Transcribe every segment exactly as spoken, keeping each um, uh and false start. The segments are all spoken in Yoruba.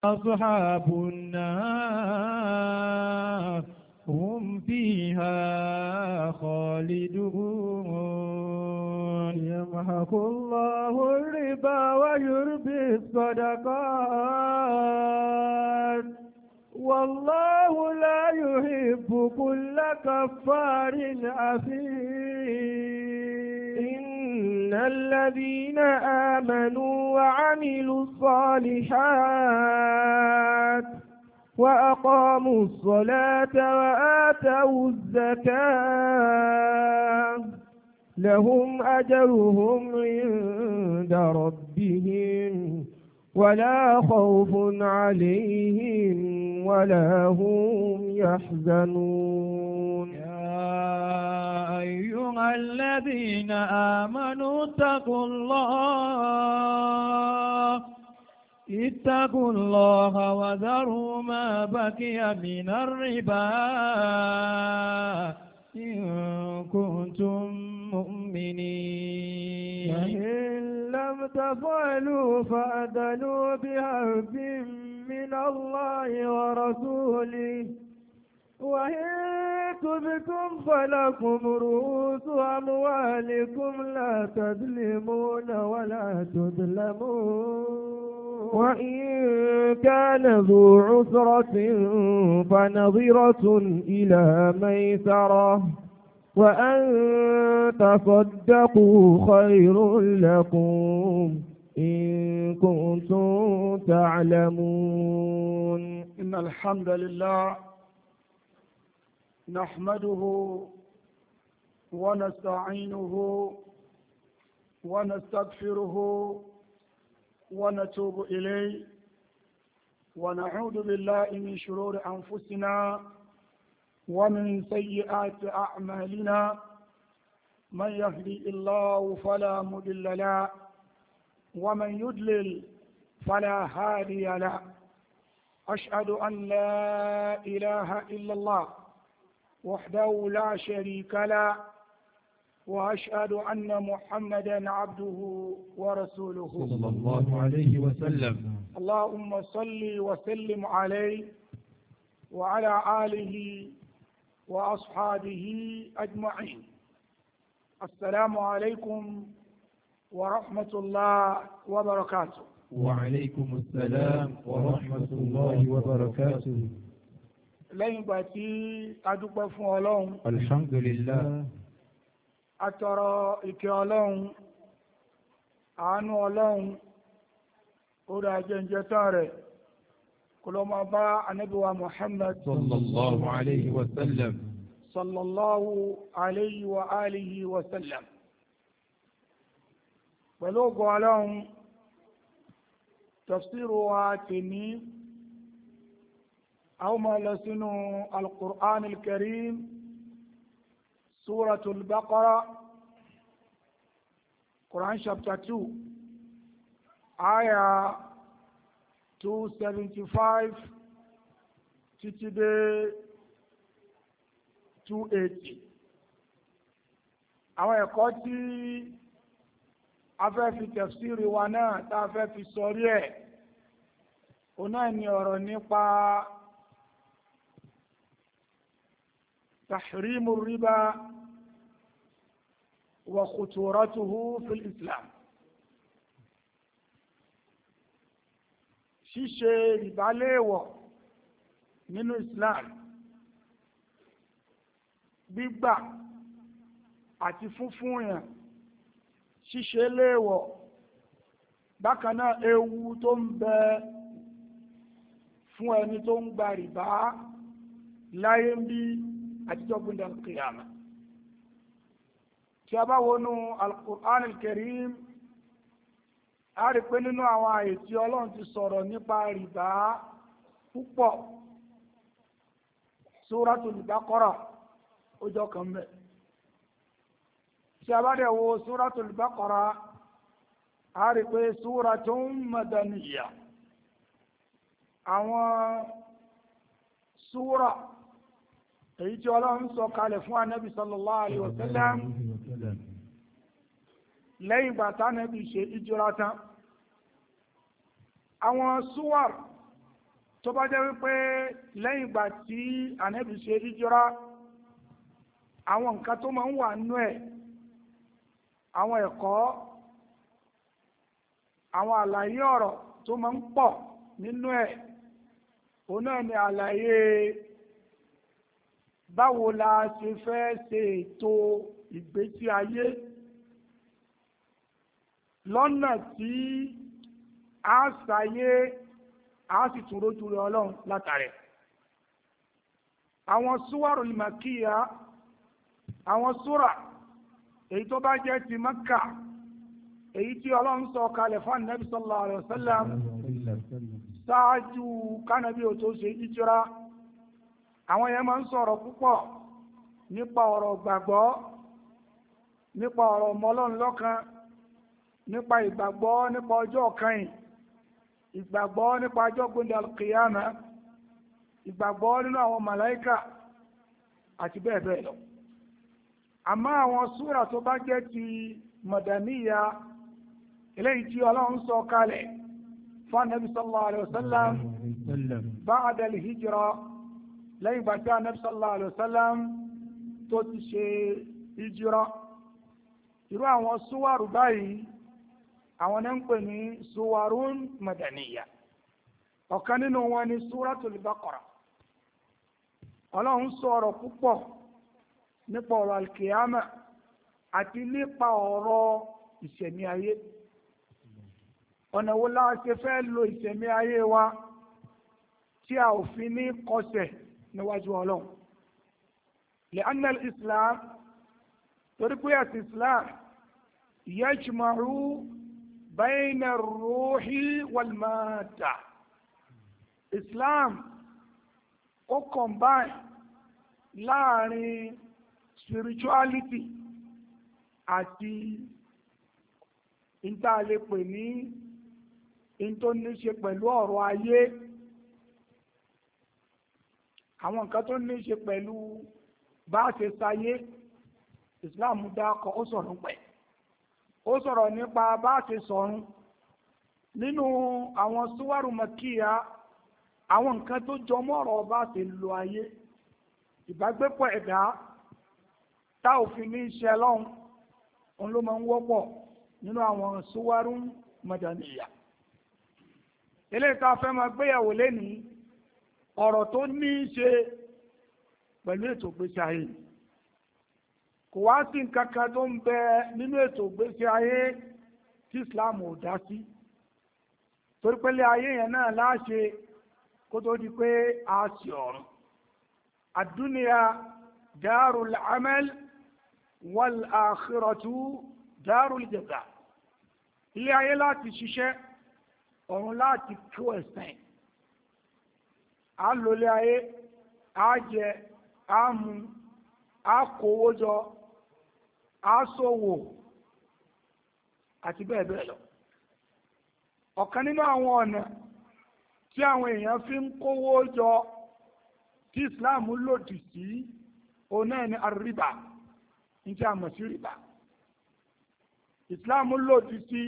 أصحاب النار هم فيها خالدون يمحق الله الربا ويربي الصدقات والله لا يحب كل كفار أثيم إن الذين آمنوا وعملوا الصالحات وأقاموا الصلاة وآتوا الزكاة لهم أجرهم عند ربهم ولا خوف عليهم ولا هم يحزنون يا أيها الذين آمنوا اتقوا الله اتقوا الله وذروا ما بقي من الربا إن كنتم مؤمنين وإن لم تفعلوا فأذنوا بحرب من الله ورسوله وإن تبتم فلكم رؤوس أموالكم لا تظلمون ولا تظلمون وإن كان ذو عسرة فنظرة إلى ميسرة وأن تصدقوا خير لكم إن كنتم تعلمون إن الحمد لله نحمده ونستعينه ونستغفره ونتوب إليه ونعوذ بالله من شرور أنفسنا ومن سيئات أعمالنا من يهدي الله فلا مضل له ومن يضلل فلا هادي له أشهد أن لا إله إلا الله وحده لا شريك له وأشهد أن محمدا عبده ورسوله صلى الله عليه وسلم اللهم صل وسلم عليه وعلى آله وأصحابه أجمعين. السلام عليكم ورحمة الله وبركاته. وعليكم السلام ورحمة الله وبركاته. lẹ́yìn ìgbà tí a dúpẹ́ fún Ọlọ́run, alhamdulillah, atọrọ ìkẹ́ Ọlọ́run, àánú Ọlọ́run, orí ajẹ́jẹ́ tán rẹ̀ kó lọ máa bá Ànábì wa Muhammad sallallahu alayhi wa sallam sallallahu alayhi wa alihi wa sallam. Pẹ̀lú ògo Ọlọ́run, tafsiru wa tèmi أو ما لسنو القرآن الكريم سورة البقرة Quran chapter two آية two seventy-five títí dé two eighty. àwọn ẹ̀kọ́ tí a fẹ́ fi tafsiri wa náà tá a fẹ́ fi sọrí ẹ̀ òun náà ni ọ̀rọ̀ nípa تحريم الربا وخطورته في الإسلام. ṣíṣe rìbá léèwọ̀ nínú Islam, gbígbà àti fúnfún yàn ṣíṣe léèwọ̀, bákan náà ewu tó ń bẹ fún ẹni tó ń gba rìbá láyé ń bí àtijọ́ gbìndà kìyàmà. Tí a bá wọnú al-Qur'an al-Karim, a rí pé nínú àwọn àyè tí Ọlọ́run ti sọ̀rọ̀ nípa rìbá púpọ̀, Suratul Baqarah ó jọ kan mẹ́. Tí a bá dẹ̀ wo Suratul Baqarah, a rí pé Suratun Madaniyya. Àwọn súra èyí tí Ọlọ́run sọ kalẹ̀ fún Ànábì sallallahu alaihi wasallam lẹ́yìn bàtà Ànábì ṣe ìjírá tán. Àwọn súwàr tó bá jẹ́ wípé lẹ́yìn ìgbà tí ànábì ṣe hijira àwọn nǹkan tó máa ń wà nínú ẹ̀ àwọn ẹ̀kọ́ àwọn àlàyé ọ̀rọ̀ tó máa ń pọ̀ nínú ẹ̀ òun náà ni àlàyé báwo la ṣe fẹ́ ṣe ètò ìgbésí ayé lọ́nà tí a ṣàyé a sì tún rójú rẹ ọlọ́run látàrí àwọn súwárù ìmàkíyà àwọn súrà èyí tó bá jẹ́ ti Mákkà èyí tí ọlọ́run sọ kalẹ̀ fún Ànábì sallallahu alaihi wasallam ṣáájú kánábì ò tó ṣe hijira àwọn yẹn máa ń sọ̀rọ̀ púpọ̀ nípa ọ̀rọ̀ gbàgbọ́ nípa ọ̀rọ̀ ọmọ ọlọ́run lọ́kan nípa ìgbàgbọ́ nípa ọjọ́ kẹyìn ìgbàgbọ́ nípa ọjọ́ gbọ́ndé alkiyama ìgbàgbọ́ nínú àwọn màláíkà àti bẹ́ẹ̀ bẹ́ẹ̀ lọ àmọ́ àwọn súrà tó bá jẹ́ ti mọ̀dàníyà eléyìí tí ọlọ́run sọ kalẹ̀ fún Ànábì sallallahu alaihi wasallam ba'da al-hijra lẹ́yìn bàtí Ànábì sallallahu alaihi wasallam tó ti ṣe hijra irú àwọn súwárù báyìí àwọn náà ń pè ní suwarun madaniya ọ̀kan nínú wọn ni suratul Baqara ọlọ́run sọ̀rọ̀ púpọ̀ nípa ọ̀rọ̀ alkiyama àti nípa ọ̀rọ̀ ìṣẹ̀mí ayé ọ̀nà wo la ṣe fẹ́ lo ìṣẹ̀mí ayé wa tí a ò fi ní kọsẹ̀ níwájú ọlọ́run li'anna al-islam torí pé ẹ̀sìn islam yajma'u bayna ar-ruhi wal-madda islam ó combine láàrin spirituality àti ìtàlẹ́pè ní ìtò ní ṣe pẹ̀lú ọ̀rọ̀ ayé àwọn nǹkan tó ní ṣe pẹ̀lú bá ṣe sáyé islam dákọ̀ ó sọ̀rọ̀ pẹ̀ ó sọ̀rọ̀ nípa bá ṣe sọ̀run nínú àwọn súwárù makíyà àwọn nǹkan tó jọmọ́ ọ̀rọ̀ bá ṣe lo ayé ìbágbépọ̀ ẹ̀dá tá òfin ní iṣẹ́ lọ́hùn òun ló máa ń wọ́pọ̀ nínú àwọn súwárù madaniyya eléyìí tá a fẹ́ máa gbéyàwó lénìí ọ̀rọ̀ tó ní í ṣe pẹ̀lú ètò ìgbésí ayé kò wá sí nǹkan kan tó ń bẹ nínú ètò ìgbésí ayé tí Islam ò dá sí torí pẹ́lẹ́ ayé yẹn náà láṣẹ kó tó di pé a sì ọ̀run àdúnìyà darul amal wal akhiratu darul jaza ilé ayé láti ṣiṣẹ́ ọ̀run láti kó ẹ̀sìn a lólé ayé a jẹ a mu a kówó jọ a ṣòwò àti bẹ́ẹ̀ bẹ́ẹ̀ lọ ọ̀kan nínú àwọn ọ̀nà tí àwọn èèyàn fi ń kówó jọ tí Islam lòdì sí òun náà ni àríbà ní tí a mọ̀ sí rìbá Islam lòdì sí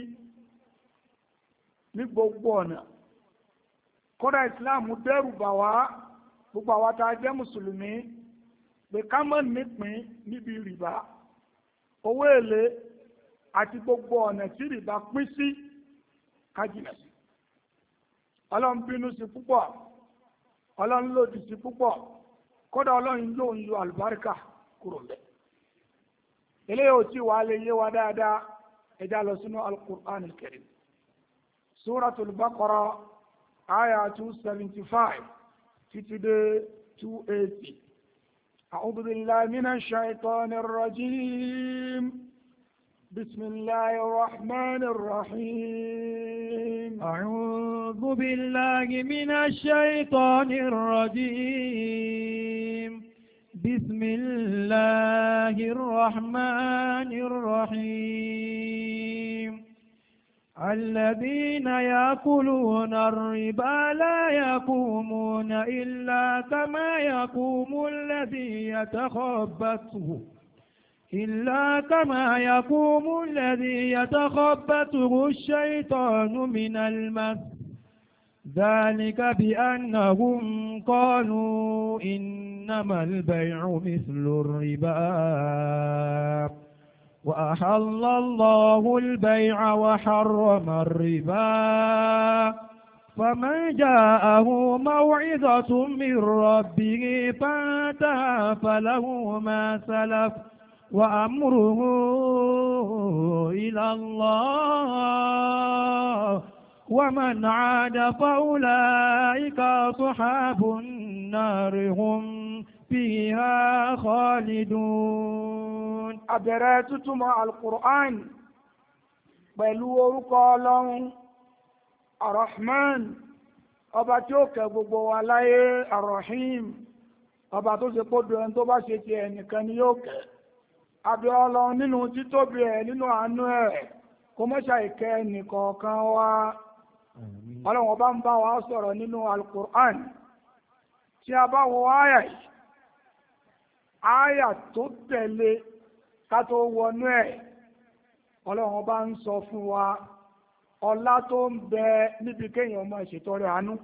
ní gbogbo ọ̀nà kódà Islam dẹ́rù bà wá gbogbo àwa tá a jẹ́ mùsùlùmí pé ká má nípìn níbi rìbá owó èlé àti gbogbo ọ̀nà tí rìbá pín sí ká jìnà sí ọlọ́run bínú sí púpọ̀ ọlọ́run lòdì sí púpọ̀ kódà ọlọ́run ló ń yọ àlùbáríkà kúrò lẹ̀ eléyìí ò tí wàá lè yé wa dáadáa ẹja lọ sínú al-Qur'an al-Karim Suratul Baqara aya two seventy five títí dé two eighty a'udhu billahi minash shaitanir rajim بسم الله الرحمن الرحيم أعوذ بالله من الشيطان الرجيم بسم الله الرحمن الرحيم الذين يأكلون الربا لا يقومون إلا كما يقوم الذي يتخبطه إلا كما يقوم الذي يتخبطه الشيطان من المس ذلك بأنهم قالوا إنما البيع مثل الربا وأحل الله البيع وحرم الربا فمن جاءه موعظة من ربه فانتهى فله ما سلف وأمره إلى الله ومن عاد فأولئك أصحاب النار هم فيها خالدون. Àbẹ̀rẹ̀ tútùmọ̀ Al-Qur'an pẹ̀lú orúkọ Ọlọ́run Ar-Rahman, ọba tí ó kẹ́ gbogbo wa láyé, Ar-Rahim, ọba tó ṣe kó dùn ẹni tó bá ṣe ti ẹnìkan ni yóò kẹ́. Àbẹ̀ Ọlọ́run nínú títóbi ẹ̀ nínú àánú ẹ̀ kó mọ́ṣà ìkẹ́ ẹnìkọ̀ọ̀kan wa. Ọlọ́run ọba ń bá wa sọ̀rọ̀ nínú Al-Qur'an. Tí a bá wo áyà yìí, áyà tó tẹ̀lé ká tó wọnú ẹ̀, Ọlọ́run ọba ń sọ fún wa ọlá tó ń bẹ níbi kéèyàn máa ṣètọrẹ àánú.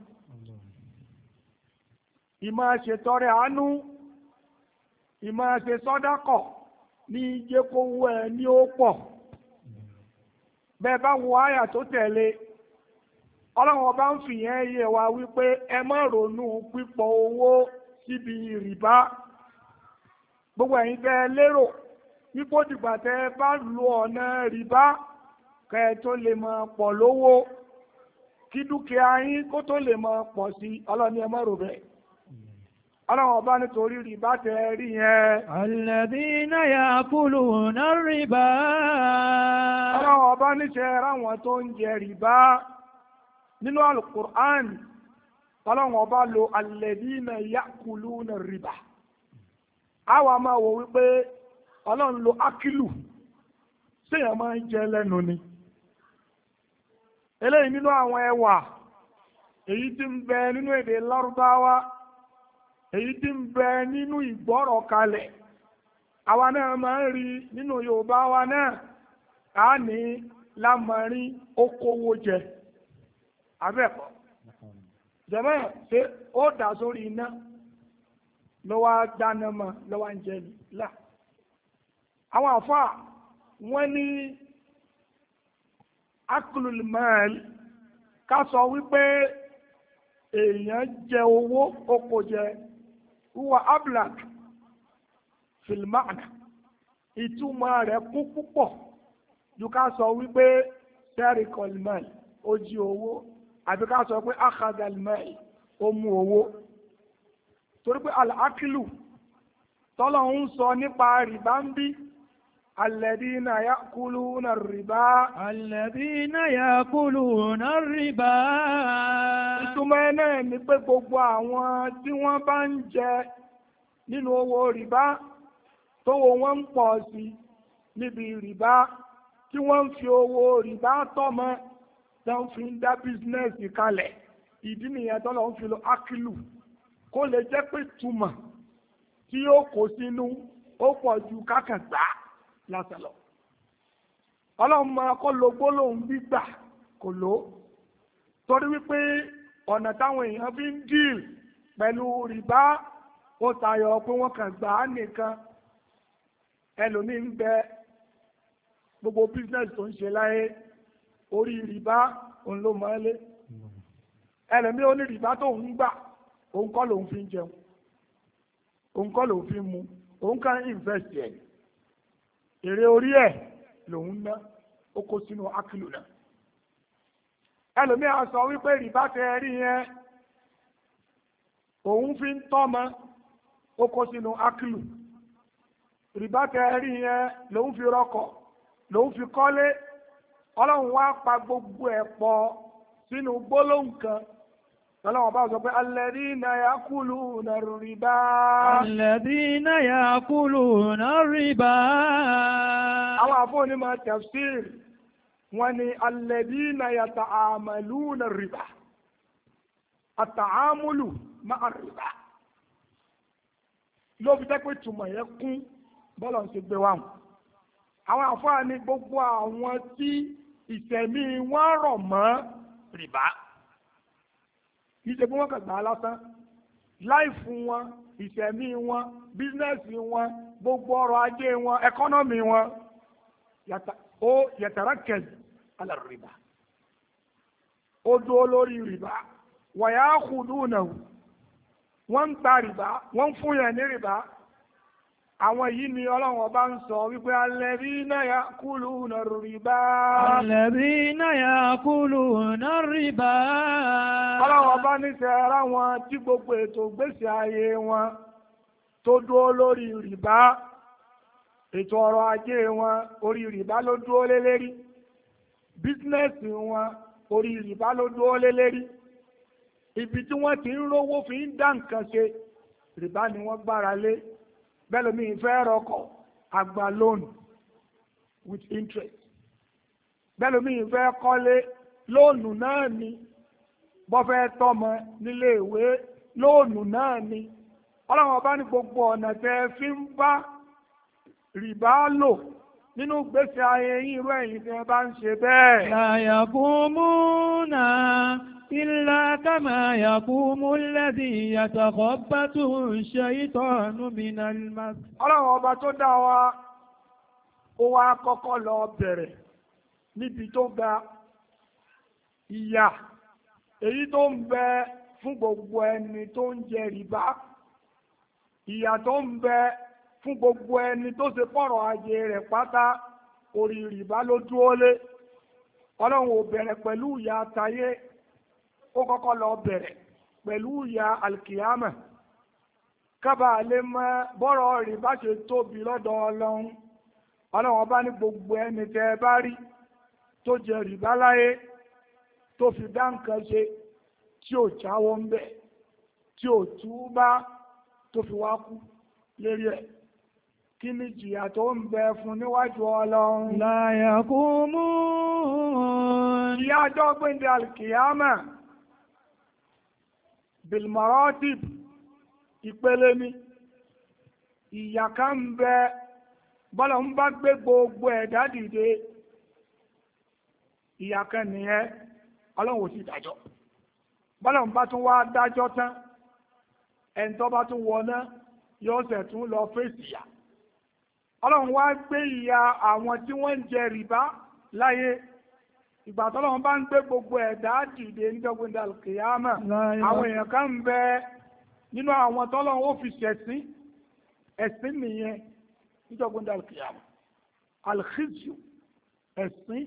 Ìmọ̀ ṣètọrẹ àánú, ìmọ̀ ṣe sọ́dákọ̀ ní jẹ́ kó wú ẹ ní ó pọ̀. Bẹ́ẹ̀ bá wo áyà tó tẹ̀lé, Ọlọ́run ọba ń fìyẹn yé wa wípé ẹ má ronú pípọ̀ owó síbi rìbá. Gbogbo ẹ̀yin tẹ́ lérò wípé ó dìgbà tẹ́ bá lo ọ̀nà rìbá kẹ́ tó lè máa pọ̀ lówó, kí dúkìá yín kó tó lè máa pọ̀ sí. Ọlọ́run ẹ má rò bẹ́ẹ̀. Ọlọ́run ọba nítorí rìbá tẹ́ rí yẹn. Alladhina ya'kuluna rìbá. Ọlọ́run ọba níṣẹ́ ráwọn tó ń jẹ rìbá. Nínú Al-Qur'an, Ọlọ́run ọba lo alladhina ya'kuluna rìbá. Àwa máa wò wípé Ọlọ́run lo akílù, séèyàn máa ń jẹ lẹ́nu ni. Eléyìí nínú àwọn ẹwà èyí tí ń bẹ nínú èdè Lárúbáwá, èyí tí ń bẹ nínú ìgbọ́rọ̀ kalẹ̀. Àwa náà máa ń rí nínú Yorùbá wa náà, a ní lámarin okòwò jẹ. Abẹ́ẹ̀kọ́. Jẹ̀mọ́ ṣe ó dà sórí iná lọ́wọ́ dáná mọ́ lọ́wọ́ ń jẹ ní là. Àwọn àfáà wọ́n ní aklul mal, ká sọ wípé èèyàn jẹ owó ó kò jẹ, huwa ablak fil ma'na, ìtumọ̀ rẹ̀ kún púpọ̀ ju ká sọ wípé sarikal mal, ó jí owó, àbí ká sọ pé akhadal mal, ó mú owó. Torí pé al-aklu tọ́lọ̀ ń sọ nípa rìbá ń bí, alladhina ya'kuluna rìbá. Alladhina ya'kuluna rìbá. Ìtumọ̀ náà ni pé gbogbo àwọn tí wọ́n bá ń jẹ nínú owó rìbá, tówó wọn ń pọ̀ sí níbi rìbá, tí wọ́n ń fi owó rìbá tọ́mọ, tó ń fi ń dá bísínẹ́sì kalẹ̀. Ìdí nìyẹn tọ́lọ̀ ń fi lo akílù, kó lè jẹ́ pé túmọ̀ tí ó kó sínú ó pọ̀ ju kákàgbá lásán lọ. Ọlọ́run máa kọ́ lo gbólóhùn gbígbà kò ló, torí wípé ọ̀nà táwọn èèyàn fi ń díìl pẹ̀lú rìbá ó tayọ pé wọ́n kàn gbà á nìkan. Ẹlòmíì ń bẹ gbogbo bísínẹ́sì tó ń ṣe láyé orí rìbá òun ló máa lé. Ẹlòmíì ó ní rìbá tó ń gbà òun kọ́ lòun fi ń jẹun, òun kọ́ lòun fi ń mu, òun kàn invest ẹ̀, èrè orí ẹ̀ lòun ná, ó kó sínú akílù náà. Ẹlòmíì á sọ wípé rìbá tẹ rí yẹn òun fi ń tọ́mọ, ó kó sínú akílù. Rìbá tẹ rí yẹn lòun fi rọkọ̀, lòun fi kọ́lé. Ọlọ́run wá pa gbogbo ẹ̀ pọ̀ sínú gbólóhùn kan. Ọlọ́run bá sọ pé alladhina ya'kuluna rìbá. Alladhina ya'kuluna rìbá. Àwọn àfọ́nímọ̀ tafsir wọ́n ní alladhina yata'amaluna rìbá. At-ta'amulu ma'a rìbá. Ló fi jẹ́ pé túmọ̀ yẹn kún bọ́lọ̀ ń ṣe gbé wáhùn. Àwọn àfọ́à ní gbogbo àwọn tí ìtẹ̀mí wọn rọ̀ mọ́ rìbá. kì í ṣe bí wọ́n kàn gbà á lásán láìfù wọn ìṣẹ̀mí wọn bísínẹ́sì wọn gbogbo ọrọ̀ ajé wọn ẹkọ́nọ́mì wọn ó yatarakaz ala rìbá ó dúró lórí rìbá wa yakhudunahu wọ́n ń gba rìbá wọ́n ń fún yẹn ní rìbá àwọn yìí ni ọlọ́run ọba ń sọ wípé alladhina ya'kuluna rìbá. alladhina ya'kuluna rìbá. ọlọ́run ọba ní sẹ́ra wọn tí gbogbo ètò ìgbésí ayé wọn tó dúró lórí rìbá ètò ọrọ̀ ajé wọn orí rìbá ló dúró lé lérí bísínẹ́sì wọn orí rìbá ló dúró lé lérí ibi tí wọ́n ti ń rówó fi ń dá nǹkan ṣe rìbá ni wọ́n gbára lé bẹ́ẹ̀ lómi ìfẹ́ rọkọ̀ àgbà loan with interest bẹ́ẹ̀ lómi ìfẹ́ kọ́lé lóònù náà ni bọ́fẹ́ tọ́mọ nílé ìwé lóònù náà ni ọlọ́run ọba ní gbogbo ọ̀nà tẹ́ fi ń bá rìbá lò nínú gbèsè ayé yín irú ẹ̀yin tẹ́ bá ń ṣe bẹ́ẹ̀. la yaqumuna إلا كما يقوم الذي يتخبطه الشيطان من المس. ọlọ́run ọba tó dá wa ó wá kọ́kọ́ lọ bẹ̀rẹ̀ níbi tó ga ìyà èyí tó ń bẹ fún gbogbo ẹni tó ń jẹ rìbá ìyà tó ń bẹ fún gbogbo ẹni tó ṣe fọ̀rọ̀ ajé rẹ̀ pátá orí rìbá ló dúró lé ọlọ́run ò bẹ̀rẹ̀ pẹ̀lú ìyà tayé ó kọ́kọ́ lọ bẹ̀rẹ̀ pẹ̀lú ìyà alkiyama kábà lè mọ bọ́rọ̀ rí bá ṣe tóbi lọ́dọ̀ ọlọ́run ọlọ́run ọba ní gbogbo ẹni tẹ́ bá rí tó jẹ rìbá láyé tó fi dá nǹkan ṣe tí ò jáwọ́ ń bẹ̀ tí ò túbá tó fi wá kú lérí ẹ̀ kí ni jìyà tó ń bẹ fún níwájú ọlọ́run. la yaqumun. ìyà ọjọ́ gbẹ̀ndẹ̀ alkiyama bilmaratib ìpele ni ìyà kan ń bẹ bọ́lá ń bá gbé gbogbo ẹ̀dá dìde ìyà kan nìyẹn ọlọ́run ò sì dájọ́ bọ́lá ń bá tún wá dájọ́ tán ẹni tó bá tún wọná yóò ṣẹ̀ tún lọ fèsì ìyà ọlọ́run wá gbé ìyà àwọn tí wọ́n ń jẹ rìbá láyé ìgbà tọ́lọ́run bá ń gbé gbogbo ẹ̀dá dìde nígbàgbọ́n dàlùkìyàmà àwọn èèyàn kan ń bẹ nínú àwọn tọ́lọ́run ó fi ṣẹ̀sín ẹ̀sìn nìyẹn nígbàgbọ́n dàlùkìyàmà alkhizyu ẹ̀sìn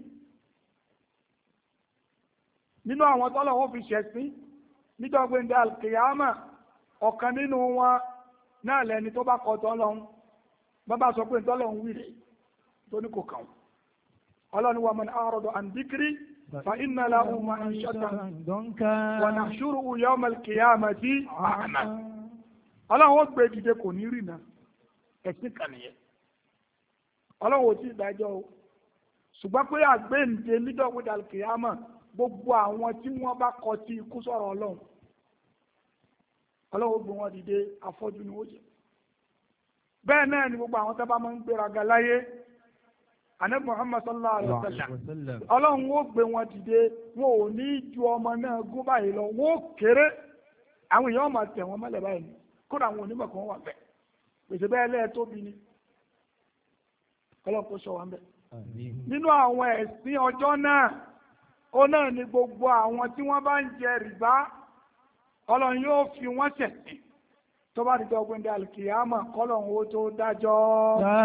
nínú àwọn tọ́lọ́run ó fi ṣẹ̀sín nígbàgbọ́n dàlùkìyàmà ọ̀kan nínú wọn náà lẹni tó bá kọ tọ́lọ́run bàbá sọ pé tọ́lọ́run wíre tó ní kò kàn wọ́n ọlọ́ni wa man a'rada an dhikri fa inna lahu ma'ishatan wa nahshuruhu yawma al-qiyamati a'ma ọlọ́run ó gbé dìde kò ní rìnà ẹ̀sìn kànìyàn ọlọ́run ò tí ìdájọ́ o ṣùgbọ́n pé àgbéǹde nídọ̀gbẹ́dà al-qiyama gbogbo àwọn tí wọ́n bá kọ tí ikú sọ̀rọ̀ ọlọ́run ọlọ́run ó gbé wọn dìde afọ́jú ni ó jẹ bẹ́ẹ̀ náà ni gbogbo àwọn tó bá máa ń gbéraga láyé Ànábì Muhammad sallallahu alaihi wasallam ọlọ́run ó gbé wọn dìde wọn ò ní ju ọmọ náà gún báyìí lọ wọn ó kéré àwọn èèyàn máa tẹ̀ wọ́n mọ́lẹ̀ báyìí kódà àwọn onímọ̀ kan wà bẹ́ẹ̀ pèsè bẹ́ẹ̀ lẹ́ẹ̀ tóbi ni ọlọ́run kò sọ wọn bẹ́ẹ̀. nínú àwọn ẹ̀sìn ọjọ́ náà ó náà ni gbogbo àwọn tí wọ́n bá ń jẹ rìbá ọlọ́run yóò fi wọ́n ṣẹ̀sìn tó bá ti tọ́ gbẹ́ndé alkiyama kọ́lọ̀n ó tó dájọ́. la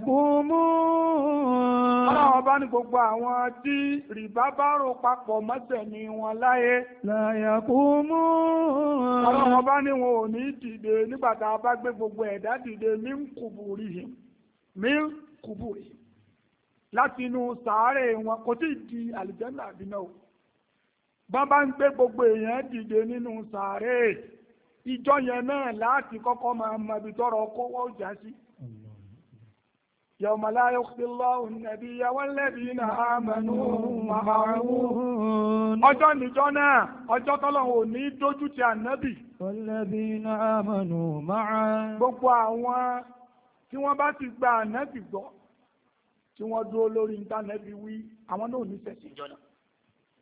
yaqumun. ọlọ́run ọba ní gbogbo àwọn tí rìbá bá rò papọ̀ mọ́sẹ̀ ní wọn láyé. la yaqumun. ọlọ́run ọba ní wọn ò ní dìde nígbà tá a bá gbé gbogbo ẹ̀dá dìde min kuburihim min kuburihim láti inú sàárè wọn kò tí ì di àlìjẹ́nà àbínà o. bọ́n bá ń gbé gbogbo èèyàn dìde nínú sàárè ìjọ yẹn náà láti kọ́kọ́ máa mọ ibi tọ́rọ kówó jà sí. yawma la yukhzillahu an-nabiyya wal-ladhina amanu ma'ahu. ọjọ́ níjọ́ náà ọjọ́ tọ́lọ́run ò ní dójú ti ànábì. wal-ladhina amanu ma'ahu. gbogbo àwọn tí wọ́n bá ti gba ànábì gbọ́ tí wọ́n dúró lórí ìtànẹ́bì wí àwọn náà ò ní ṣẹ̀sìn ìjọ náà.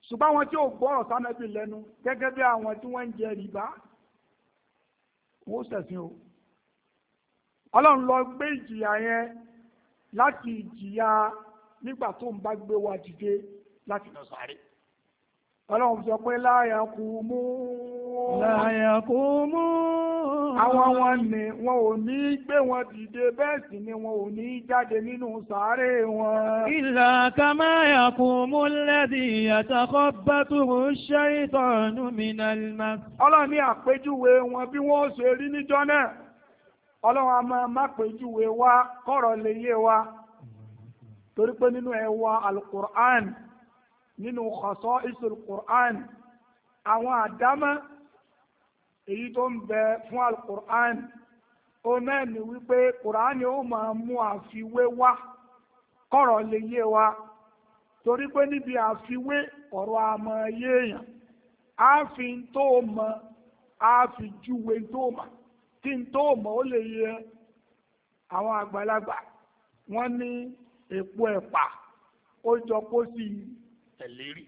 ṣùgbọ́n àwọn tí ò gbọ́rọ̀ sánẹ́bì lẹ́nu gẹ́gẹ́ bí àwọn tí wọ́n ń jẹ rìbá wọ́n ṣẹ̀sìn o. ọlọ́run lọ gbé ìjìyà yẹn láti ìjìyà nígbà tó ń bá gbé wa dìde láti lọ sáré. ọlọ́run sọ pé la yaqumu la yaqumu àwọn wọn ni wọn ò ní gbé wọn dìde bẹ́ẹ̀ sì ni wọn ò ní jáde nínú sáré wọn. illa kama yaqumu alladhi yatakhabbathu ash-shaytanu minal mas. ọlọ́run ní àpéjúwe wọn bí wọ́n ṣe rí níjọ́ náà ọlọ́run a máa má péjúwe wa kọ́rọ̀ lè yé wa torí pé nínú ẹwà al-Qur'an nínú khasa'isul Qur'an àwọn àdámọ́ èyí tó ń bẹ fún al-Qur'an ó náà ní wípé Qur'an ni ó máa mú àfiwé wá kọ́rọ̀ lè yé wa torí pé níbi àfiwé ọ̀rọ̀ àmọ́ yéèyàn á fi tó mọ á fi júwe tó mọ tí n tó mọ̀ ó lè yẹ àwọn àgbàlagbà wọ́n ní èpo ẹ̀pà ó jọ kó sí ẹ̀lérí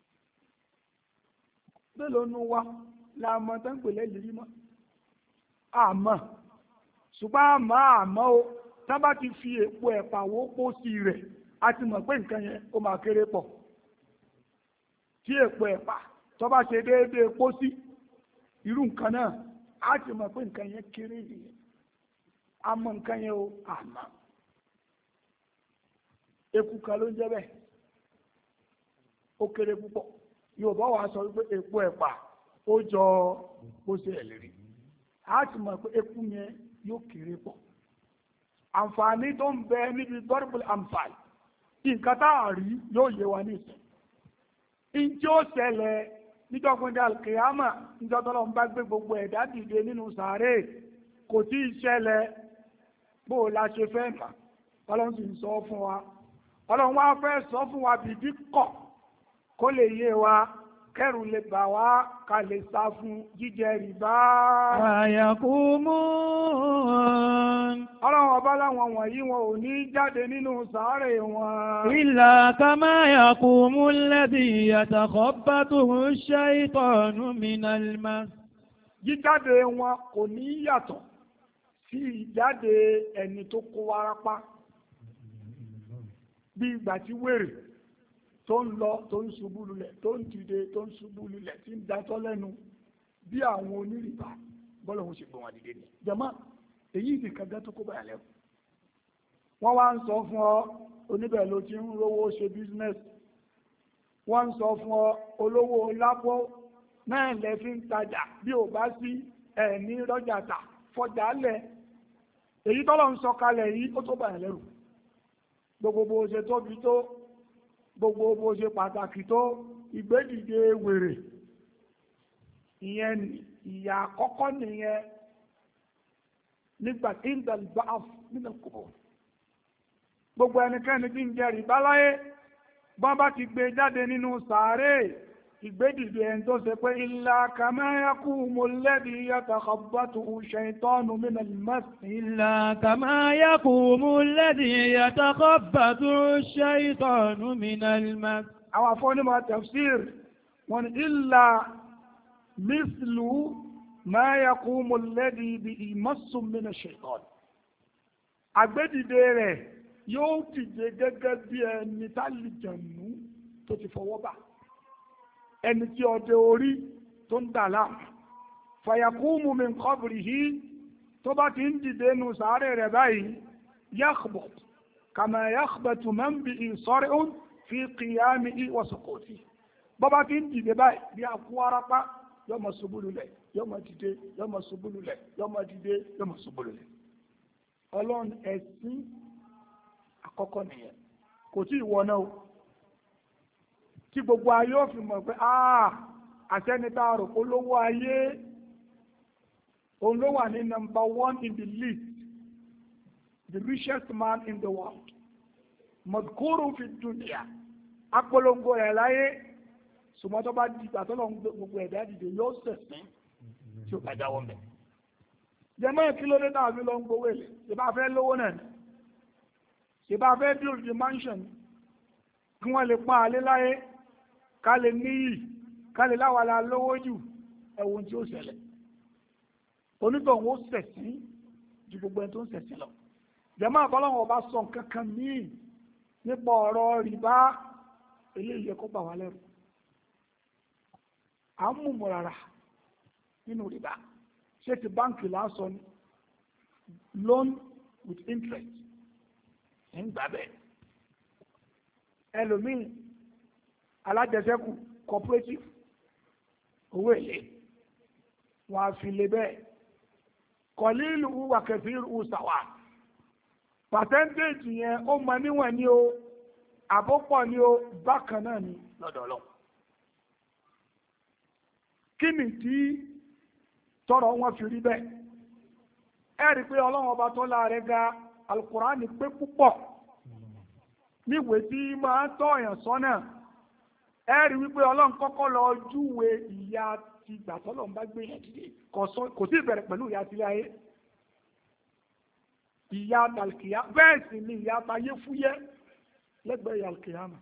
mélòó nu wa láàmọ́ tó ń pè lẹ́lérí mọ́ àmọ́ ṣùgbọ́n àmọ́ àmọ́ o tá bá ti fi èpo ẹ̀pà wó kó sí rẹ̀ a ti mọ̀ pé nǹkan yẹn ó máa kéré pọ̀ tí èpo ẹ̀pà tó bá ṣe déédéé kó sí irú nǹkan náà a ti mọ̀ pé nǹkan yẹn kéré nìyẹn a mọ̀ nǹkan yẹn o àmọ́ eku kan ló ń jẹ́ bẹ́ẹ̀ ó kéré púpọ̀ Yorùbá wa sọ wípé epo ẹ̀pà ó jọ bó ṣe ẹ̀lérí a ti mọ̀ pé eku yẹn yóò kéré pọ̀ àǹfààní tó ń bẹ níbi dọ́rùbùl àǹfààní nǹkan tá a rí yóò yé wa ní ìsìn ìjọ ṣẹlẹ̀ níjọ́gbọ́n dá alkiyama níjọ́tọ́lọ́ ń bá gbé gbogbo ẹ̀dá dìde nínú sàárè kò tí ì ṣẹlẹ̀ bó o la ṣe fẹ́ mà ọlọ́run sì ń sọ fún wa ọlọ́run wá fẹ́ sọ fún wa bìbí kọ̀ kó lè yé wa kẹrù lè bà wá ká lè sá fún jíjẹ rìbá. Àyàkùmùn. ọlọ́run ọba láwọn wọ̀nyí wọn ò ní jáde nínú sàárè wọn. Ìlà kama yaqumu alladhi yatakhabbathu ash-shaytanu minal mas. jíjáde wọn kò ní yàtọ̀ sí ìjáde ẹni tó kó wárápá bí ìgbà tí wèrè tó ń lọ tó ń ṣubú lulẹ̀ tó ń dìde tó ń ṣubú lulẹ̀ tí ń datọ́ lẹ́nu bí àwọn onírìbá bọ́lá òun ṣe gbọ́n wọn dìde ni jàmá èyí nìkan gẹ́ tó kó báyà lẹ́wọ̀ wọ́n wá ń sọ fún ọ oníbẹ̀ ló ti ń rówó ṣe bísínẹ́sì wọ́n ń sọ fún ọ olówó lápò náà lẹ fi ń tajà bí ò bá sí ẹ̀ní rọ́jà tà fọjà lẹ̀ èyí tọ́lọ̀ ń sọ kalẹ̀ yìí ó tó báyà lẹ́rù gbogbo bó ṣe tóbi tó gbogbo bó ṣe pàtàkì tó ìgbédìde wèrè ìyẹn ìyà àkọ́kọ́ nìyẹn nígbà tí ń dàlùbá nínú kòkò gbogbo ẹnikẹ́ni tí ń jẹ rìbá láyé bọ́n bá ti gbé jáde nínú sàárè ìgbédìde ẹni tó ṣe pé illa kama yaqumu alladhi yatakhabbathu ash-shaytanu minal mas. Illa kama yaqumu alladhi yatakhabbathu ash-shaytanu minal mas. àwọn afọ́nímọ̀ tafsir wọn ni illa mislu ma yaqumu alladhi bihi massun min ash-shaytan. àgbédìde rẹ̀ yóò dìde gẹ́gẹ́ bí ẹni tálìjànú tó ti fọwọ́ bà ẹni tí ọdẹ orí tó ń dà láàmú fàyàkúmù min qabrihi tó bá ti ń dìde nù sàárè rẹ̀ báyìí yakhbat kama yakhbatu man bihi sar'un fi qiyamihi wa suqutihi bó bá ti ń dìde báyìí bí akú arápá yọmọ ṣubú lulẹ̀ yọmọ dìde yọmọ ṣubú lulẹ̀ yọmọ dìde yọmọ ṣubú lulẹ̀ ọlọ́run ẹ̀sìn àkọ́kọ́ nìyẹn kò tí ì wọ náà o tí gbogbo ayé ò fi mọ̀ pé àà àṣẹ́nita rò olówó ayé òun ló wà ní number one in the list the richest man in the world mọ̀kúrú fi dúnìyà apolongo rẹ̀ láyé ṣùgbọ́n tó bá di ìgbà tó lọ ń gbé gbogbo ẹ̀dá dìde yóò sẹ̀sìn tí ó bá jáwọ́ mẹ́. jẹ́mọ́ kí ló dé náà fi lọ ń gbowó èlé ṣe bá fẹ́ lówó náà ni ṣe bá fẹ́ build the mansion kí wọ́n lè pa alé láyé ká lè níyì ká lè láwàlá lówó jù ẹ̀wọ̀n tí ó ṣẹlẹ̀ onítọ̀hún ó ṣẹ̀sí ju gbogbo ẹni tó ń ṣẹ̀sí lọ jẹ́mọ́ àbọ́lọ́wọ́ bá sọ nǹkan kan míì nípa ọ̀rọ̀ rìbá eléyìí yẹ kó bà wá lẹ́rù à ń mú mọ̀ràrà nínú rìbá ṣé ti báńkì lásán ni loan with interest ń gbà bẹ́ẹ̀ ẹlòmíì alájẹsẹ́kù cooperative owó èlé wọn á fi lé bẹ́ẹ̀ kọ̀lílù wà kẹfìrú sàwà pàtẹ́ńtéèjì yẹn ó mọ níwọ̀n ní o àbópọ̀ ní o bákan náà ni lọ́dọọlọ́ kí ni tí tọrọ wọn fi rí bẹ́ẹ̀ ẹ rí i pé ọlọ́run ọba tó láàrẹ ga alukurani pé púpọ̀ níwèé tí máa tọ́ èèyàn sọ́nà ẹ rí wípé ọlọ́run kọ́kọ́ lọ júwe ìyà ti gbà tọ́lọ̀ ń bá gbé yẹn dìde kò sí ìbẹ̀rẹ̀ pẹ̀lú ìyà tilẹ̀ ayé ìyà tàlkìyà bẹ́ẹ̀ sì ni ìyà tayé fúyẹ́ lẹ́gbẹ̀ẹ́ ìyà tàlkìyàmà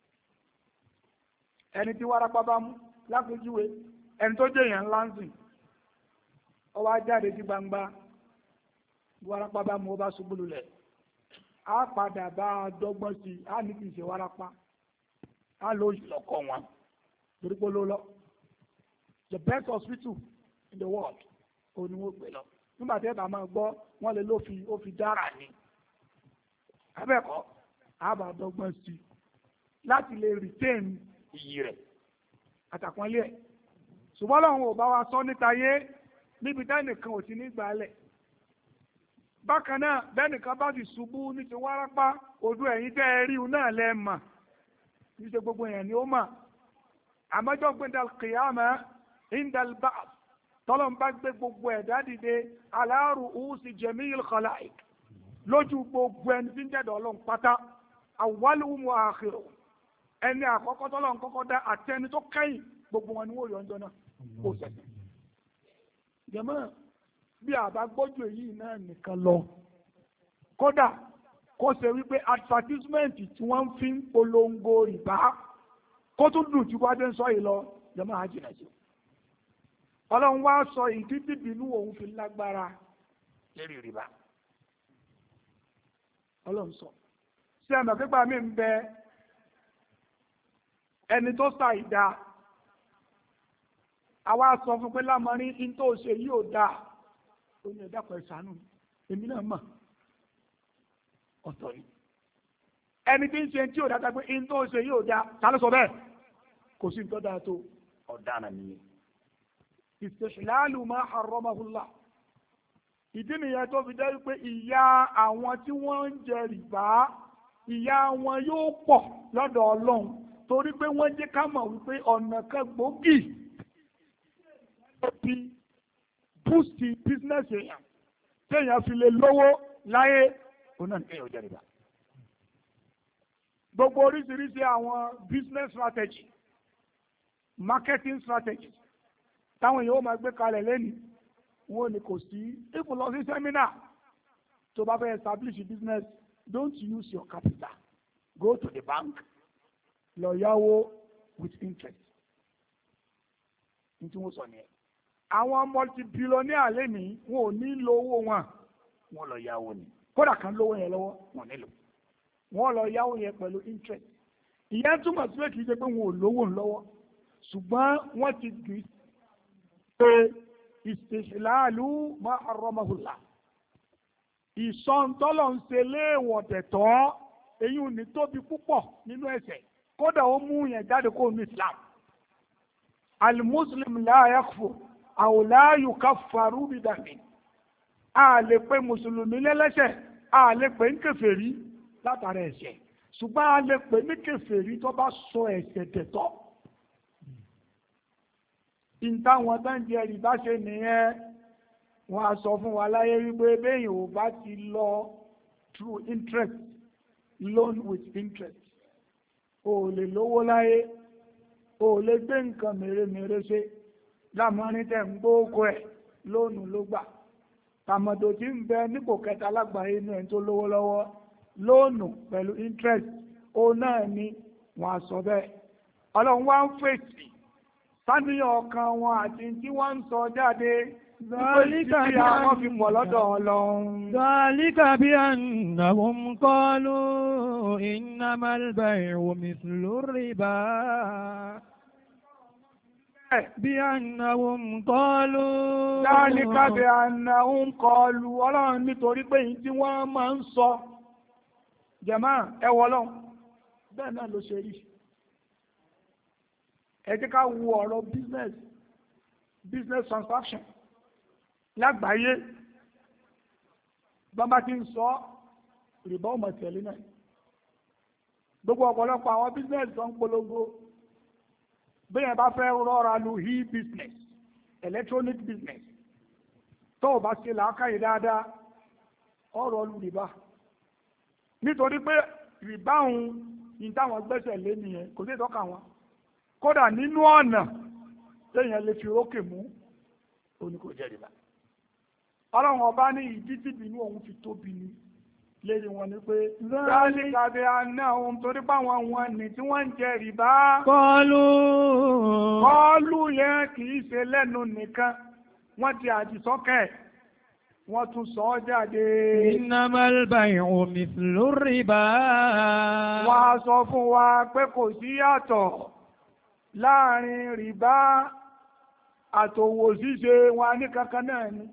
ẹni tí wárápá bá mú lápèjúwe ẹni tó jẹ́ èèyàn ńlá ń sìn ó wá jáde sí gbangba wárápá bá mú ó bá ṣubú lulẹ̀ á padà bá a dọ́gbọ́n sí i á ní kì í ṣe wárápá á lọ ìlọ́kọ̀ wọn torí pé ló lọ the best hospital in the world òun ni wọ́n gbé lọ nígbà tí ẹ bá máa gbọ́ wọ́n lè ló fi ó fi dára ní abẹ́ẹ̀kọ́ á bá a dọ́gbọ́n sí i láti lè retain iyì rẹ̀ àtàkùnlé ẹ̀ ṣùgbọ́n lọ́wọ́ ò bá wa sọ níta yé níbi tẹ́nìkan ò ti ní gbàálẹ̀ bákan náà bẹ́nìkan bá sì ṣubú ní ti wárápá ojú ẹ̀yìn tẹ́ ẹ rí un náà lẹ́ mà ní ṣe gbogbo èèyàn ni ó mà àmọ́jọ́ gbẹ̀dà kìyàmẹ́ indalba tọ́lọ́ ń bá gbé gbogbo ẹ̀dá dìde aláàrù ùsì jẹ̀míìl khalaiq lójú gbogbo ẹni tí ń jẹ́dọ̀ ọlọ́run pátá awwaluhum wa akhiruhum ẹni àkọ́kọ́ tọ́lọ́ ń kọ́kọ́ dá àtẹni tó kẹ́yìn gbogbo wọn ni wọ́n yọ ọjọ́ náà kó sẹ̀sẹ̀ jẹ́mọ́ bí àbá gbọ́jú èyí náà nìkan lọ kódà kó ṣe wípé advertisement tí wọ́n fi ń polongo rìbá kó tún dùn ju bá dé ń sọ yìí lọ jẹ́mọ́ àjìnà sí ọlọ́run wá sọ ìdí bíbínú òun fi lágbára lérí rìbá ọlọ́run sọ sí àmì pípa mi ń bẹ ẹni tó sa ìdá àwa sọ fún pé lámọrin in tó ṣe yìí ò dáa ó ní ẹ̀dá pẹ̀lú ṣàánú èmi náà mọ̀ ọ̀tọ̀ ni ẹni tí ń ṣe tí ò dáa pé in tó ṣe yìí ò dáa ta ló sọ bẹ́ẹ̀ kò sí nǹkan dáa tó ọ̀daràn nìyẹn istihlalu ma harramahullah ìdí nìyẹn tó fi jẹ́ wípé ìyà àwọn tí wọ́n ń jẹ rìbá ìyà wọn yóò pọ̀ lọ́dọ̀ ọlọ́run torí pé wọ́n jẹ́ ká mọ̀ wípé ọ̀nà kan gbòógì fi búùsì bísínẹ́sì èèyàn téèyàn fi lè lówó láyé òun náà ní kéèyàn jẹ rìbá gbogbo oríṣiríṣi àwọn business strategy marketing strategy táwọn èèyàn ó máa gbé kalẹ̀ lẹ́nu wọn ò ní kò sí if lọ sí seminar tó bá fẹ́ establish a business don't use your capital go to the bank lọ yáwó with interest ní tí wọ́n sọ nìyẹn àwọn multi-billionaire lẹ́nu wọn ò ní lo owó wọn wọn lọ yáwó ni kódà kan lówó yẹn lọ́wọ́ wọn nílò wọn lọ yáwó yẹn pẹ̀lú interest ìyẹn túmọ̀ sí pé kì í ṣe pé wọn ò lówó lọ́wọ́ ṣùgbọ́n wọ́n ti gbé pé istihlalu ma harramahullah ìsọ̀ntọ́lọ̀ ń ṣe léèwọ̀ tẹ̀tọ́ èyí ò ní tóbi púpọ̀ nínú ẹ̀ṣẹ̀ kódà ó mú yẹn jáde kó ní Islam al-muslim la yakfur aw la yukaffaru bidami a lè pe mùsùlùmí lẹ́lẹ́ṣẹ̀ a lè pe ń kèfèrí látara ẹ̀ṣẹ̀ ṣùgbọ́n a lè pe ní kèfèrí tó bá sọ ẹ̀ṣẹ̀ tẹ̀tọ́ ìtàwọn tó ń jẹ rìbá ṣe nìyẹn wọ́n á sọ fún wa láyé wípé bẹ́yìn ò bá ti lọ through interest loan with interest o lè lówó láyé o lè gbé nǹkan mèremère ṣe lámọ́rin tẹ̀ ń gbóòkó ẹ̀ lónù ló gbà tàmọ̀dò tí ń bẹ nípò kẹta lágbàáyé inú ẹ̀ tó lówó lọ́wọ́ lónù pẹ̀lú interest o náà ni wọ́n á sọ bẹ́ẹ̀ ọlọ́run wá ń fèsì sáníyàn ọkàn wọn àti tí wọ́n ń sọ jáde Zalika tí àwọn fi pọ̀ lọ́dọ̀ ọlọ́run. Zalika bi annahum qalu innamal bay'u mithlu riba. Bi annahum qalu. Zalika bi annahum qalu ọlọ́run nítorí pé yìí tí wọ́n máa ń sọ jàmáà ẹwọ ọlọ́run bẹ́ẹ̀ náà ló ṣe rí. Ẹ jẹ́ ká wo ọ̀rọ̀ business business transaction lágbàáyé bàbá tí ń sọ rìbá ọmọ tẹ̀lé náà gbogbo ọ̀pọ̀lọpọ̀ àwọn business tó ń polongo bẹ́ẹ̀ bá fẹ́ rọra lu e-business electronic business tó o bá ṣe làákàyè dáadáa ọ̀rọ̀ lu rìbá nítorí pé rìbá òun ní táwọn gbẹ́sẹ̀ lé nìyẹn kò sí ìtọ́ka wọn kódà nínú ọ̀nà téèyàn lè fi rókè mú òní kò jẹ́ rìbá ọlọ́run ọba ní ìdí tí bínú òun fi tóbi ní lérí wọn ni pé rálíkàbí àná ohun torí báwọn wọn ní tí wọ́n ń jẹ rìbá Qalu. kọlu yẹn kì í ṣe lẹ́nu nìkan wọ́n ti àdìsọ́kẹ̀ wọ́n tún sọ ọ́ jáde. Innamal bay'u mithlu riba. wọ́n á sọ fún wa pé kò sí yàtọ̀ láàrin rìbá àtòwò ṣíṣe wọn ní kankan náà ni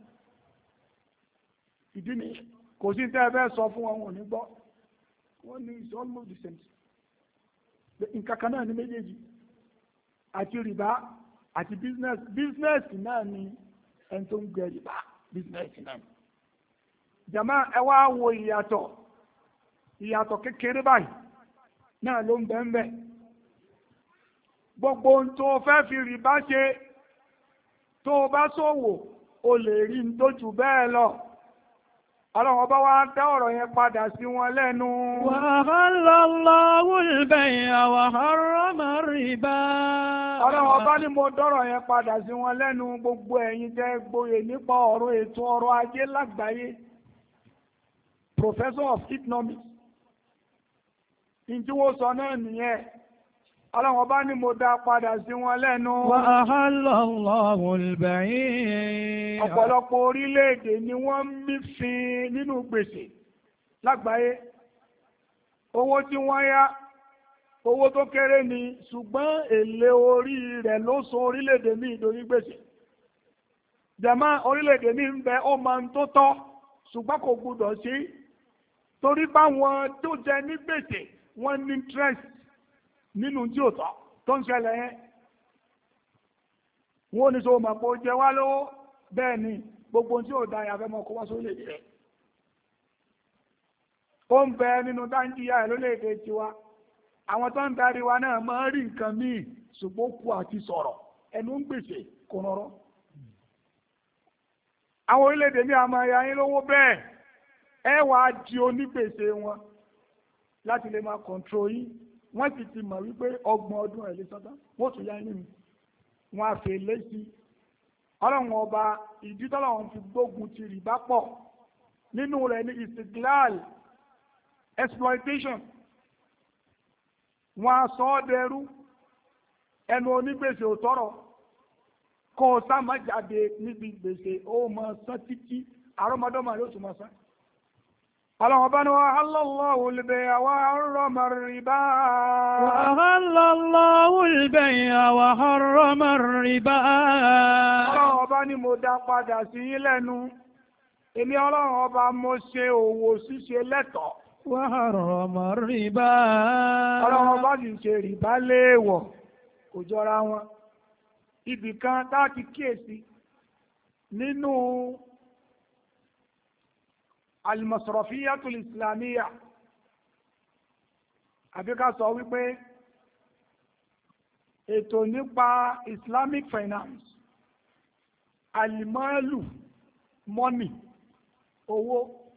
ìdí ni kò sí tẹ́ ẹ fẹ́ sọ fún wọn wọn ò ní gbọ́ wọ́n ní it's almost the same nǹkan kan náà ní méjèèjì àti rìbá àti business business náà ni ẹni tó ń gbé rìbá business náà ni jàmá ẹ wá wo ìyàtọ̀ ìyàtọ̀ kékeré báyìí náà ló ń bẹ ń bẹ gbogbo ohun tó fẹ́ fi rìbá ṣe tó o bá ṣòwò o lè rí n tó jù bẹ́ẹ̀ lọ ọlọ́run ọba wa dá ọ̀rọ̀ yẹn padà sí wọn lẹ́nu. Wa ahalla Allahu al-bay'a wa harrama ar-riba. ọlọ́run ọba ní mo dọ́rọ̀ yẹn padà sí wọn lẹ́nu gbogbo ẹ̀yin tẹ́ gboyè nípa ọ̀rọ̀ ètò ọrọ̀ ajé lágbàáyé professor of economics ìjú wo sọ náà nìyẹn ọlọ́run ọba ní mo dá padà sí wọn lẹ́nu. Wa ahalla Allahu al-bay'a. ọ̀pọ̀lọpọ̀ orílẹ̀-èdè ni wọ́n ń mí fin nínú gbèsè lágbàáyé owó tí wọ́n yá owó tó kéré ni ṣùgbọ́n èlé orí rẹ̀ ló sọ orílẹ̀-èdè ní ìdórí gbèsè jàmá orílẹ̀-èdè ní ń bẹ ó máa ń tó tọ́ ṣùgbọ́n kò gbọdọ̀ sí torí báwọn tó jẹ ní gbèsè wọ́n ní interest nínú tí ò tọ́ tó ń ṣẹlẹ̀ yẹn wọ́n ní sọ ma pé ó jẹ wá lówó bẹ́ẹ̀ ni gbogbo tí ò da ìyàfẹ́ mọ́ kó wá sórílẹ̀-èdè rẹ̀ ó ń bẹ nínú dáńjíyà ẹ̀ lórílẹ̀-èdè tiwa àwọn tó ń darí wa náà máa rí nǹkan míì ṣùgbọ́n kú àti sọ̀rọ̀ ẹnu ń gbèsè kò rọrọ́ àwọn orílẹ̀-èdè ní àmọ́ ẹ̀yà yín lówó bẹ́ẹ̀ ẹ wà á di onígbèsè wọn láti lè máa kọ̀ǹtró yín wọ́n sì ti mọ̀ wípé ọgbọ̀n ọdún ẹ̀ lè sọ́tọ́ wọ́n tún yá yín wọn á fè lẹ́sí ọlọ́run ọba ìdí tọ́lọ́run fi gbógun ti rìbá pọ̀ nínú rẹ̀ ní istiglal exploitation wọn á sọ ọ́ dẹrú ẹnu onígbèsè ò tọrọ kó o sá má jáde níbi gbèsè ó máa san títí àrọ́mọdọ́mọ yóò tún máa san. ọlọ́run ọba ni wa hallallahu al-bay'a wa harrama ar-riba. Wa hallallahu al-bay'a wa harrama ar-riba. ọlọ́run ọba ni mo dá padà sí yín lẹ́nu èmi ọlọ́run ọba mo ṣe òwò ṣíṣe lẹ́tọ̀ọ́. Wa harrama ar-riba. ọlọ́run ọba sì ṣe rìbá léèwọ̀ kò jọra wọn. ibì kan láti kíyèsí nínú al-masrafiyatul islamiyya àbí ká sọ wípé ètò nípa islamic finance alimalu money owó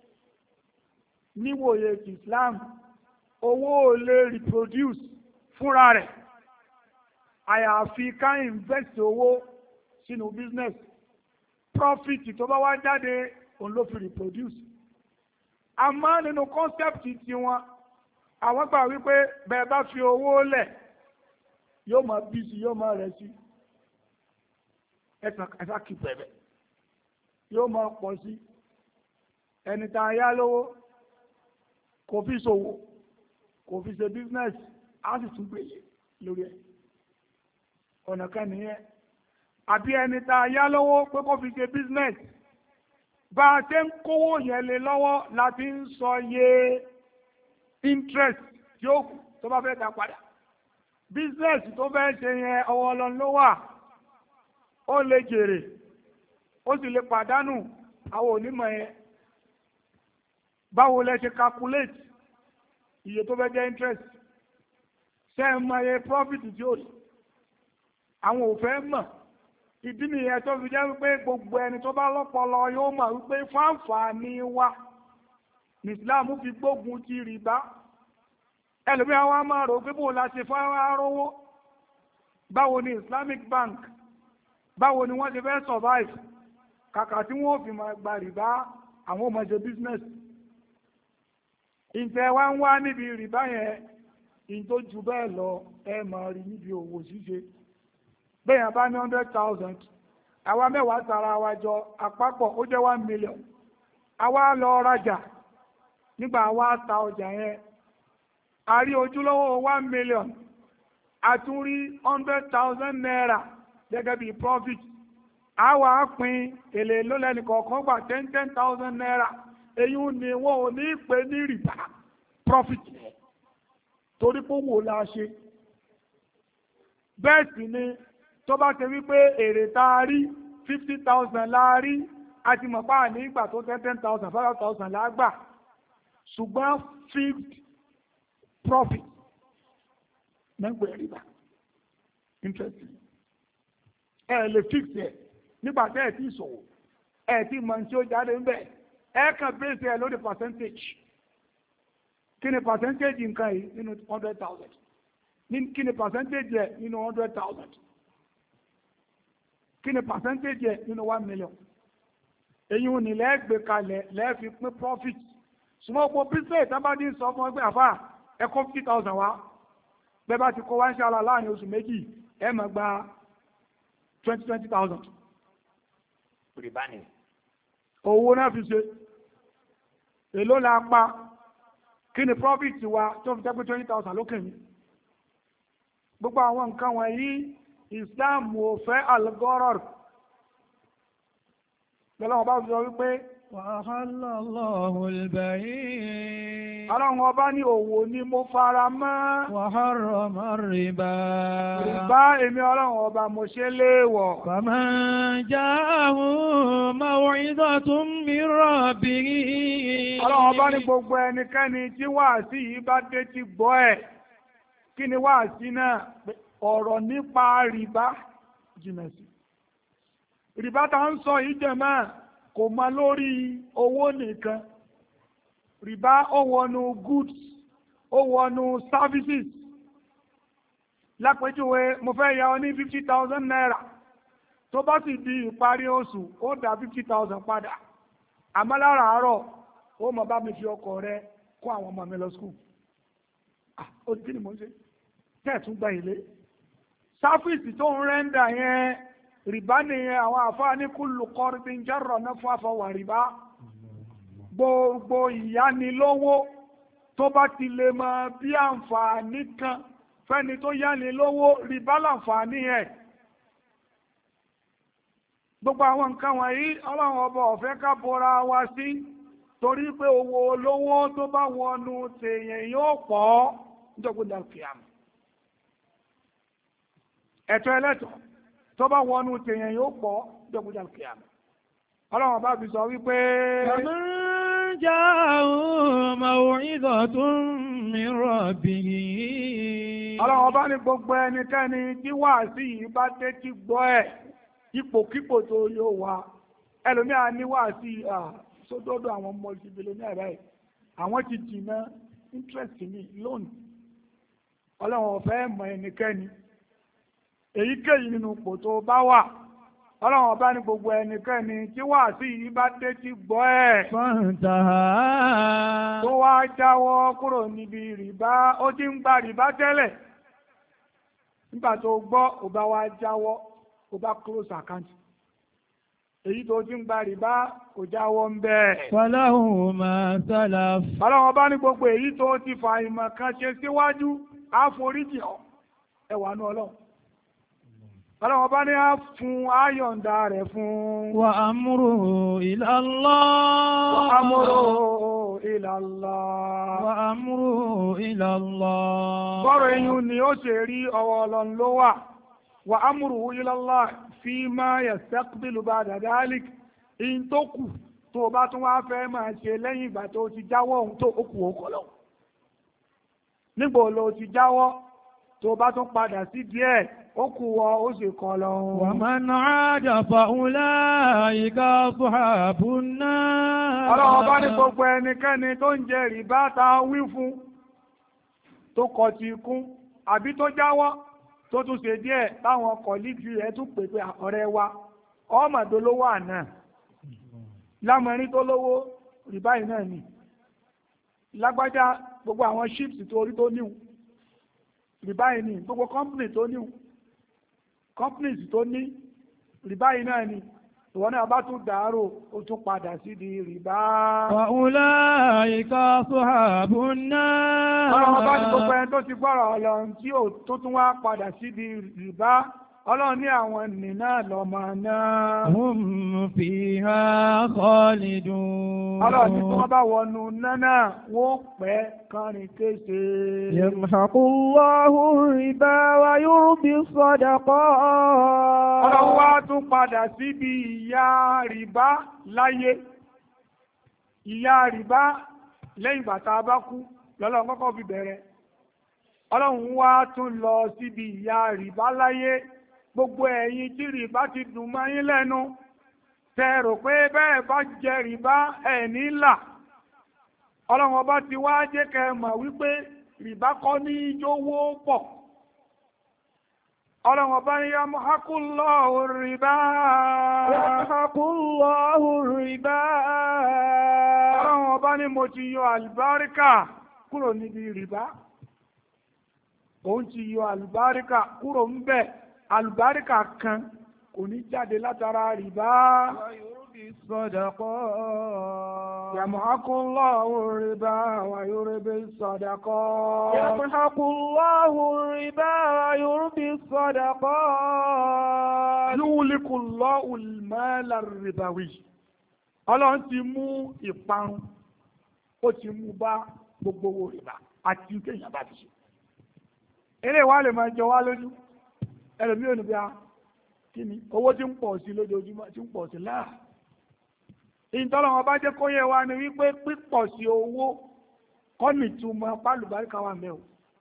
níwòye islam owó ò lè reproduce fúnra rẹ̀ àyàfi ká invest owó sínú business profit tó bá wá jáde òun ló fi reproduce àmọ́ nínú concept tí wọn àwọn gbà wípé bẹ́ẹ̀ bá fi owó lẹ̀ yóò máa bí sí yóò máa rẹ̀ sí ẹ̀sán ẹ̀sán kì pẹ̀lẹ́ yóò máa pọ̀ sí ẹni tá a yá lówó kò fi ṣòwò kò fi ṣe bísínẹ́sì á sì tún gbèyè lórí ẹ̀ ọ̀nà kan nìyẹn àbí ẹni tá a yá lówó pé kó fi ṣe bísínẹ́sì bá a ṣe ń kówó yẹn lé lọ́wọ́ láti ń sọ iye interest tí ó kù tó bá fẹ́ dá padà bísínẹ́sì tó fẹ́ ṣe yẹn ọwọ́ Ọlọ́run ló wà ó lè jèrè ó sì lè pàdánù àwọn onímọ̀ yẹn báwo lẹ ṣe calculate iye tó fẹ́ jẹ́ interest ṣe é mọ iye profit tí ó rí àwọn ò fẹ́ mọ̀ ìdí nìyẹn tó fi jẹ́ wípé gbogbo ẹni tó bá lọ́pọlọ yóò mọ̀ wípé fáǹfààní wa ní Islam fi gbógun ti rìbá ẹlòmíà wa máa rò pé bó la ṣe fáwọn arówó báwo ni Islamic Bank báwo ni wọ́n ṣe fẹ́ survive kàkà tí wọ́n fi máa gba rìbá àwọn ọmọ ṣe business ìtẹ̀ wá ń wá níbi rìbá yẹn in tó ju bẹ́ẹ̀ lọ ẹ máa rí níbi òwò ṣíṣe bẹ́ẹ̀ bá ní hundred thousand àwa mẹ́wàá tara wa jọ àpapọ̀ ó jẹ́ one million àwa lọ rajà nígbà àwa ta ọjà yẹn a rí ojúlówó one million a tún rí hundred thousand naira gẹ́gẹ́ bí profit àwa pín èlé ló lẹ́nu kọ̀ọ̀kan gbà ten ten thousand naira èyí ni wọn ò ní pè ní rìbá profit torí pé wò la ṣe bẹ́ẹ̀ sì ni tó bá ṣe wípé èrè tá a rí fifty thousand la rí a ti mọ̀ pa ní ìgbà tó ten ten thousand five thousand la gbà ṣùgbọ́n fixed profit mẹ́gbẹ̀ẹ́ rìbá interest ẹ lè fix ẹ nígbà tẹ́ ẹ ti ṣòwò ẹ ti mọ̀ tí ó jáde ń bẹ̀ ẹ kàn bẹ́sẹ̀ ẹ lórí percentage kí ni percentage nǹkan yìí nínú hundred thousand kí ni percentage ẹ nínú hundred thousand kí ni percentage ẹ nínú one million èyí ò ní lẹ́ẹ̀gbẹ́ kalẹ̀ lẹ́ẹ̀fi pín profit ṣùgbọ́n gbogbo business tábàdí sọ fún ẹgbẹ́ àfà ẹ kó fifty thousand wá bẹ́ẹ̀ bá ti kó wá ń ṣàlà láàrin oṣù méjì ẹ máa gba twenty twenty thousand rìbá ni owó náà fi ṣe èló la pa kí ni profit wa tó fi jẹ́ pé twenty thousand lókè ní gbogbo àwọn nǹkan wọ̀nyí Islam ò fẹ́ algoror lọ́la wọn bá sọ wípé wàhálà Allahul bay'i. Ọlọ́run ọba ní òwò ni mo fara mọ́. Wa harrama rìbá. Rìbá èmi ọlọ́run ọba mo ṣe léèwọ̀. Faman ja'ahu maw'izatun min rabbih. Ọlọ́run ọba ní gbogbo ẹnikẹ́ni tí wáàsí yìí bá dé ti gbọ́ ẹ̀. Kí ni wáàsí náà? Ọ̀rọ̀ nípa rìbá jìnnà sí. Rìbá tá ń sọ yìí jẹ́ máa kò mọ lórí owó nìkan. Rìbá ó wọnú goods, ó wọnú services. Lápèjúwe, mo fẹ́ yá ọ ní fifty thousand naira. Tó bá sì di ìparí oṣù, ó dá fifty thousand padà. Àmọ́ láràárọ̀, ó mọ̀ bá mi fi ọkọ̀ rẹ kó àwọn ọmọ mi lọ school. Ah, ó ti kí ni mo ń ṣe? Tẹ́ẹ̀tún gba ilé. Sáfíìsì tó ń rẹ́ńdà yẹn, rìbá nìyẹn àwọn àfáà ní kullu qardin jarra naf'a fahuwa rìbá. Gbogbo ìyánilówó tó bá ti lè mọ bí àǹfààní kan fẹ́ni tó yánilówó rìbá láǹfààní ẹ̀. Gbogbo àwọn nǹkan wọ̀nyí ọlọ́run ọba ọ̀fẹ́ ká bora wa sí torí pé owó olówó tó bá wọnú tèèyàn yóò pọ̀ nítorí kìámù. Ẹ̀tọ́ ẹlẹ́tọ̀ tó bá wọnú tèèyàn yóò pọ̀ nítorí kìámù. Ọlọ́run ọba fi sọ wípé ja'ahu maw'izatun min rabbih. Ọlọ́run ọba ní gbogbo ẹnikẹ́ni tí wáàsí yìí bá dé tí gbọ́ ẹ̀ ipòkípò tó yóò wá ẹlòmíà ní wáàsí sódódó àwọn ọmọ ìsìnkú ní ẹ̀rẹ́ ẹ̀ àwọn ti jìnnà interest ní lónìí. Ọlọ́run ọ̀fẹ́ mọ ẹnikẹ́ni èyíkéyìí nínú ipò tó bá wà. Ọlọ́run ọba ní gbogbo ẹnikẹ́ni tí wáàsí yìí bá dé tí gbọ́ ẹ̀. Fantaha. Tó wá jáwọ́ kúrò níbi rìbá, ó ti ń gba rìbá tẹ́lẹ̀. nígbà tó gbọ́ ò bá wá jáwọ́ ò bá close account èyí tó ti ń gba rìbá kò jáwọ́ ń bẹ́ẹ̀. falahu ma salaf. ọlọ́wọ́n bá ní gbogbo èyí tó ti fa ìmọ̀ kan ṣe síwájú àforíjì ọ̀ ẹwà ní ọlọ́run. ọlọ́wọ́n bá ní á fún ayọ̀ǹda rẹ̀ fún. wa amruhu ila Allah. wa amruhu ila Allah. wa amruhu ila Allah. bọ́rọ̀ eyín ni ó ṣe rí ọwọ́ ọlọ́run ló wà. wa amruhu ila Allah fima yastaqbilu ba'da dhalik. in tó kù tó o bá tún wá fẹ́ máa ṣe lẹ́yìn ìgbà tó o ti jáwọ́ ohun tó kù ó kọ̀ lọ. nígbà lo ti jáwọ́ tó o bá tún padà sí díẹ̀ ó kù wọ ó sì kọ̀ lọ. wa man 'ada fa ulaika ashabun nar. ọlọ́wọ́ bá ní gbogbo ẹnikẹ́ni tó ń jẹ rìbá ta wí fún tó kọ̀ tí kún àbí tó jáwọ́ tó tún ṣe díẹ̀ táwọn kọ̀lígì ẹ̀ tún pè pé ọ̀rẹ́ wa ọmọdé lówó àná lámọrin tó lówó rìbá yìí náà ni lágbájá gbogbo àwọn ships tó rí tó níwò rìbá yìí ni gbogbo company tó níwò companies tó ní rìbá yìí náà ni ìwọ náà bá tún dàárò ó tún padà sí di rìbá. wa ulaika ashabun nar. ọlọ́run bá ní gbogbo ẹni tó ti gbọ́rọ̀ ọlọ́run tí ó tó tún wá padà sí di rìbá ọlọ́run ní àwọn nìna lọ́mọ náà. hum fiha khalidun. ọlọ́run ní tí wọ́n bá wọnú náà wọ́n pẹ́ kánrin kéṣe. yamhaqullahu riba wa yurbi sadaqat. ọlọ́run wá tún padà síbi ìyà rìbá láyé. ìyà rìbá lẹ́yìn bàtà bá kú lọ́lọ́run kọ́kọ́ fi bẹ̀rẹ̀. ọlọ́run wá tún lọ síbi ìyà rìbá láyé. gbogbo ẹ̀yin tí rìbá ti dùn mọ́ yín lẹ́nu tẹ́ rò pé bẹ́ẹ̀ bá jẹ rìbá ẹ̀ ní là ọlọ́run ọba ti wá jẹ́ kẹ́ mọ̀ wípé rìbá kọ́ ní ìjówó pọ̀ ọlọ́run ọba ní yamhaqullahu rìbá yamhaqullahu rìbá ọlọ́run ọba ní mo ti yọ àlùbáríkà kúrò níbi rìbá òun ti yọ àlùbáríkà kúrò ń bẹ̀ àlùbáríkà kan kò ní jáde látara rìbá. wa yurbi sadaqat. yamhaqullahu rìbá wa yurbi sadaqat. yamhaqullahu rìbá wa yurbi sadaqat. yuhlikullahu al-mala ar-ribawi. ọlọ́run ti mú ìparun ó ti mú bá gbogbo owó rìbá àti kéèyàn bá ti ṣe. eré wa lè máa jọ wá lójú ẹlòmí ò ní bí a kí ni owó tí ń pọ̀ sí lójoojúmọ́ tí ń pọ̀ sí láà ìtọ́lọ́wọ́n bá jẹ́ kó yẹ wa ni wípé pípọ̀ sí owó kọ́ nìtumọ̀ pálùbáríkà wà mẹ́ o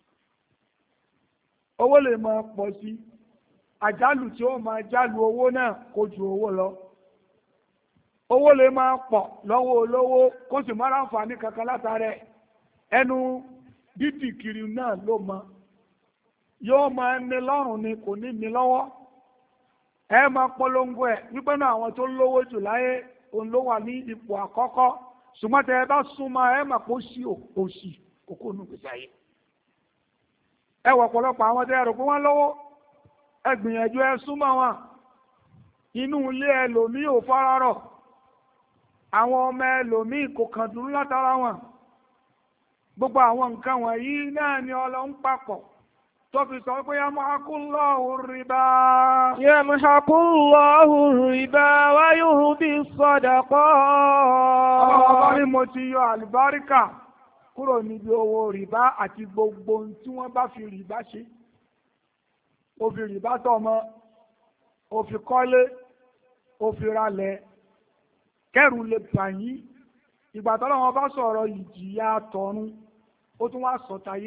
owó lè máa pọ̀ sí àjálù tí ó máa jálù owó náà kó ju owó lọ owó lè máa pọ̀ lọ́wọ́ olówó kó sì má ráǹfààní kankan látàrẹ ẹnu dídì kiri náà ló mọ yóò máa ní lọ́rùn ni kò ní ní lọ́wọ́ ẹ máa polongo ẹ̀ wípé náà àwọn tó lówó jù láyé òun ló wà ní ipò àkọ́kọ́ ṣùgbọ́n tẹ ẹ bá súnmọ́ ẹ máa kó sí òsì kókó nù gbèsè ayé ẹ wọ̀ pọ̀lọpọ̀ àwọn tẹ ẹ rò pé wọ́n lówó ẹ gbìyànjú ẹ súnmọ́ wọn inú ilé ẹlòmíì ò fararọ̀ àwọn ọmọ ẹlòmíì kò kàn dúró látara wọn gbogbo àwọn nǹkan wọ̀nyí náà ni Ọlọ́run papọ̀ tó fi sọ pé yamhaqullahu rìbá. yamhaqullahu rìbá wa yurbi sadaqat. ọlọ́wọ́ ní mo ti yọ àlùbáríkà kúrò níbi owó rìbá àti gbogbo tí wọ́n bá fi rìbá ṣe. ó fi rìbá tọ́mọ ó fi kọ́lé ó fi ralẹ̀ kẹ́rù lè bà yín ìgbà tọ́lọ́wọ́ bá sọ̀rọ̀ ìjìyà tọ̀run ó tún wá sọ tayé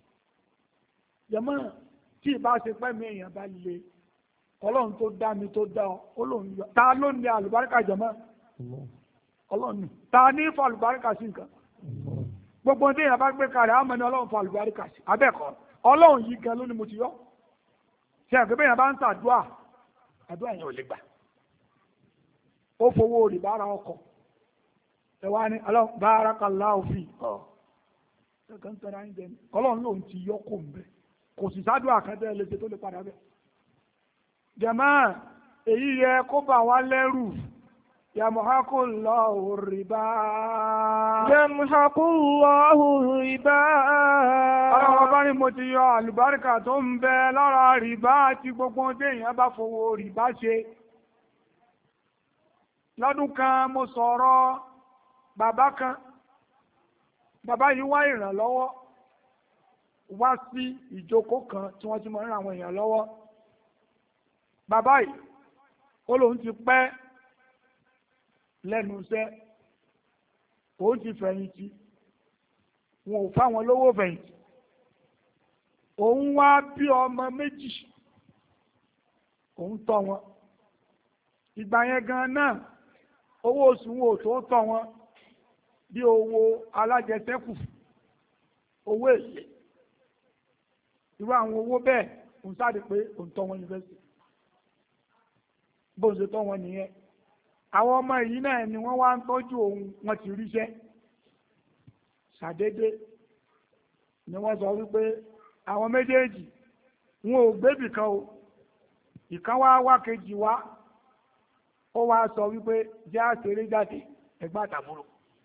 jẹmọ́ tí ìbá ṣe pẹ́ mi èèyàn bá le ọlọ́run tó dá mi tó dá ọ ọlọ́run yọ ta ló ní àlùbáríkà jẹmọ́ ọlọ́run ta ní fọ àlùbáríkà sí nǹkan gbogbo tí èèyàn bá gbé kalẹ̀ àmọ́ ní ọlọ́run fọ àlùbáríkà sí abẹ́ẹ̀kọ́ ọlọ́run yìí gan ló ní mo ti yọ ṣe àgbẹ̀ bẹ́ẹ̀ yẹn bá ń ṣàdúà àdúà yẹn ò lè gbà ó fowó rìbá ra ọkọ̀ ẹ wá ní ọlọ́run barakallahu fi ọ ọlọ́run lòun ti yọ kó ń bẹ́ẹ̀ kò sì sádùn àkàndẹ́ lè ṣe tó lè padà bẹ́ẹ̀. jàmáà èyí yẹ kó bà wá lẹ́rù. يمحق الله الربا يمحق الله الربا ọlọ́wọ́ bá ní mo ti yọ àlùbáríkà tó ń bẹ lára rìbá àti gbogbo téèyàn bá fowó rìbá ṣe. lọ́dún kan mo sọ̀rọ̀ bàbá kan bàbá yìí wá ìrànlọ́wọ́ wá sí ìjókòó kan tí wọ́n ti mọ̀ ń ràn àwọn èèyàn lọ́wọ́. bàbá yìí ó lóun ti pẹ́ lẹ́nu iṣẹ́ òun ti fẹ̀yìntì wọn ò fáwọn lówó fẹ̀yìntì òun wá bí ọmọ méjì òun tọ́ wọn ìgbà yẹn gan náà owó oṣù wọn ò tó tọ́ wọn bí owó alájẹsẹ́kù owó èlé irú àwọn owó bẹ́ẹ̀ òun sáré pé òun tọ́ wọn yunifásitì bó ṣe tọ́ wọn nìyẹn. àwọn ọmọ yìí náà ni wọ́n wá ń tọ́jú òun wọn ti ríṣẹ́ ṣàdédé ni wọ́n sọ wípé àwọn méjèèjì wọn ò gbébì kan o ìkan wá wá kejì wá ó wá sọ wípé jẹ́ àṣeré jáde ẹgbẹ́ àtàbúrò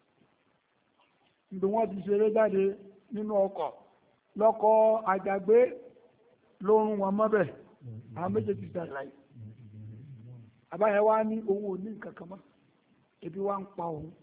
níbi wọ́n ti ṣeré jáde nínú ọkọ̀ lọ́kọ̀ àjàgbé lórun wọn mọ́bẹ̀ àwọn méjèèjì ṣàlàyé. àbáyẹ wá ní owó ní nǹkan kan mọ́ ebi wá ń pa òun.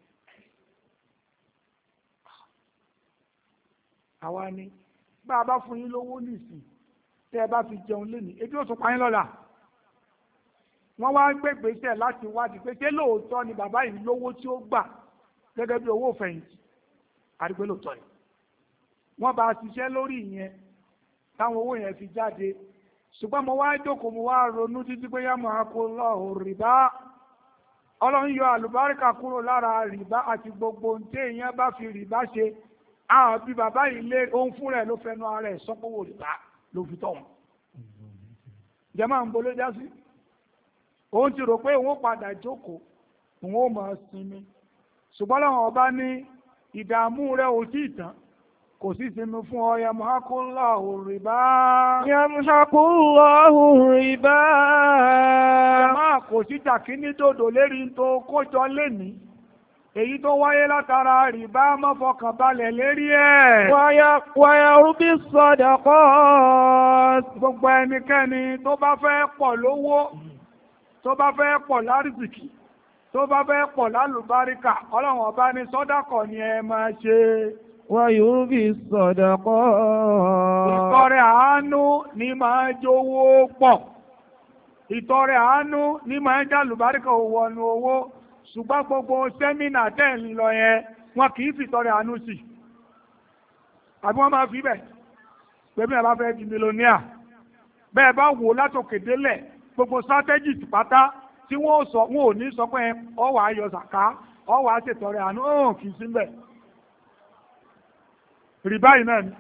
àwa ni bá a bá fún yín lówó nìsín tẹ́ ẹ bá fi jẹun lénìí ebi ó tún pa yín lọ́la. wọ́n wá gbé gbèsè láti wádìí pé ṣé lóòótọ́ ni bàbá yìí lówó tí ó gbà gẹ́gẹ́ bí owó fẹ̀yìntì àdìgbé lóòótọ́ ni. wọ́n bá a ṣiṣẹ́ lórí ìyẹn táwọn owó yẹn fi jáde. ṣùgbọ́n mo wá jókòó mo wá ronú títí pé yá máa kó lọ́hùn rìbá ọlọ́run yọ àlùbáríkà kúrò lára rìbá àti gbogbo ntẹ èèyàn bá fi rìbá ṣe àwọn bí bàbá yìí lé ohun fún rẹ̀ ló fẹnu ara ẹ̀ sọ́kòwò rìbá ló fi tọ̀ wọ́n. jẹ́mọ́ ń bolé já sí òun ti rò pé òun padà jókòó òun ó máa sinmi ṣùgbọ́n láwọn ọba ní ìdààmú rẹ̀ ò tí ì tán kò sí sinmi fún ọ yamhaqullahu rìbá. yamhaqullahu rìbá. Jàmáà kò sí jàkíní dòdò lérí tó kójọ lénìí. Èyí tó wáyé látara rìbá má fọkàn balẹ̀ lérí ẹ̀. Wa yarbi sadaqat. Gbogbo ẹnikẹ́ni tó bá fẹ́ pọ̀ lówó, tó bá fẹ́ pọ̀ lárísìkì, tó bá fẹ́ pọ̀ lálùbáríkà, Ọlọ́run ọba ní sọ́dákọ̀ ni ẹ máa ṣe. Wa yurbi sadaqat. Ìtọrẹ àánú ni máa jówó pọ̀. Ìtọrẹ àánú ni máa jálùbáríkà wọnú owó. Ṣùgbọ́n gbogbo sẹ́mínà tẹ́ ń lọ yẹn, wọn kì í fi ìtọrẹ àánú sí. Àbí wọ́n máa fi bẹ̀. Pẹ̀lú ẹ̀ bá fẹ́ di mílíọ̀nìà. Bẹ́ẹ̀ bá wò látòkè délẹ̀, gbogbo strategist pátá tí wọ́n sọ wọn ò ní sọ pé ọ wà á yọ sàká, ọ wà á ṣètọrẹ àánú, ọ̀hún kì í sí bẹ̀. Rìbá yìí náà ni.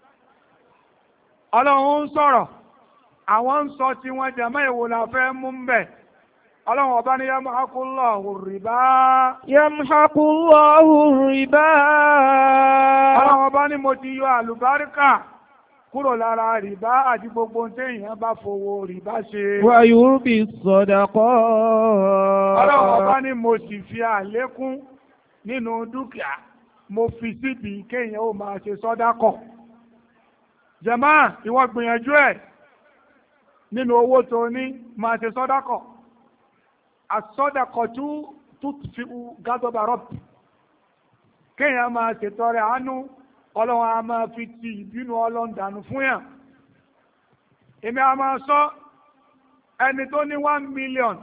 Ọlọ́run ń sọ̀rọ̀, àwọn ń sọ tí wọ́n jẹ mọ́ èwo la fẹ́ mú ń bẹ̀. Ọlọ́run ọba ní yamhaqullahu rìbá. Yamhaqullahu rìbá. Ọlọ́run ọba ní mo ti yọ àlùbáríkà kúrò lára rìbá àti gbogbo téèyàn bá fowó rìbá ṣe. Wa yurbi sadaqat. Ọlọ́run ọba ní mo sì fi àlékún nínú dúkìá. Mo fi síbi kéèyàn ó máa ṣe sọ́dákọ̀. Jàmáà, ìwọ gbìyànjú ẹ̀ nínú owó tó ní máa ṣe sọ́dákọ̀. Àsọ́dákọ̀tú tutfi'u ghadaba rabb. Kéèyàn máa ṣètọrẹ àánú, Ọlọ́run a máa fi ti ìbínú Ọlọ́run dànù fún yàn. Èmi a máa sọ ẹni tó ní one million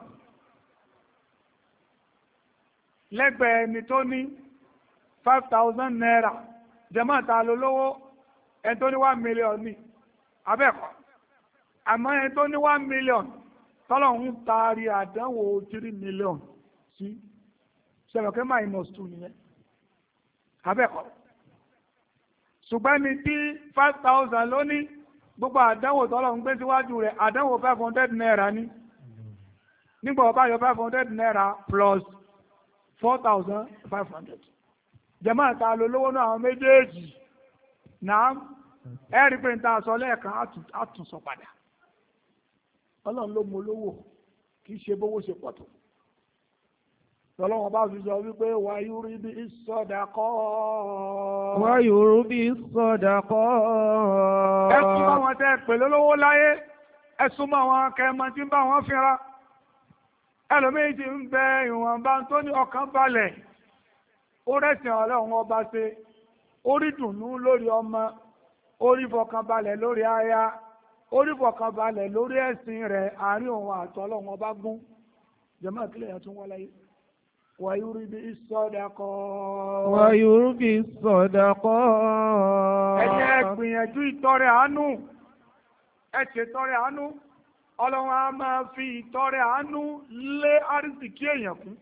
lẹ́gbẹ̀ẹ́ ẹni tó ní five thousand naira. Jàmáà ta ló lówó ẹni tó ní one million ní abẹ́ẹ̀kọ́. Àmọ́ ẹni tó ní one million tọ́lọ̀hún taari àdánwò three million sí ṣẹ̀rọ̀kẹ́ minus two nìyẹn abẹ́ẹ̀kọ́. Ṣùgbọ́n ní tí five thousand ló ní gbogbo àdánwò tọ́lọ̀hún gbé síwájú rẹ̀ àdánwò five hundred naira ní. Nígbà ọba yọ five hundred naira plus four thousand five hundred. Jàmáà ta ló lówó náà àwọn méjèèjì náà ẹ rí pé n ta sọ lẹ́ẹ̀kan á tún sọ padà ọlọ́run ló mọ olówó kì í ṣe bówó ṣe pọ̀ tó ọlọ́run bá fi sọ wípé wà yúrí bí ìsọdàkọ́ wà yúrí bí ìsọdàkọ́ ẹ tún bá wọn tẹ́ pẹ̀lú olówó láyé ẹ súnmọ́ àwọn kẹmọ tí ń bá wọn fínra ẹlòmíì ti ń bẹ ìwọ̀nba tó ní ọkàn balẹ̀ ó rẹ̀sìn ọlọ́run ọba ṣe orí dùnú lórí ọmọ orí fọkànbalẹ̀ lórí aya orí fọkànbalẹ̀ lórí ẹ̀sìn rẹ̀ àárín òun àtọ́lọ́run ọba gún jẹ́mọ́ ìpínlẹ̀ yẹn tún wọ́n láyé wàyúrí bí ìsọdàkọ́ wàyúrí bí ìsọdàkọ́ ẹ jẹ́ gbìyànjú ìtọrẹ àánú ẹ ṣe tọrẹ àánú ọlọ́run a máa fi ìtọrẹ àánú lé àrísìkí èèyàn kún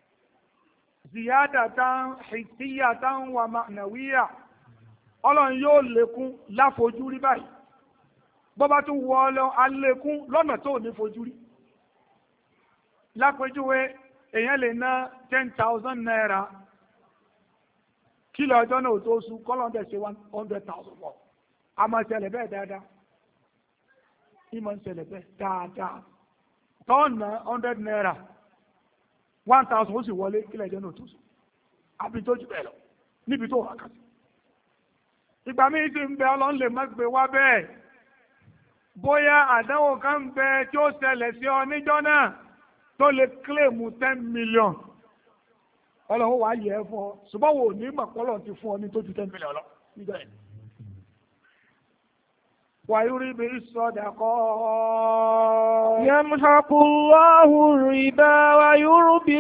ziyadatan hissiyatan wa ma'nawiyya ọlọ́run yóò lékún láfojúrí báyìí bó bá tún wọ ọlọ́run alékún lọ́nà tó ní fojúrí lápèjúwe èèyàn lè ná ten thousand naira kílò ọjọ́ náà tó sùn kọ́lọ́ndẹ̀ ṣe one hundred thousand wọ̀ a máa ṣẹlẹ̀ bẹ́ẹ̀ dáadáa ìmọ̀ ń ṣẹlẹ̀ bẹ́ẹ̀ dáadáa tọ́ọ̀nà hundred naira one thousand ó sì wọlé kílẹ̀ ẹjọ́ náà tó sùn àbí tó jù bẹ́ẹ̀ lọ níbi tó wà kàtí. ìgbà míì sì ń bẹ ọlọ́run lè má gbé wá bẹ́ẹ̀ bóyá àdánwò kan ń bẹ tí ó ṣẹlẹ̀ sí ọ níjọ́ náà tó lè kílèmù ten million ọlọ́run wàá yẹ ẹ fún ọ ṣùgbọ́n wò ní mọ̀pọ́lọ́ ti fún ọ ní tó ju ten million lọ níjọ́ yẹn. ويرب الصدقات يمحق الله الربا ويربي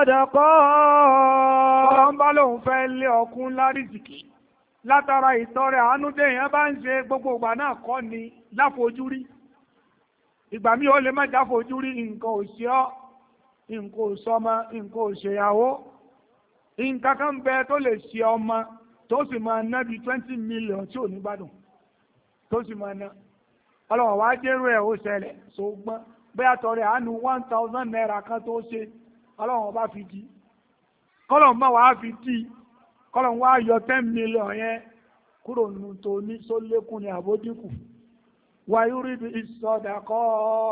الصدقات ọlọ́run bá lóun fẹ́ lé ọkùn lárísìkì látara ìtọrẹ àánú téèyàn bá ń ṣe gbogbo ìgbà náà kọ́ ni láfojúrí ìgbà míì ó lè má jáfojúrí nǹkan ò ṣe ọ́ nǹkan ò sọmọ nǹkan ò ṣèyàwó nǹkan kan bẹ tó lè ṣe ọmọ tó sì máa ná bíi twenty million tí ò ní gbádùn tó sì máa ná ọlọ́wọ́ wá jẹ́rú ẹ̀ ó ṣẹlẹ̀ ṣùgbọ́n bóyá tọrẹ àánú one thousand naira kan tó ṣe ọlọ́wọ́ bá fi di kọ́lọ̀ mọ́ wàá fi di kọ́lọ̀ wá yọ ten million yẹn kúrò nù tó ní sólékún ní àbódínkù wáyúrí bí ìsọdàkọ́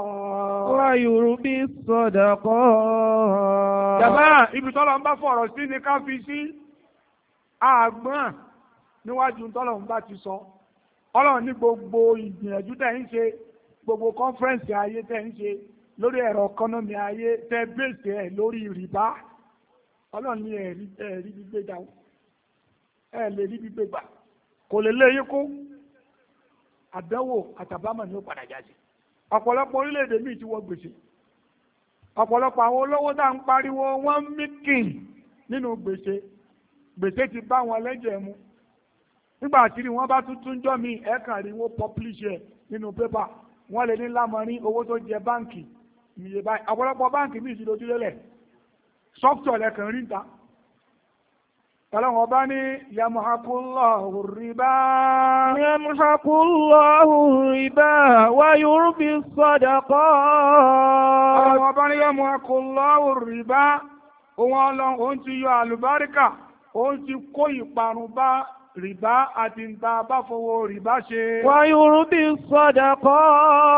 wáyúrí bí ìsọdàkọ́ jàmbá ibi tọ́lọ̀ ń bá fọ̀rọ̀ sí ni ká fi sí àgbọ̀n níwájú tọ́lọ̀ ń bá ti sọ. Ọlọ́run ní gbogbo ìgbìyànjú tẹ́ ń ṣe gbogbo kọ́nfẹ́rẹ́nsì ayé tẹ́ ń ṣe lórí ẹ̀rọ ẹkọ́nọ́mì ayé tẹ́ bèsè ẹ̀ lórí rìbá Ọlọ́run ní ẹ̀rí ẹ̀rí gbígbé dáwọ́ ẹ̀ lè rí gbígbé gbà kò lè léyìn kó àdánwò àtàbámọ̀ ní ó padà jáde ọ̀pọ̀lọpọ̀ orílẹ̀-èdè míì ti wọ gbèsè ọ̀pọ̀lọpọ̀ àwọn olówó tá ń pariwo wọ́n míkìn nínú gbèsè gbèsè ti bá wọn lẹ́jẹ̀ mu nígbà tí wọ́n bá tuntun jọ mi ẹ̀ẹ̀kan rí wọ́n publish ẹ̀ nínú pépà wọ́n lè ní lámọ̀rí owó tó jẹ báǹkì ìyè báyìí ọ̀pọ̀lọpọ̀ báǹkì míì ti dojú lélẹ̀ sọ́kítọ̀ lẹ́kàn rí ta ọlọ́wọ́n bá ní yamuhakullahu rìbá yamuhakullahu rìbá wa yurbi sadaqat ọlọ́wọ́n bá ní yamuhakullahu rìbá òun ọlọ́run òun ti yọ àlùbáríkà òun ti kó ìparun bá rìbá àti ǹta bá fowó rìbá ṣe. Wa yurbi sadaqat.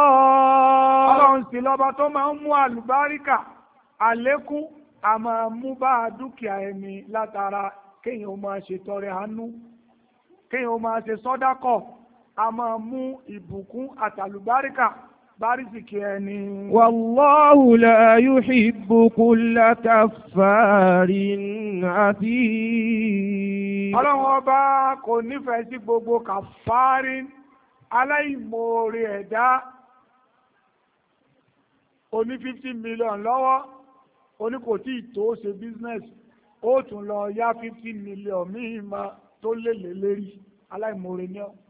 Ọlọ́run sì lọ́ba tó máa ń mú àlùbáríkà àlékún àmọ́ mú bá dúkìá ẹni látara kéèyàn máa ṣe tọrẹ àánú kéèyàn máa ṣe sọ́dákọ̀ àmọ́ mú ìbùkún àtàlùbáríkà bárísìkì ẹni. Wallahu la yuhibbu kulla kaffarin athim. Ọlọ́run ọba kò nífẹ̀ẹ́ sí gbogbo kàfárín aláìmoore ẹ̀dá oní fifty million lọ́wọ́ oní kò tí ì tó ṣe business ó tún lọ yá fifty million míì mọ́ tó lélẹ̀ lérí aláìmoore ní ọ́.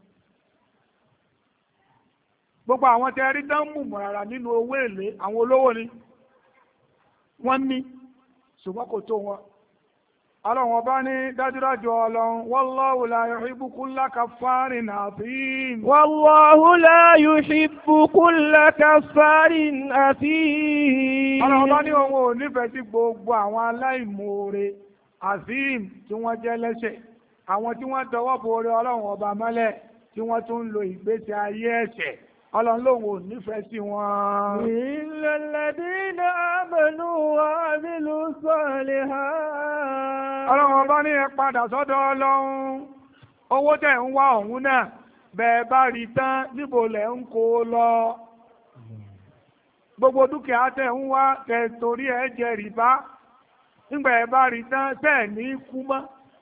Gbogbo àwọn tẹ́ rí dán mùmọ̀ rárá nínú owó èlé àwọn olówó ni wọ́n ní ṣùgbọ́n kò tó wọn. Ọlọ́run ọba ní dájúdájú ọlọ́run wallahu la yuhibbu kulla kaffarin athim. Wallahu la yuhibbu kulla kaffarin athim. Ọlọ́run ọba ní òun ò nífẹ̀ẹ́ sí gbogbo àwọn aláìmoore athim tí wọ́n jẹ́ lẹ́ṣẹ̀ àwọn tí wọ́n dọwọ́ bo orí ọlọ́run ọba mọ́lẹ̀ tí wọ́n tún ń lo ìgbésí ayé ẹ̀ṣẹ̀ ọlọ́run lòun ò nífẹ̀ẹ́ sí wọn. illal ladina amanu wa amilu salihat. ọlọ́run ọba ní ẹ padà sọ́dọ̀ ọlọ́run owó tẹ̀ ń wá ọ̀hún náà bẹ́ẹ̀ bá rí tán níbo lẹ̀ ń kó lọ. gbogbo dúkìá tẹ̀ ń wá tẹ̀ torí ẹ jẹ rìbá nígbà ẹ bá rí tán tẹ̀ ní kú mọ́.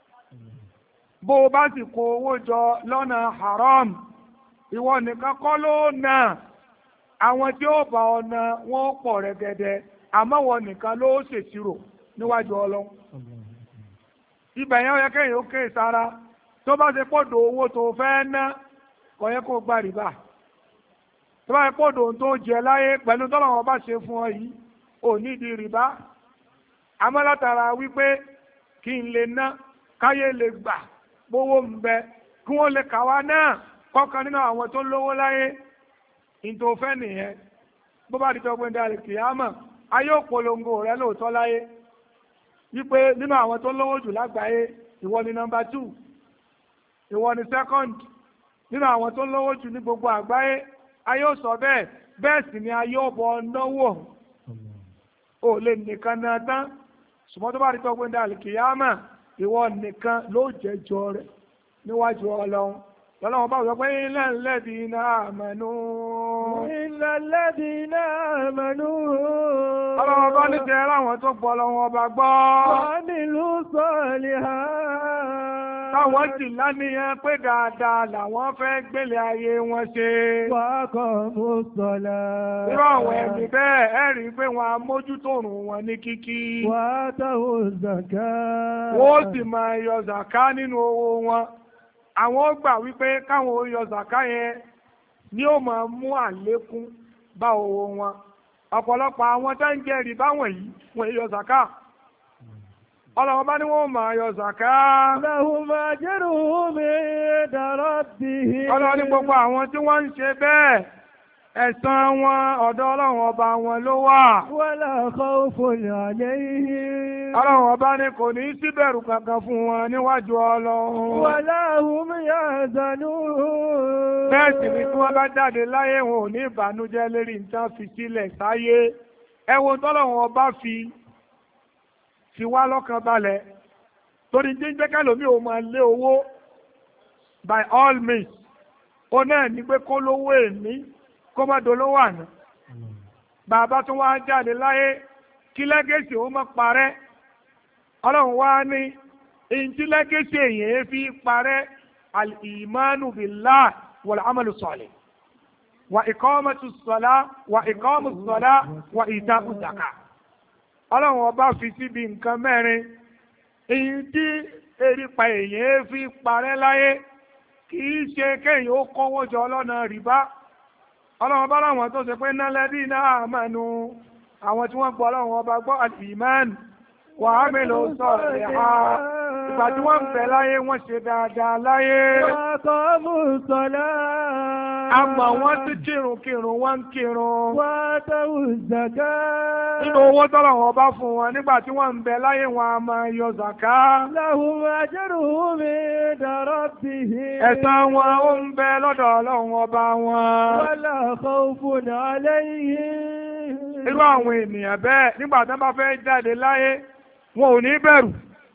bó o bá sì kó owó jọ lọ́nà haram ìwọ nìkan kọ́ ló nà àwọn tí ó bá ọ̀nà wọn pọ̀ rẹ̀gẹ̀dẹ̀ àmọ́ wọn nìkan ló ṣèṣirò níwájú ọlọ́run. ibẹ̀ yẹn ó yẹ kéèyàn ó kéè sára tó bá ṣe pọ̀dọ̀ owó tó fẹ́ ná kò yẹ kó gba rìbá tó bá ṣe pọ̀dọ̀ tó jẹ láyé pẹ̀lú tọ́lọ́wọ́n bá ṣe fún ọ yìí ò ní di rìbá àmọ́ látara wípé kí n lè ná káyé lè gbà gbówó ń bẹ kí wọ́n lè kàwá náà kọ́kan nínú àwọn tó lówó láyé ìtòfẹ́ nìyẹn bó bá di tọ́gbọ́n darí kìámọ̀ ayé òpolongo rẹ lóòótọ́ láyé wípé nínú àwọn tó lówó jù lágbàáyé ìwọ ni nọ́mbà two ìwọ ni second nínú àwọn tó lówó jù ní gbogbo àgbáyé ayé ò sọ bẹ́ẹ̀ bẹ́ẹ̀ sì ni ayé ò bọ̀ náwó ò lè nìkan náà tán ṣùgbọ́n tó bá di tọ́gbọ́n darí kìámọ̀ ìwọ nìkan ló jẹjọ rẹ níwájú ọlọ́run lọ́lọ́wọ́ bá wọ́n pé illal ladina amanu. illal ladina amanu. ọlọ́wọ́ bá ní tẹ́ láwọn tó gbọ́ lọ́wọ́ bá gbọ́. wa amilu salihat. táwọn sì láníyàn pé dáadáa làwọn fẹ́ gbélé ayé wọn ṣe. wa aqamu salat. irú àwọn ẹ̀mí bẹ́ẹ̀ ẹ rí i pé wọn á mójútórùn wọn ní kíkí. wa atawu zakat. wọ́n sì máa yọ zàká nínú owó wọn. àwọn gbà wípé káwọn ó yọ zàká yẹn ni ó máa mú àlékún bá owó wọn ọ̀pọ̀lọpọ̀ àwọn tó ń jẹ rìbá wọ̀nyí wọ́n yọ zàká ọlọ́wọ́ bá ní wọ́n máa yọ zàká. lahum ajruhum inda rabbihim. ọlọ́wọ́ ní gbogbo àwọn tí wọ́n ń ṣe bẹ́ẹ̀ ẹ̀san wọn ọ̀dọ̀ ọlọ́run ọba wọn ló wà. wala khawfun alayhim. ọlọ́run ọba ní kò ní síbẹ̀rù kankan fún wọn níwájú ọlọ́run. wala hum yahzanun. bẹ́ẹ̀ sì ni tí wọ́n bá jáde láyé wọn ò ní ìbànújẹ́ lérí nǹkan fi sílẹ̀ sáyé. ẹ wo tọ́lọ́run ọba fi fi wá lọ́kàn balẹ̀ torí jíjẹ́ kẹlòmí ò máa lé owó by all means ó náà ní pé kó lówó èmi kó má dolówó àná bàbá tó wá jáde láyé kí lẹ́gẹ̀ẹ́sì ó má parẹ́ ọlọ́run wá ní ìntí lẹ́gẹ̀ẹ́sì èyàn fi parẹ́ al-imanu billah wal amalu salih wa iqamatu salah wa iqamu salah wa ita'u zakah ọlọ́run ọba fi síbi nǹkan mẹ́rin èyí tí erípa èyàn fi parẹ́ láyé kìí ṣe kéèyàn ó kówó jọ lọ́nà rìbá ọlọ́run ọba láwọn tó ṣe pé nálẹ́bí náà mẹ́nu àwọn tí wọ́n gbọ́ ọlọ́run ọba gbọ́ al-iman wa amilu salihat ìgbà tí wọ́n ń bẹ láyé wọ́n ṣe dáadáa láyé. wa aqamu salat. àmọ́ wọ́n ti kírun kírun wọ́n ń kírun. wa atawu zakat. nínú owó tọ́lọ̀ wọn bá fún wọn nígbà tí wọ́n ń bẹ láyé wọn a máa yọ zàká. lahum ajruhum inda rabbihim. ẹ̀san wọn ó ń bẹ lọ́dọ̀ ọlọ́run ọba wọn. wala khawfun alayhim. irú àwọn ènìyàn bẹ́ẹ̀ nígbà tí wọ́n bá fẹ́ jáde láyé wọn ò ní bẹ̀rù.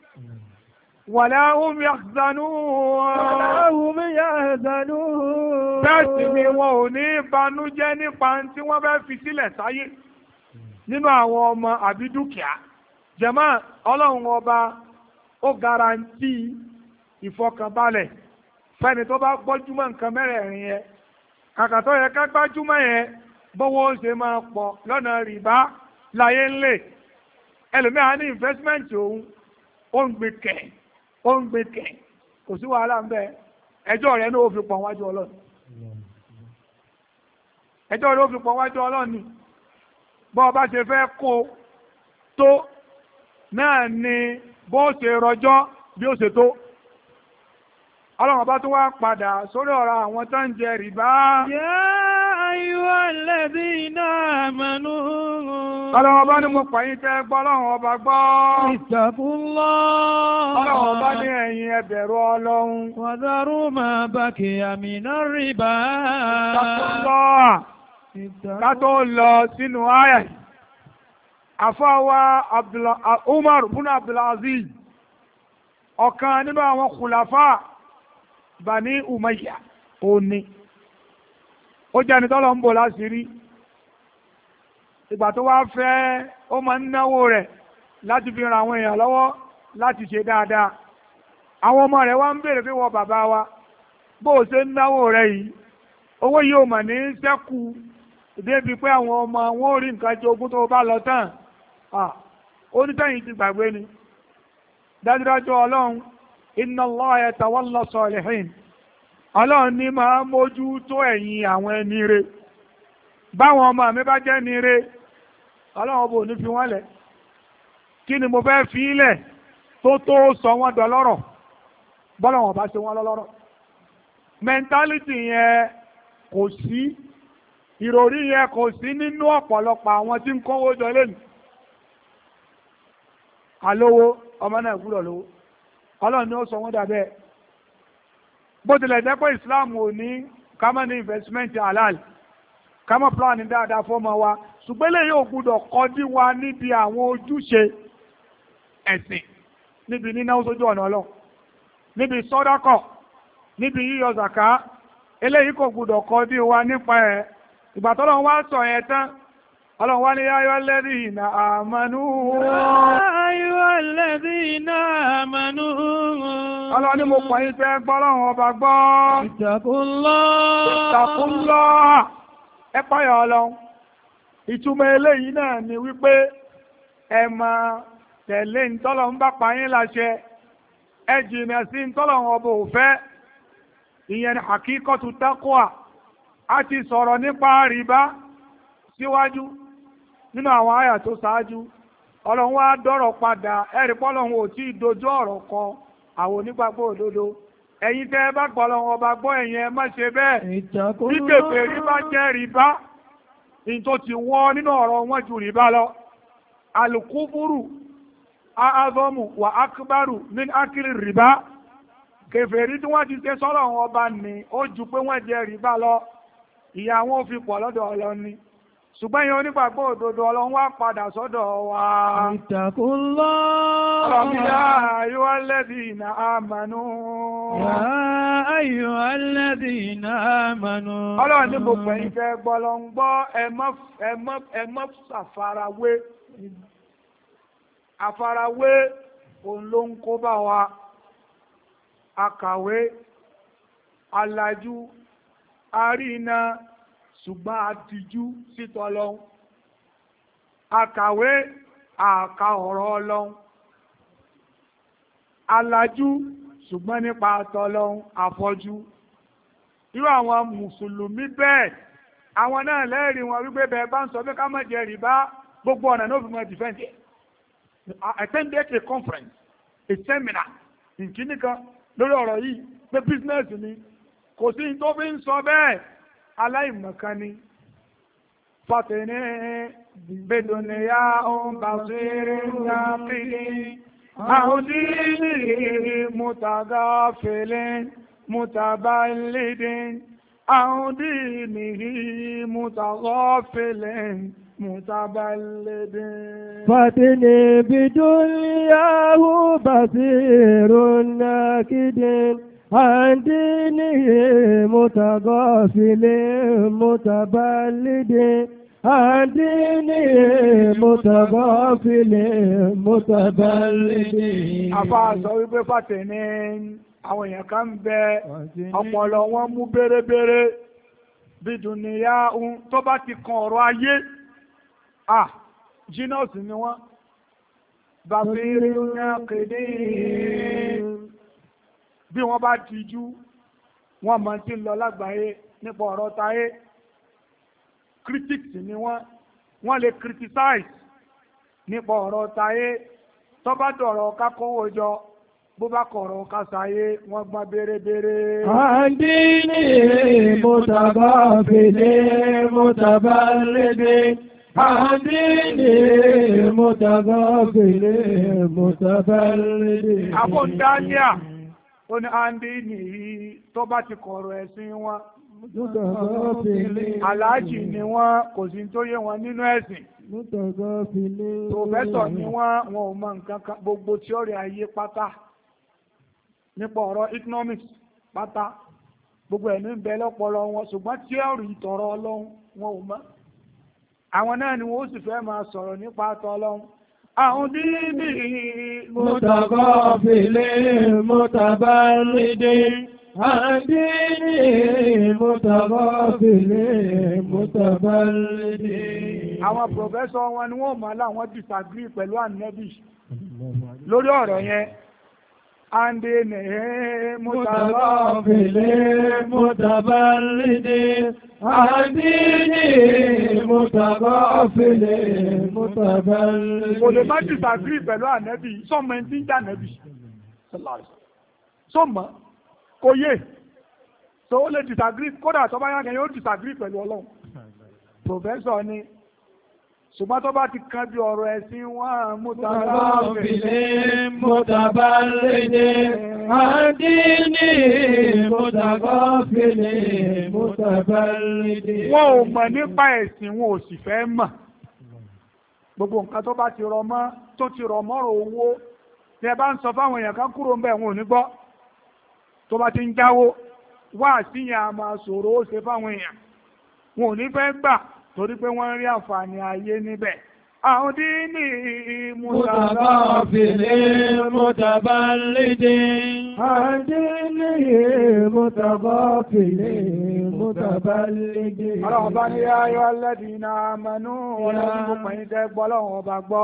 wala hum yahzanun. wala hum yahzanun. bẹ́ẹ̀ sì ni wọn ò ní banújẹ́ nípa tí wọ́n fẹ́ fi sílẹ̀ sáyé nínú àwọn ọmọ àbí dúkìá. jàmáà ọlọ́run ọba ó garanti ìfọkànbalẹ̀ fẹ́ni tó bá gbọ́júmọ́ nǹkan mẹ́rẹ̀ẹ̀rin yẹn kàkà tó yẹ ká gbájúmọ́ yẹn bówó ṣe máa pọ̀ lọ́nà rìbá láyé ńlẹ̀ ẹlòmíà ní investment òun ó ń gbé kẹ̀ ó ń gbé kẹ̀ kò sí wàhálà ń bẹ ẹjọ́ rẹ̀ ní ó fi pọ̀ wájú ọlọ́run ẹjọ́ rẹ̀ ó fi pọ̀ wájú ọlọ́run ni bọ́ ọba ṣe fẹ́ kó tó náà ni bó ṣe rọjọ́ bí ó ṣe tó ọlọ́run ọba tó wá padà sórí ọ̀rọ̀ àwọn tó ń jẹ rìbá. yá ayyuhal ladhina amanu. Ọlọ́run ọba ní mo pàyín tẹ́ gbọ́ Ọlọ́run ọba gbọ́. Ittaqullah. Ọlọ́run ọba ní ẹ̀yin ẹ bẹ̀rù Ọlọ́run. Wa dharu ma baqiya minar riba. Ittaqullah. Ká tó lọ sínú àyà yìí. Àfáwà Umar ibn Abdul Aziz, ọ̀kan nínú àwọn khulafa Bani Umayya òní. Ó jẹ́ ẹni tọ́lọ̀ ń bò láṣìírí. Ìgbà tó wá fẹ́ ó máa ń náwó rẹ̀ láti fi ran àwọn èèyàn lọ́wọ́ láti ṣe dáadáa. Àwọn ọmọ rẹ̀ wá ń béèrè pé wọ bàbá wa bó o ṣe ń náwó rẹ̀ yìí owó yìí ò mà ní ṣẹ́kù débi pé àwọn ọmọ wọn ò rí nǹkan jogún tó bá lọ tán. Ó ní tẹ́yìn ti gbàgbé ni. Dájúdájú Ọlọ́run inna Allah yatawalla salihin. Ọlọ́run ní máa mójú tó ẹ̀yìn àwọn ẹni rere. Báwọn ọmọ mi bá jẹ́ ni rere, Ọlọ́run bò ní fi wọ́n lẹ̀. Kí ni mo fẹ́ fi ilẹ̀ tó tó sọ wọ́n dọlọ́rọ̀ bọ́lá wọn bá ṣe wọ́n lọ́lọ́rọ̀. Mentality yẹn kò sí, ìròrí yẹn kò sí nínú ọ̀pọ̀lọpọ̀ àwọn tí ń kówó jọ lẹ́nu. Àlówó ọmọ náà gbúdọ̀ lówó. Ọlọ́run ni ó sọ wọ́n dàbẹ́. Bó tilẹ̀ jẹ́ pé Islam ò ní ká má ní investment halal, ká má plan dáadáa fọ́mọ wa, ṣùgbọ́n lè yóò gbúdọ̀ kọjú wa níbi àwọn ojúṣe ẹ̀sìn, níbi nínáwó sójú ọ̀nà Ọlọ́run, níbi sọ́dákọ̀, níbi yíyọ zàká, eléyìí kò gbúdọ̀ kọjú wa nípa ẹ̀. Ìgbà tọ́lọ́run wá sọ yẹn tán, Ọlọ́run wá ní yā ayyuhalladhīna āmanū. Yā ayyuhalladhīna āmanū. Ọlọ́run ní mo pọ̀ yín tẹ́ gbọ́ Ọlọ́run ọba gbọ́. Ittaqullah. Ittaqullah. Ẹ páyà Ọlọ́run. Ìtumọ̀ eléyìí náà ni wípé ẹ máa tẹ̀lé ntọ́lọ́run bá pa yín láṣẹ. Ẹ jìnà sí ntọ́lọ́run ọba ò fẹ́. Ìyẹn ni hakīkatu taqwa. A ti sọ̀rọ̀ nípa rìbá síwájú nínú àwọn àyà tó ṣáájú. Ọlọ́run wá dọ́rọ̀ padà, ẹ̀rí pọ́lọ́run ò tí ì dojú ọ̀rọ̀ kan àwọn onígbàgbọ́ òdodo. Ẹ̀yin tẹ́ ẹ bá gbọ́ Ọlọ́run ọba gbọ́, ẹ̀yin ẹ má ṣe bẹ́ẹ̀. Bí kèfèrí bá jẹ́ rìbá, ní tó ti wọ́ nínú ọ̀rọ̀ wọn ju rìbá lọ. Al-kufru a'zamu wa akbaru min akli rìbá. Kèfèrí tí wọ́n ti ṣe sọ́lọ́run ọba ní ó ju pé wọ́n jẹ rìbá lọ. Ìyà wọn ò fi pọ̀ lọ́dọ̀ Ọlọ́run ni. Ṣùgbọ́n yẹn onígbàgbọ́ òdodo Ọlọ́run wá padà sọ́dọ̀ wa. Ittaqullah. Ọlọ́run yā ayyuhalladhīna āmanū. Yā ayyuhalladhīna āmanū. Ọlọ́run ní mo pẹ̀yìn fẹ́ gbọ́ lọ ń gbọ́ ẹ má ṣàfarawé. Àfarawé òun ló ń kó bá wa. Akàwé, alájú, àríná, ṣùgbọ́n àtijú sítọ́ Ọlọ́run. Akàwé, àka ọ̀rọ̀ Ọlọ́run. Alájú, ṣùgbọ́n nípa àtọ́lọ́run àfọ́jú. Irú àwọn mùsùlùmí bẹ́ẹ̀, àwọn náà lẹ́rìí wọn wípé bẹ́ẹ̀ bá ń sọ pé ká má jẹ rìbá, gbogbo ọ̀nà náà fi mọ́ defend it. I attended a conference, a seminar, ìkíní kan lórí ọ̀rọ̀ yìí pé business ni kò sí tó fi ń sọ bẹ́ẹ̀ aláìmọ̀kan ni. Fàtẹ̀ní bèdòníyà òun bàṣírí nàkìlì àwọn dìní mutagafilin mutabalidin àwọn dìní mutagafilin mutabalidin. Fàtẹ̀ní bèdòníyà òun bàṣírí nàkìlì عن دينه متغافل متبلد عن دينه متغافل متبلد. Àfá sọ wípé Fàtẹ̀ní àwọn èèyàn kan ń bẹ ọpọlọ wọn mú bérebére bí dùnìyà tó bá ti kan ọ̀rọ̀ ayé. Ah, jínọ́ọ̀sì ni wọ́n. Bàbírí náà kéde bí wọ́n bá tijú wọ́n mọ̀ tí ń lọ lágbàáyé nípa ọ̀rọ̀ táyé. Critics ni wọ́n wọ́n lè criticize nípa ọ̀rọ̀ táyé. Tó bá dọ̀rọ̀ kákówó jọ bó bá kọ̀rọ̀ kásáyé wọ́n gbọ́n bérebére. àdínì mutaghafilin mutaballigin àdínì mutaghafilin mutaballigin. àkọ́ńdáníà ó ní àdínì yìí tó bá ti kọ̀rọ̀ ẹ̀sìn wọn aláàjì ni wọ́n kò sí tó yé wọn nínú ẹ̀sìn. Pòfẹ́sọ̀ ni wọ́n wọn ò mọ nǹkan kan gbogbo tíọ́rì ayé pátá nípa ọ̀rọ̀ economics pátá gbogbo ẹ̀mí ń bẹ lọ́pọlọ wọn ṣùgbọ́n tíọ́rì ìtọ̀rọ̀ ọlọ́run wọn ò mọ̀. Àwọn náà ni wọ́n sì fẹ́ máa sọ̀rọ̀ nípa àtọ̀ ọlọ́run. Àwọn dídì mutaghafilin mutaballigin àdínì mutaghafilin mutaballigin. Àwọn pòfẹ́sọ̀ wọn ni wọ́n mọ̀ láwọn disagree pẹ̀lú ànẹ́bì lórí ọ̀rọ̀ yẹn. Àdínì mutaghafilin mutaballigin àdínì mutaghafilin mutaballigin. Kò lè má disagree pẹ̀lú ànẹ́bì sọ́mọ ẹni tí ń jà ànẹ́bì. Sọ́mọ kò yé so ó lè disagree kódà tó bá yàgẹ̀ yóò disagree pẹ̀lú ọlọ́run. Professor ni ṣùgbọ́n tó bá ti kan bí ọ̀rọ̀ ẹ̀sìn wọn mutaghafilin mutaballigin àdínì mutaghafilin mutaballigin. Wọn ò mọ̀ nípa ẹ̀sìn wọn ò sì fẹ́ mọ̀. Gbogbo nǹkan tó bá ti rọ mọ́ tó ti rọ mọ́rọ̀ owó tí ẹ bá ń sọ fáwọn èèyàn kan kúrò ń bẹ̀ wọn ò ní gbọ́. Tó bá ti ń jáwó wá síyàn a máa sọ̀rọ̀ ó ṣe fáwọn èèyàn wọn ò ní fẹ́ gbà torí pé wọ́n rí àǹfààní ayé níbẹ̀. Àwọn díní mutaghafilin mutaballigin àdínì mutaghafilin mutaballigin. Ọlọ́run bá ní ayọ́ alladhina amanu ọlọ́run gbogbo ẹ̀yin tẹ́ gbọ́ ọlọ́run ọba gbọ́.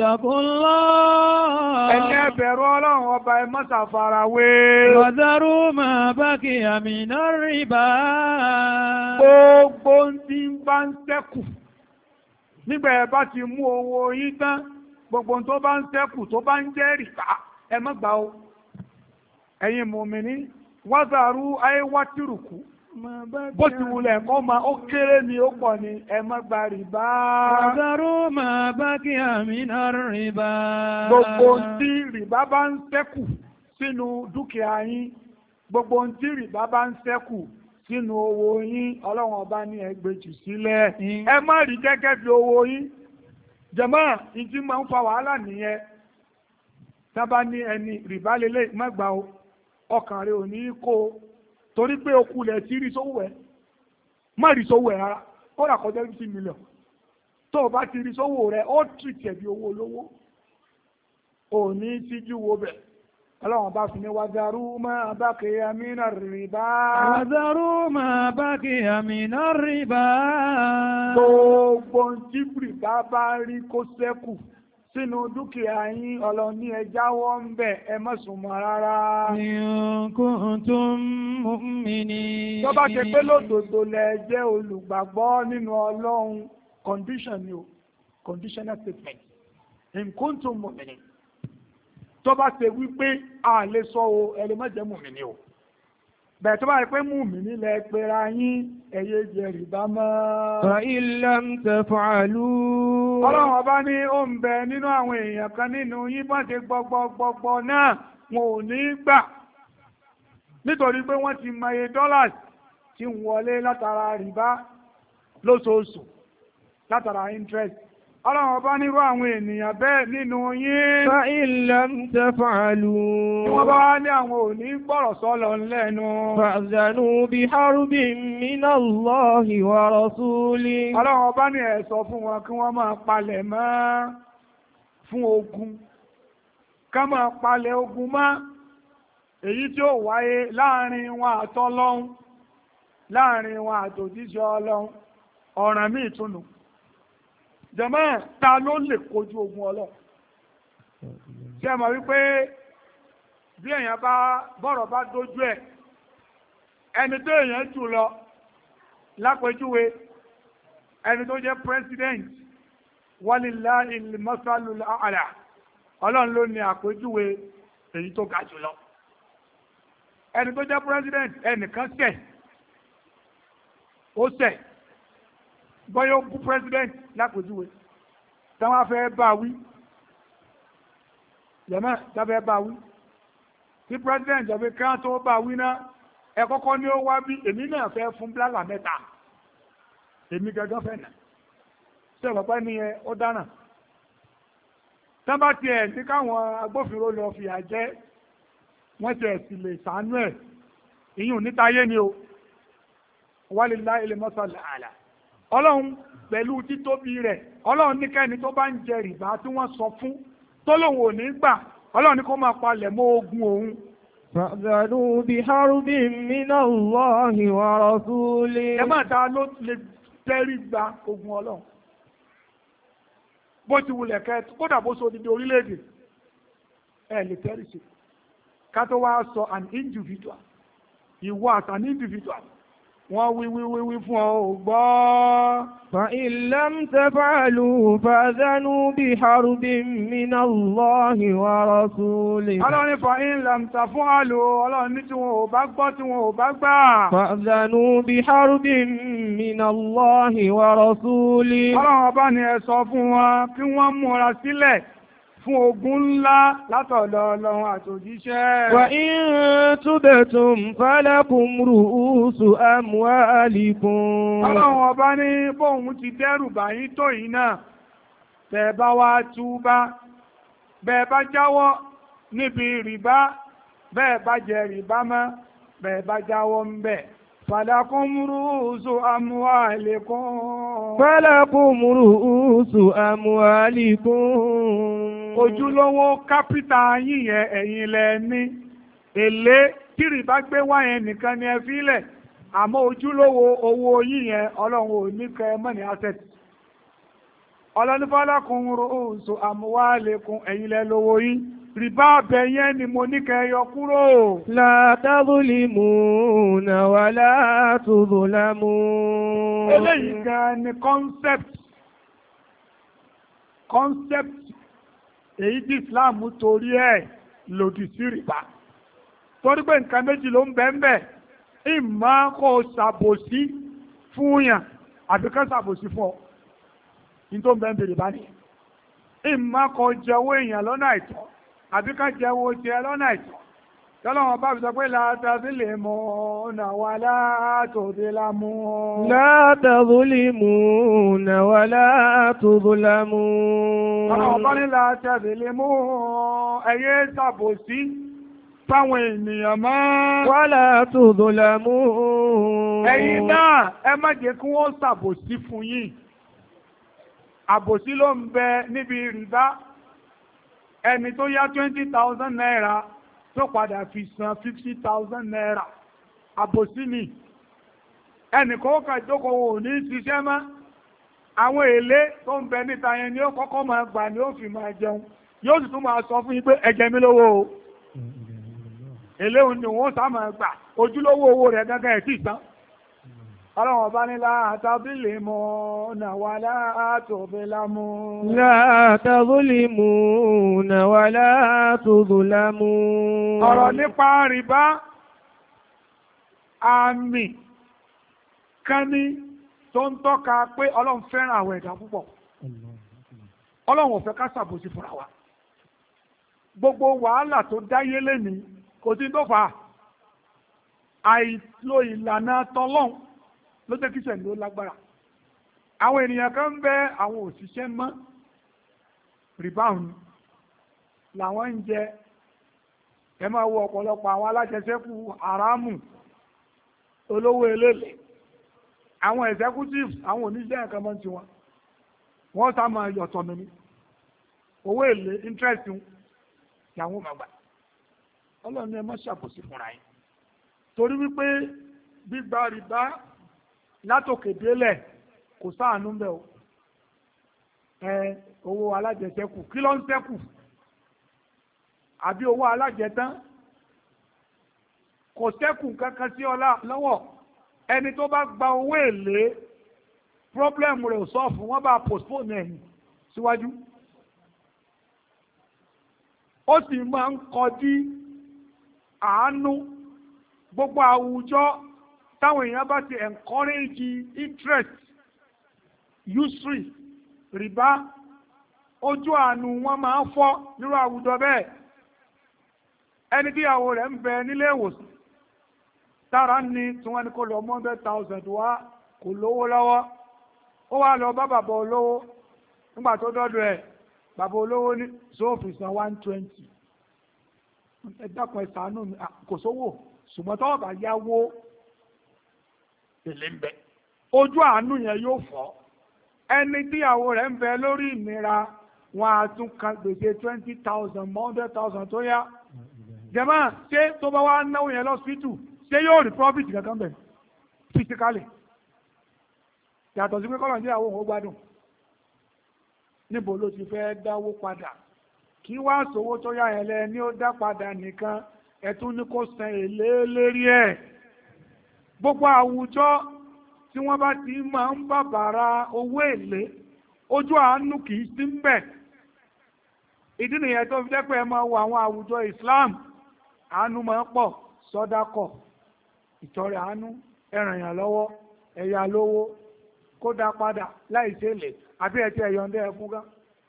Ittaqullah. Ẹni ẹ bẹ̀rù ọlọ́run ọba ẹ má ṣàfarawé. Wa dharu ma baqiya minar riba. Gbogbo tí ń bá ń ṣẹ́kù nígbà ẹ bá ti mú owó yín tán gbogbo tó bá ń ṣẹ́kù tó bá ń jẹ́ rìbá ẹ má gbà o. Ẹ̀yin mùmínì wa dharu ayé wá tìrùkù bó ti wulẹ̀ kọ́ ma ó kéré ni ó pọ̀ ni ẹ má gba rìbá. Wa dharu ma baqiya minar riba. Gbogbo tí rìbá bá ń ṣẹ́kù sínú dúkìá yín gbogbo tí rìbá bá ń ṣẹ́kù sínú owó yín ọlọ́run ọba ní ẹgbẹ̀jù sílẹ̀ ẹ má rí gẹ́gẹ́ bí owó yín. Jàmáà ìdí máa ń fa wàhálà nìyẹn. Tábà ní ẹni rìbá lélẹ̀ má gbà o ọkàn rẹ ò ní kó o torí pé okú lẹ̀ tí rí sówó ẹ̀ má rí sówó ẹ̀ rárá ó rà kọjá fifty million tó o bá ti rí sówó rẹ̀ ó tìrìtì ẹ̀ bí owó olówó ò ní tíjú wo bẹ̀. Ọlọ́run bá fi ní wa dharu ma baqiya minar riba. Wa dharu ma baqiya minar riba. Gbogbo tí rìbá bá rí kó ṣẹ́kù sínú dúkìá yín ọlọ́ni ẹ jáwọ́ ń bẹ̀ ẹ má súnmọ́ rárá. In kuntum mu'minin. Tó bá ṣe pé lódodo lẹ jẹ́ olùgbàgbọ́ nínú ọlọ́run condition ni o conditional statement. In kuntum mu'minin. Tó bá ṣe wípé a lè sọ o ẹ lè má jẹ́ mùmìnì o. Bẹ́ẹ̀ tó bá rí pé mùmìnì lẹ pera yín ẹ̀yẹ jẹ rìbá mọ́. Fa in lam taf'alu. Ọlọ́run ọba ní ó ń bẹ nínú àwọn èèyàn kan nínú yín bá ṣe gbọgbọgbọgbọ náà wọn ò ní gbà. Nítorí pé wọ́n ti mọye dọ́là tí ń wọlé látara rìbá lóṣooṣù látara interest. Ọlọ́run ọba nírú àwọn ènìyàn bẹ́ẹ̀ nínú yín. Fa in lam taf'alu. Tí wọ́n bá wá ní àwọn òní gbọ́rọ̀ sọ́lọ lẹ́nu. Fa'zanu biharbin minallahi wa rasulihi. Ọlọ́run ọba ní ẹ sọ fún wọn kí wọ́n máa palẹ̀ mọ́ fún ogun. Ká máa palẹ̀ ogun mọ́ èyí tí ó wáyé láàrin wọn àtọlọ́hun láàrin wọn àtòjíṣẹ́ Ọlọ́hun ọ̀ràn míì túnú. Jàmáà ta ló lè kojú ogun Ọlọ́run? Ṣé ẹ mọ̀ wípé bí èèyàn bá bọ́rọ̀ bá dójú ẹ̀ ẹni tó èèyàn jù lọ lápẹjúwe ẹni tó jẹ́ president walillahil masalul a'la Ọlọ́run ló ní àpẹjúwe èyí tó ga jùlọ. ẹni tó jẹ́ president ẹnìkan ṣẹ̀ ó ṣẹ̀ bọ́yọ̀ ó bú president lápèjúwe táwọn afẹ́ bá wí yẹ̀mọ́ tábẹ́ bá wí tí president jẹ́ pé ká tó bá wí náà ẹ kọ́kọ́ ní ó wá bí èmi náà fẹ́ fún blálà mẹ́ta èmi gẹ́gẹ́ fẹ́ nà ṣé ọ̀pẹ́ ni ẹ ó dáná tán bá tiẹ̀ ní káwọn agbófinró lọ fìyà jẹ wọ́n tiẹ̀ sì lè sàánú ẹ̀ ìyún nítayé ni o walillahi al-masal a'la ọlọ́run pẹ̀lú títóbi rẹ̀ ọlọ́run ní kẹ́ni tó bá ń jẹ rìbá tí wọ́n sọ fún tó lòun ò ní gbà ọlọ́run ní kó máa palẹ̀ mọ́ ogun òun. fa'dhanu biharbin minallahi wa rasulihi. ẹ máa ta ló lè tẹ́rí gba ogun ọlọ́run bó ti wulẹ̀ kẹ́ kódà bó so odidi orílẹ̀-èdè ẹ lè tẹ́rí sí ká tó wá sọ an individual ìwọ as an individual wọ́n wí wí wí wí fún ọ ò gbọ́. fa in lam taf'alu fa'dhanu biharbin minallahi wa rasulihi. ọlọ́run ní fa in lam taf'alu ọlọ́run ní tí wọn ò bá gbọ́ tí wọn ò bá gbà. fa'dhanu biharbin minallahi wa rasulihi. ọlọ́run ọba ni ẹ sọ fún wọn kí wọ́n múra sílẹ̀ fún ogun ńlá látọ̀dọ̀ ọlọ́run àtòjíṣẹ́. Wa in tubtum falakum ru'usu amwalikum. ọlọ́run ọba ní bóun ti dẹ́rù báyìí tó yìí náà tẹ́ bá wá túbá bẹ́ẹ̀ bá jáwọ́ níbi rìbá bẹ́ẹ̀ bá jẹ rìbá mọ́ bẹ́ẹ̀ bá jáwọ́ ń bẹ̀. Falakum ru'usu amwalikum. Falakum ru'usu amwalikum. Ojúlówó kápítà yín yẹn ẹ̀yin lẹ ní. Èlé tí rìbá gbé wá yẹn nìkan ni ẹ fílẹ̀. Àmọ́ ojúlówó owó yín yẹn ọlọ́run ò ní kẹ́ mọ́ni asset. Ọlọ́run falakum ru'usu amwalikum ẹ̀yin lẹ lówó yín. Rìbá abẹ yẹn ni mo ní kẹ́ yọ kúrò. La tadhlimuna wa la tudhlamun. Eléyìí gan ni concept. Concept èyí tí Islam torí ẹ̀ lòdì sí rìbá. Torí pé nǹkan méjì ló ń bẹ ń bẹ. Ìmọ̀ kò ṣàbòsí fún yàn àbí ká ṣàbòsí fún ọ. Ní tó ń bẹ ń bẹ rìbá nìyẹn. Ìmọ̀ kò jẹ́wọ́ èèyàn lọ́nà àìtọ́. Àbí ká jẹ́wọ́ jẹ lọ́nà ìtọ́. Tọ́lọ́wọ́n bá fi sọ pé látàzílímùnà wà látòzílámùn. Látàzílímùnà wà látòzílámùn. Tọ́lọ́wọ́n bá ní látàzílímùn ẹyẹ ṣàbòsí fáwọn ènìyàn mọ́. Wà látòzílámùn. Ẹ̀yin náà ẹ má jẹ́ kí wọ́n ṣàbòsí fún yín. Àbòsí ló ń bẹ níbi rìbá. Ẹni tó yá twenty thousand naira tó padà fi san fifty thousand naira àbòsí ni. Ẹnì kan kà jókòó ò ní ṣiṣẹ́ mọ́. Àwọn èlé tó ń bẹ níta yẹn ni ó kọ́kọ́ máa gbà ni ó fi máa jẹun. Yóò sì tún máa sọ fún yín pé ẹ jẹ mí lówó o. Èlé òun ni wọ́n sá máa gbà. Ojúlówó owó rẹ̀ gángan ẹ̀ tí ì tán. Ọlọ́run ọba ní látàzílímùnà wà látòzílámùn. Látàzílímùnà wà látòzílámùn. Ọ̀rọ̀ nípa rìbá àmì kan ní tó ń tọ́ka pé Ọlọ́run fẹ́ràn àwọn ẹ̀dá púpọ̀. Ọlọ́run ò fẹ́ ká ṣàbòsí fúnra wa. Gbogbo wàhálà tó dáyé lénìí kò sí tó fà á. Àìlò ìlànà tọlọ́run ló jẹ́ kí sẹ̀lú lágbára. Àwọn ènìyàn kan ń bẹ àwọn òṣìṣẹ́ mọ́ rìbáhùn làwọn ń jẹ. Ẹ máa wo ọ̀pọ̀lọpọ̀ àwọn alájẹsẹ́kù àrámù olówó eléèlé. Àwọn executives àwọn oníṣẹ́ nǹkan mọ́ ti wọn. Wọ́n sá máa yọ̀tọ̀ nínú. Owó èlé interest ìyàwó màgbà. Ọlọ́run ẹ má ṣàbòsí fúnra yín. Torí wípé gbígba rìbá látòkè délẹ̀ kò sáànú bẹ́ o. Ẹ owó alájẹsẹ́kù kí ló ń ṣẹ́kù? Àbí owó alájẹtán? Kò ṣẹ́kù kankan sí ọlá lọ́wọ́. Ẹni tó bá gba owó èlé problem rẹ̀ ò sọ́ọ̀fù wọ́n bá postpone ẹ̀yìn síwájú. ó sì máa ń kọjú àánú. Gbogbo àwùjọ táwọn èèyàn bá ti encourage interest, usury, rìbá, ojú àánú wọn máa ń fọ́ nírú àwùjọ bẹ́ẹ̀. Ẹni tí ìyàwó rẹ̀ ń bẹ nílé ìwòsàn tára ní tí wọ́n ní kó lọ one hundred thousand wá, kò lówó lọ́wọ́, ó wá lọ bá bàbá olówó. Nígbà tó dọ́dọ̀ ẹ̀, bàbá olówó ní sóòfì san one twenty. Ẹ dákun ẹ ṣàánú mi, kò sówó, ṣùgbọ́n tọ́wọ́ bá yáwó èlé ń bẹ. Ojú àánú yẹn yóò fọ́. Ẹni tíyàwó rẹ̀ ń bẹ lórí ìnira, wọn á tún kan gbèsè twenty thousand one hundred thousand tó yá. Jẹ̀mọ́ ṣé tó bá wá náwó yẹn lọ́sítù ṣé yóò rí profit kankan bẹ̀ physically? Yàtọ̀ sí pé kọ́lọ̀ ní àwọn òun gbádùn. Níbo ló ti fẹ́ dáwó padà? Kí wá sówó tó yá yẹn lẹ ní ó dá padà nìkan, ẹ̀tún ní kó san èlé lérí ẹ̀. Gbogbo àwùjọ tí wọ́n bá ti máa ń bàbàrà owó èlé, ojú àánú kì í sí ń bẹ̀. Ìdí nìyẹn tó fi jẹ́ pé ẹ máa wo àwọn àwùjọ Islam, àánú máa ń pọ̀, sọ́dákọ̀, ìtọrẹ àánú, ẹ ràn yàn lọ́wọ́, ẹ̀yà lówó, kó dá padà láì ṣèlè, àbí ẹ̀tí ẹ̀yọ̀ǹdẹ́ ẹ̀ fún gán.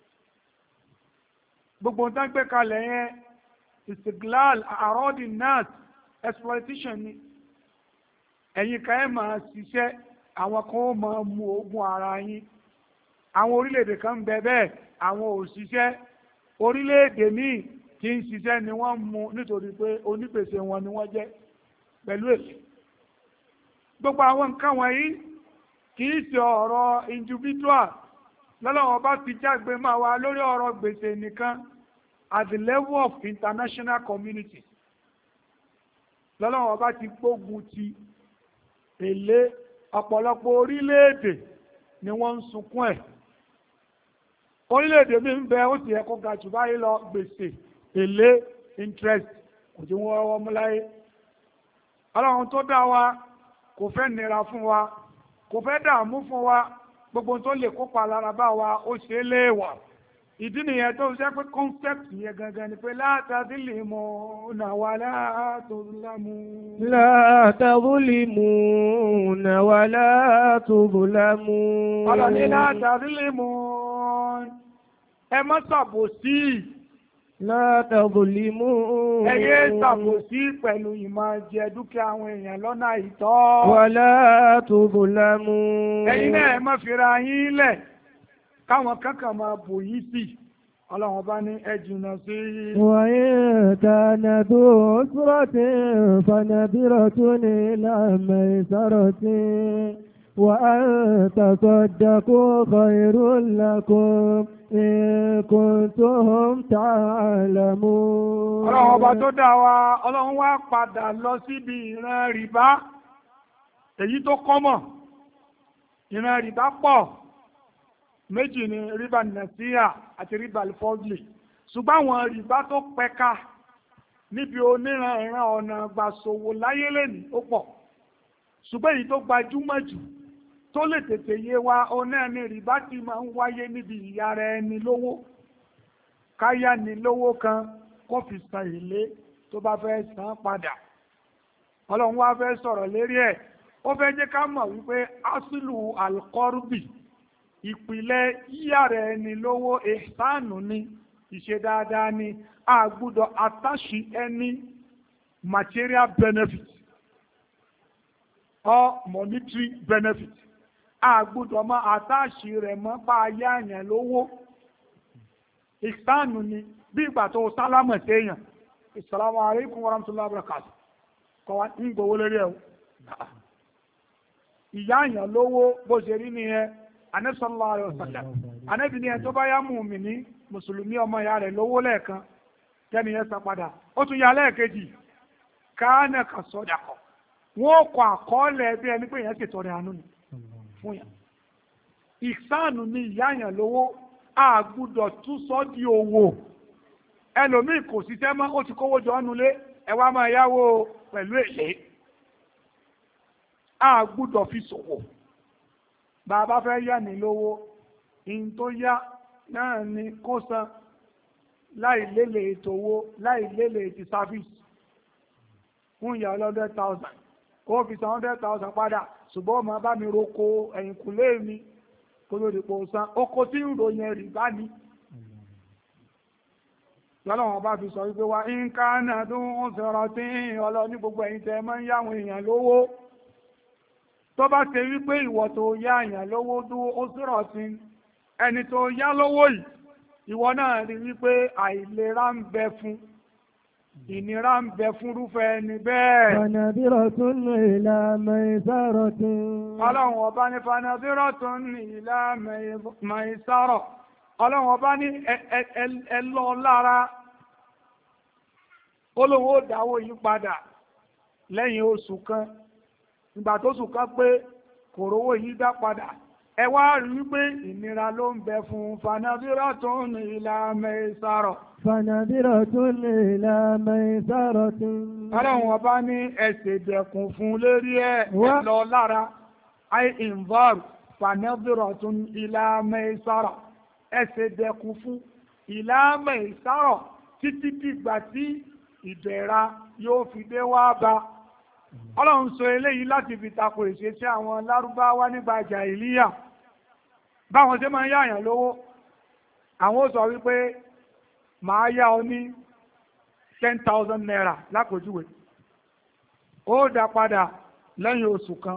Gbogbo nǹkan gbé kalẹ̀ yẹn, istiglal, àrọ́dì nas, exploitation ni. Ẹ̀yin kan ẹ̀ máa ṣiṣẹ́, àwọn kan ó máa mú ogún ara yín. Àwọn orílẹ̀-èdè kan bẹ bẹ́ẹ̀, àwọn òṣìṣẹ́ orílẹ̀-èdè míì tí ń ṣiṣẹ́ ni wọ́n mú nítorí pé onípèsè wọn ni wọ́n jẹ́ pẹ̀lú èlé. Gbogbo àwọn nǹkan wọ̀nyí kì í ṣe ọ̀rọ̀ individual lọ́lọ́wọ́ bá ti jágbe máa wá lórí ọ̀rọ̀ gbèsè nìkan. At the level of international community lọ́lọ́wọ́ bá ti gbógun ti èlé. Ọ̀pọ̀lọpọ̀ orílẹ̀-èdè ni wọ́n ń sunkún ẹ̀. Orílẹ̀-èdè mi ń bẹ ó sì yẹ kó ga jù báyìí lọ, gbèsè, èlé, interest kò tí wọ́n rọwọ́ mú láyé. Ọlọ́run tó dá wa kò fẹ́ nira fún wa, kò fẹ́ dààmú fún wa, gbogbo tó lè kópa lára bá wa ó ṣe é léèwọ̀. Ìdí nìyẹn tó ṣe pé concept yẹn gangan ni pé la tadhlimuna wa la tuzlamun. La tadhlimuna wa la tuzlamun. Ọlọ́ni la tadhlimun, ẹ má ṣàbòsí. La tadhlimun. Ẹ yé ṣàbòsí pẹ̀lú ìmọ̀ jẹ dúkìá àwọn èèyàn lọ́nà àìtọ́. Wa la tuzlamun. Ẹ̀yin náà ẹ má fira yín lẹ̀ káwọn kankan máa bò yí sí. Ọlọ́run bá ní ẹ jìnnà sí. Wa in kana dhu usratin fanadhiratun ila maysaratin wa an tasaddaqu khayrun lakum in kuntum ta'lamun. Ọlọ́run ọba tó dá wa, Ọlọ́run wá padà lọ síbi ìran rìbá. Èyí tó kọ́mọ̀, ìran rìbá pọ̀. Méjì ni ríbà nàṣíà àti ríbà alfọ́dlì. Ṣùgbọ́n àwọn rìbá tó pẹ̀ka níbi oníranran ọ̀nà gbàsòwò láyé lẹ́nìí ó pọ̀. Ṣùgbọ́n èyí tó gbajúmọ̀ jù tó lè tètè yé wa ọ̀nà ni rìbá ti máa ń wáyé níbi ìyára ẹni lówó. Káyá ni lówó kan kó fi san èlé tó bá fẹ́ san padà. Ọlọ́run wá fẹ́ sọ̀rọ̀ lérí ẹ̀. Ó fẹ́ jẹ́ ká mọ̀ wípé asílù alkọ́rùbì, ìpìlẹ̀ yíyára ẹni lówó ihsanu ni, ìṣe dáadáa ni. A gbọ́dọ̀ attach any material benefit or monetary benefit. A gbọ́dọ̀ máa attach rẹ̀ mọ́ bá yáàyàn lówó. Ihsanu ni bí ìgbà tó sálámọ̀ séèyàn. Assalamu alaikum warahmatullahi wabarakatuh. Kọ̀wá ń gbowó lórí ẹ̀. Ìyáàyàn lówó bó ṣe rí nìyẹn. Ànábì sallallahu alaihi wasallam. Ànábì ní ẹni tó bá yá mùmínì mùsùlùmí ọmọ ìyá rẹ̀ lówó lẹ́ẹ̀kan tẹ́ni yẹn san padà, ó tún yá lẹ́ẹ̀kejì, káánà kà sọ́dàkọ̀. Wọ́n kọ àkọọ́lẹ̀ bí ẹni pé yẹn ṣètọrẹ àánú ni fún yàn. Ìsánù ni ìyáyàn lówó, a gbúdọ̀ tún sọ di owó. Ẹlòmíì kò ṣiṣẹ́ mọ́, ó ti kówó jọ ọ́nulé, ẹ wá máa yáwó pẹ̀lú èlé. A gbúdọ̀ fi ṣòwò. Bàbá fẹ́ yá ní lówó, in tó yá náà ni kó san. láì lélẹ̀ ètò owó láì lélẹ̀ ti sáfíìsì fún ìyá hundred thousand ó fi san hundred thousand padà ṣùgbọ́n ọmọ bá mi roko ẹ̀yìnkùlé mi kó ló dìpọ̀ san oko tí ń ròyìn rì bá ní. lọ́lọ́wọ́n bá fi sọ wípé wa nǹkan náà tó ń sọ̀rọ̀ tí ọlọ́ ní gbogbo ẹ̀yin tẹ́ máa ń yáwọn èèyàn lówó tó bá ṣe wípé ìwọ tó yá èèyàn lówó dúró ó sọ̀rọ̀ sí ẹni tó yá lówó yìí ìwọ náà rí wípé àìlera ń bẹ fún ìnira ń bẹ fún rúfẹ́ ẹni bẹ́ẹ̀. Fanadiratun ila maisaratin. Ọlọ́run ọba ní fanadiratun ila maisara. Ọlọ́run ọba ní ẹ lọ lára. Olówó dáwó yí padà lẹ́yìn oṣù kan. Ìgbà tó oṣù kan pé kòrówó yí dá padà. Ẹ wá rí wípé ìnira ló ń bẹ fún fanadiratun ila maisara. Fanadiratun ila maisaratin. Ọlọ́run ọba ní ẹsẹ̀ dẹ̀kùn fún lérí ẹ̀ lọ lára. Ai invar fanadiratun ila maisara. Ẹsẹ̀ dẹ̀kùn fún ila maisara títí dìgbà tí ìdẹ̀ra yóò fi dé wá bá. Ọlọ́run sọ eléyìí láti fi tako ìṣesí àwọn Lárúbáwá nígbà jàhílíyà. Báwọn ṣe máa ń yáyàn lówó, àwọn ó sọ wípé màá yá ọ ní ten thousand naira lápòjúwe ó dá padà lẹ́yìn oṣù kan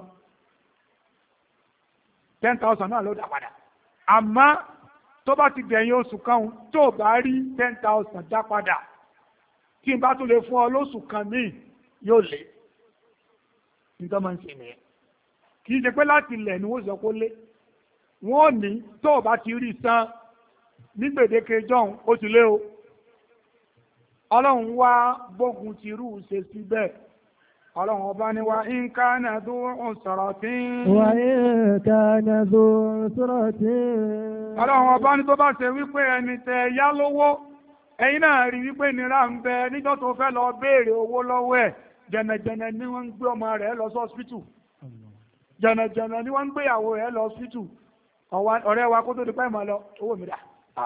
ten thousand náà ló dá padà àmọ́ tó bá ti dẹ̀yìn oṣù kan tó bá rí ten thousand dá padà tí n bá tún lè fún ọ lóṣù kan míì yóò lé nítorí máa ń ṣe nìyẹn kì í ṣe pé láti ilẹ̀ ni wọ́n sọ kó lé wọ́n ní tó bá ti rí san ní gbèdéke jọ̀hún ó ti lé o. Ọlọ́run wá gbógun ti rú ṣe síbẹ̀. Ọlọ́run ọba ni wa in kana dhu usratin. Wa in kana dhu usratin. Ọlọ́run ọba ní tó bá ṣe wípé ẹni tẹ yá lówó, ẹ̀yin náà rí wípé nira ń bẹ níjọ́ tó fẹ́ lọ béèrè owó lọ́wọ́ ẹ̀. Jẹ̀nẹ̀jẹ̀nẹ̀ ni wọ́n ń gbé ọmọ rẹ̀ lọ sí hospital. Jẹ̀nẹ̀jẹ̀nẹ̀ ni wọ́n ń gbéyàwó rẹ̀ lọ hospital. Ọ̀rẹ́ wa kó tó di pẹ́ mọ́ lọ, owó mi dà.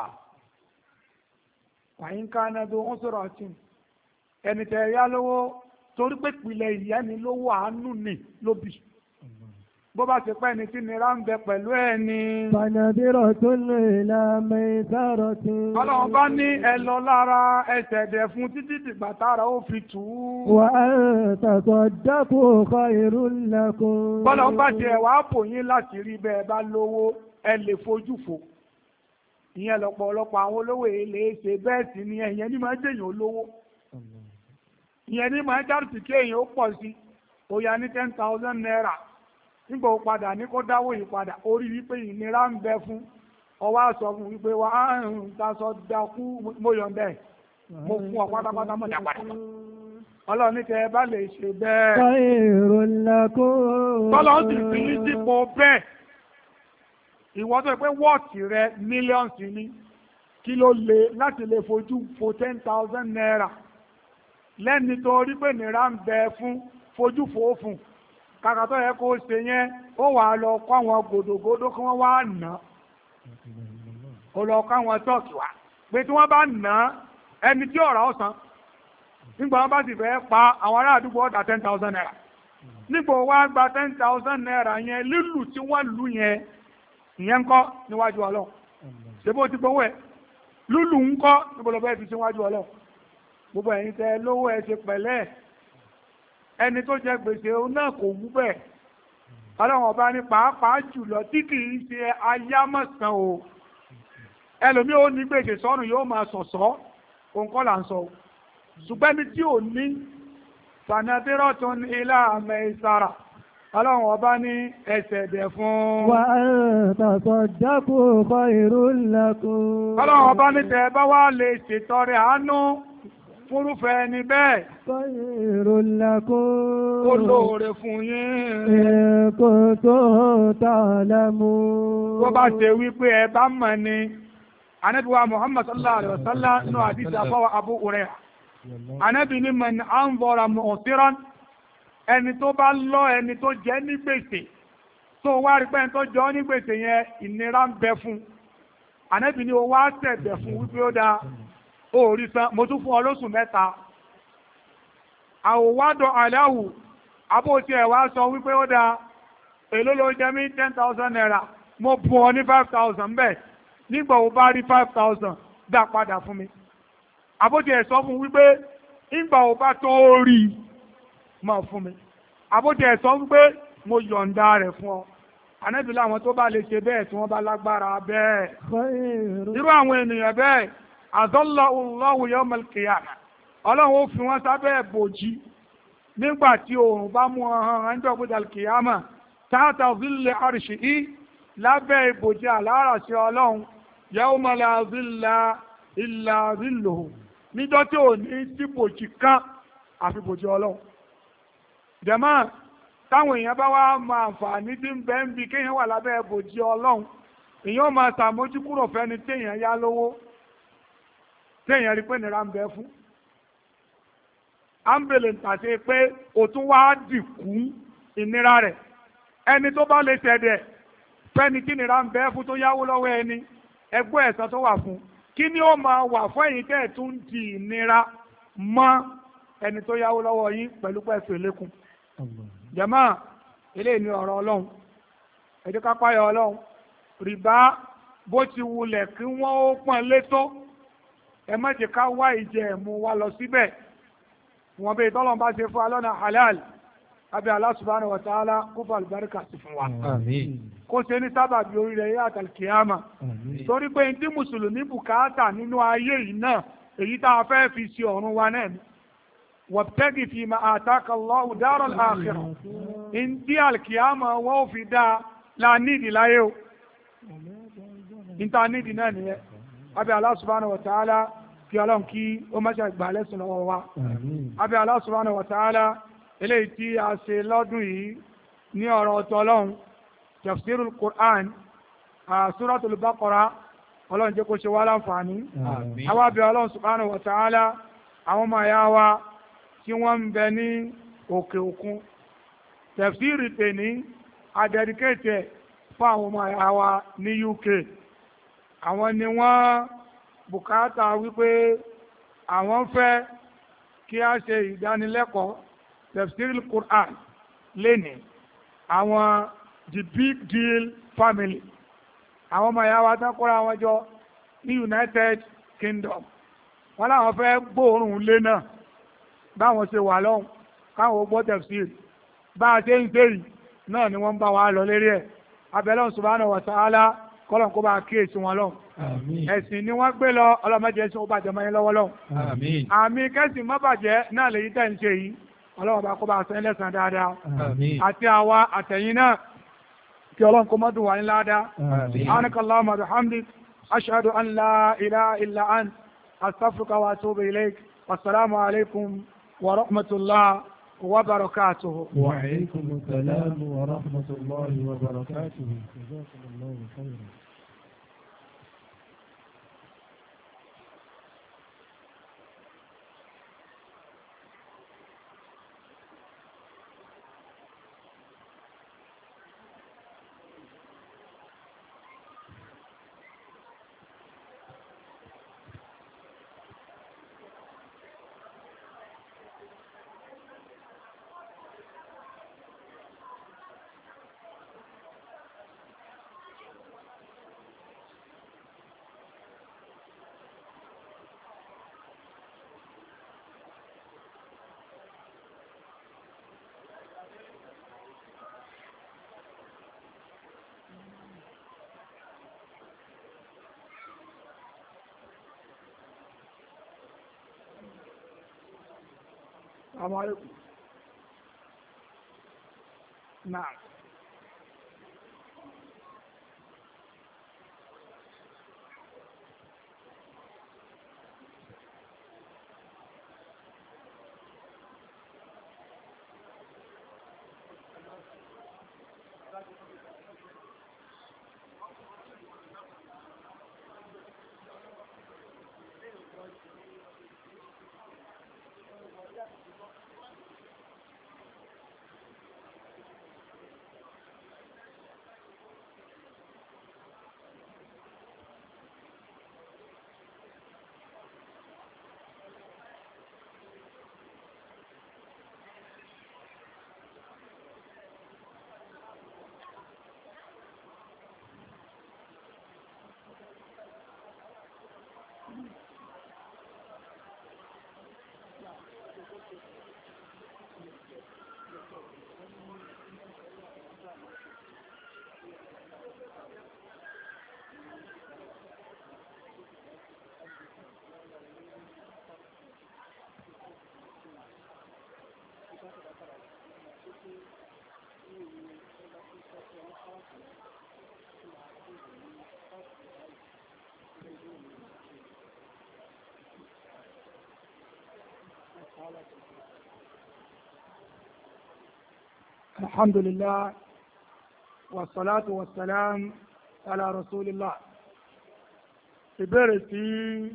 Wàyín ká náà tó ń sọ̀rọ̀ ọtí ẹni tẹ̀ yá lówó torí pé ìpìlẹ̀ ìyá ni lówó àánú ni lóbi bó bá ti pẹ́ ni tí nira ń bẹ pẹ̀lú ẹ̀ ni. Fanadiratun ila maisaratin. Ọlọ́run bá ní ẹ lọ lára ẹsẹ̀ dẹ̀ fún títí dìgbà tára ó fi tù ú. Wa an tasaddaqu khairun lakum. Bọ́lá ń bá tiẹ̀ wá pò yín láti rí bẹ́ẹ̀ bá lówó ẹ lè fojú fò. Ìyẹn lọ́pọ̀lọpọ̀ àwọn olówó èlé ṣe bẹ́ẹ̀ sí ni ẹ̀yẹn ní máa jẹ́yàn olówó. Ìyẹn ní máa járùtì kí èèyàn ó pọ̀ sí. Ó yá ní ten thousand naira. Nígbà ó padà ní kó dáwó yìí padà, orí wípé ìnira ń bẹ fún. Ọwọ́ àṣọ fún wípé wà á ń tasọ dákú mo yọ̀ǹda ẹ̀. Mo fún ọ pátápátá mọ̀ dá padà. Ọlọ́run ní kẹ́ ẹ bá lè ṣe bẹ́ẹ̀. Khairun lakum. Tọ́lọ́ sì fi ní sípò bẹ́ẹ̀. Ìwọ́n tó pé wọ́ọ̀tì rẹ mílíọ̀nsì ní kí ló lè láti lè fojú fo ten thousand naira lẹ́ni tó rí pé nira ń bẹ fún fojú fo fún kàkà tó yẹ kó ṣe yẹn ó wà lọ kọ́ àwọn gòdògòdò kí wọ́n wá nà ó lọ kọ́ àwọn tọ́ọ̀kì wá pé tí wọ́n bá nà ẹni tí ọ̀rọ̀ ọ̀sán nígbà wọn bá sì fẹ́ pa àwọn ará àdúgbò ọ̀dà ten thousand naira nígbà wọ́n gba ten thousand naira yẹn lílù tí wọ́n lù yẹn ìyẹn ń kọ́ níwájú Ọlọ́run ṣebó ti gbówó ẹ̀ lúlù ń kọ́ níbọ̀lọ̀ bẹ́ẹ̀ fi síwájú Ọlọ́run gbogbo ẹ̀yin tẹ lówó ẹ ṣe pẹ̀lẹ́ ẹni tó jẹ gbèsè òun náà kò wú bẹ́ẹ̀ Ọlọ́run ọba ní pàápàá jùlọ tí kì í ṣe ayámọ̀sán o ẹlòmí ó ní gbèsè sọ́run yóò máa sọ̀sọ́ òun kọ́ là ń sọ ṣùgbọ́n ní tí ò ní fanadiratun ila maisara Ọlọ́run ọba ní ẹsẹ̀ dẹ̀ fún. Wa an tasaddaqu khairun lakum. Ọlọ́run ọba ní tẹ́ bá wá lè ṣètọrẹ àánú fúrúfẹ́ ẹni bẹ́ẹ̀. Khairun lakum. Ó lóore fún yín. In kuntum ta'lamun. Tó bá ṣe wípé ẹ bá mọ̀ ni, Ànábì wa Muhammad sallallahu alaihi wasallam nínú àdìsí àfọwọ́ Abu Hurairah. Ànábì ní man anzara mu'siran. Ẹni tó bá lọ ẹni tó jẹ́ ní gbèsè tó wá rí pé ẹni tó jọ ní gbèsè yẹn ìnira ń bẹ fún Ànábì ni ó wá tẹ̀bẹ̀ fún wípé ó dáa orí san mo tún fún ọ lóṣù mẹ́ta àwòwádọ̀ aláwù abóòtí ẹ̀ wá sọ wípé ó dáa èló ló jẹ mí ten thousand naira mo bu ọ ní five thousand bẹ́ẹ̀ nígbà wo bá rí five thousand dá padà fún mi abóòtí ẹ̀ sọ fún wípé nígbà wo bá tó rí mọ̀ fún mi abóòtí ẹ̀ sọ wípé mo yọ̀ǹda rẹ̀ fún ọ Ànábì láwọn tó bá lè ṣe bẹ́ẹ̀ tí wọ́n bá lágbára bẹ́ẹ̀ irú àwọn ènìyàn bẹ́ẹ̀ azallahu yawmal qiyamah ọlọ́run ó fi wọ́n sábẹ́ bòjì nígbà tí oòrùn bá mú ọ̀hán ránjọ́ gbọ́dọ̀ kìyàmà tahta zilli arshihi lábẹ́ ìbòjì àláràṣẹ ọlọ́run yawma la zilla illa zilluhu níjọ́ tí ò ní sí bòjì kan àfi bòjì ọlọ́run. jẹ̀mọ́ táwọn èèyàn bá wá máa àǹfààní tí ń bẹ ń bi kéèyàn wà lábẹ́ bòjì ọlọ́run èèyàn máa ṣàmójúkúrò fẹ́ni téèyàn yá lówó téèyàn rí pé nira ń bẹ fún ambele tàṣe pé o tún wá dìkú ìnira rẹ̀ ẹni tó bá lè ṣẹ̀dẹ̀ fẹ́ni kí nira ń bẹ fún tó yáwó lọ́wọ́ ẹni ẹgbẹ́ ẹ̀san tó wà fún kí ni ó máa wà fún ẹ̀yin tẹ́ ẹ̀ tún di ìnira mọ́ ẹni tó yáwó lọ́wọ́ yín pẹ̀lú pẹ̀sù ìlékún. jàmáà eléyìí ni ọ̀rọ̀ ọlọ́run ẹ jẹ́ ká páyà ọlọ́run rìbá bó ti wulẹ̀ kí wọ́n ó pọ́n létó ẹ má jẹ́ ká wá ìjẹ ẹ̀mú wa lọ síbẹ̀ wọn bẹ tọ́lọ́n bá ṣe fún alọ́nà halal abẹ́ Allah subhanahu wa ta'ala kó fà àlùbáríkà sí fún wa kó ṣe ní sábàbí orílẹ̀ yá àtàlùkìyàmà torí pé tí mùsùlùmí bùkátà nínú ayé yìí náà èyí tá a fẹ́ fi ṣe ọ̀run wa náà ni wabtaghi fima ataka Allahu daral akhirah ìdí àlùkìyàmà wọn ò fi dá la nídìí láyé o níta nídìí náà nìyẹn abẹ́ Allah subhanahu wa ta'ala kí ọlọ́run kí ó má ṣe gbà lẹ́sùn lọ́wọ́ wa. abẹ́ Allah subhanahu wa ta'ala eléyìí tí a ṣe lọ́dún yìí ní ọ̀rọ̀ ọ̀tọ̀ ọlọ́run tafsirul Qur'an suratul Baqara ọlọ́run jẹ́ kó ṣe wá láǹfààní. àwa abẹ́ ọlọ́run subhanahu wa ta'ala àwọn ọmọ ẹ̀yà wa tí wọ́n ń bẹ ní òkè òkun tafsiri tèní adẹ́díkéètì fún àwọn ọmọ ẹ̀yà wa ní U K àwọn ni wọ́n bùkátà wípé àwọn fẹ́ kí a ṣe ìdánilẹ́kọ̀ọ́ tafsirul Qur'an lẹ́nì àwọn the big deal family àwọn ọmọ ìyá wa tán kóra wọn jọ ní United Kingdom wọ́n láwọn fẹ́ gbóòórùn lé náà báwọn ṣe wà lọ́hùn káwọn gbọ́ tafsir bá a ṣe ń ṣe yìí náà ni wọ́n ń bá wa lọ lérí ẹ̀ abẹ́lẹ́ subhanahu wa ta'ala kọ́lọ̀ kó bá kíyèsí wọn lọ́hùn ẹ̀sìn ni wọ́n gbé lọ ọlọ́mọdé ẹ̀sìn ó bàjẹ́ mọ́ yín lọ́wọ́ lọ́hùn àmì kẹ́sìn má bàjẹ́ náà lèyí tẹ̀ ń ṣe yìí ọlọ́wọ́ bá kó bá sẹ́yìn lẹ́sàn dáadáa àti àwa àtẹ̀yìn náà kí ọlọ́run kó mọ́dún wà ní ládàá subhanakallahumma wa bihamdik ashhadu an la ilaha illa ant astaghfiruka wa atubu ilayk wassalamu alaykum wa rahmatullah wa barakatuhu. wa alaykum assalam wa rahmatullahi wa barakatuhu. jazakumullahu khairan. السلام عليكم. نعم. الحمد لله والصلاة والسلام على رسول الله. ìbéèrè tí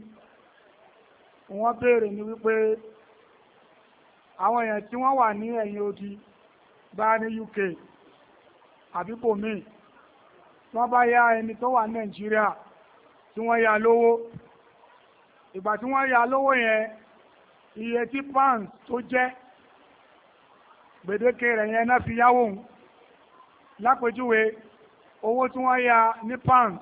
wọ́n béèrè ni wípé àwọn èèyàn tí wọ́n wà ní ẹ̀yìn odi bá ní U K àbí bòmíì wọ́n bá yá ẹni tó wà ní Nàìjíríà tí wọ́n yá lówó, ìgbà tí wọ́n yá lówó yẹn iye tí pounds tó jẹ́ gbèdéke rẹ̀ yẹn náà fi yáwó òun. Lápèjúwe owó tí wọ́n yá ní pounds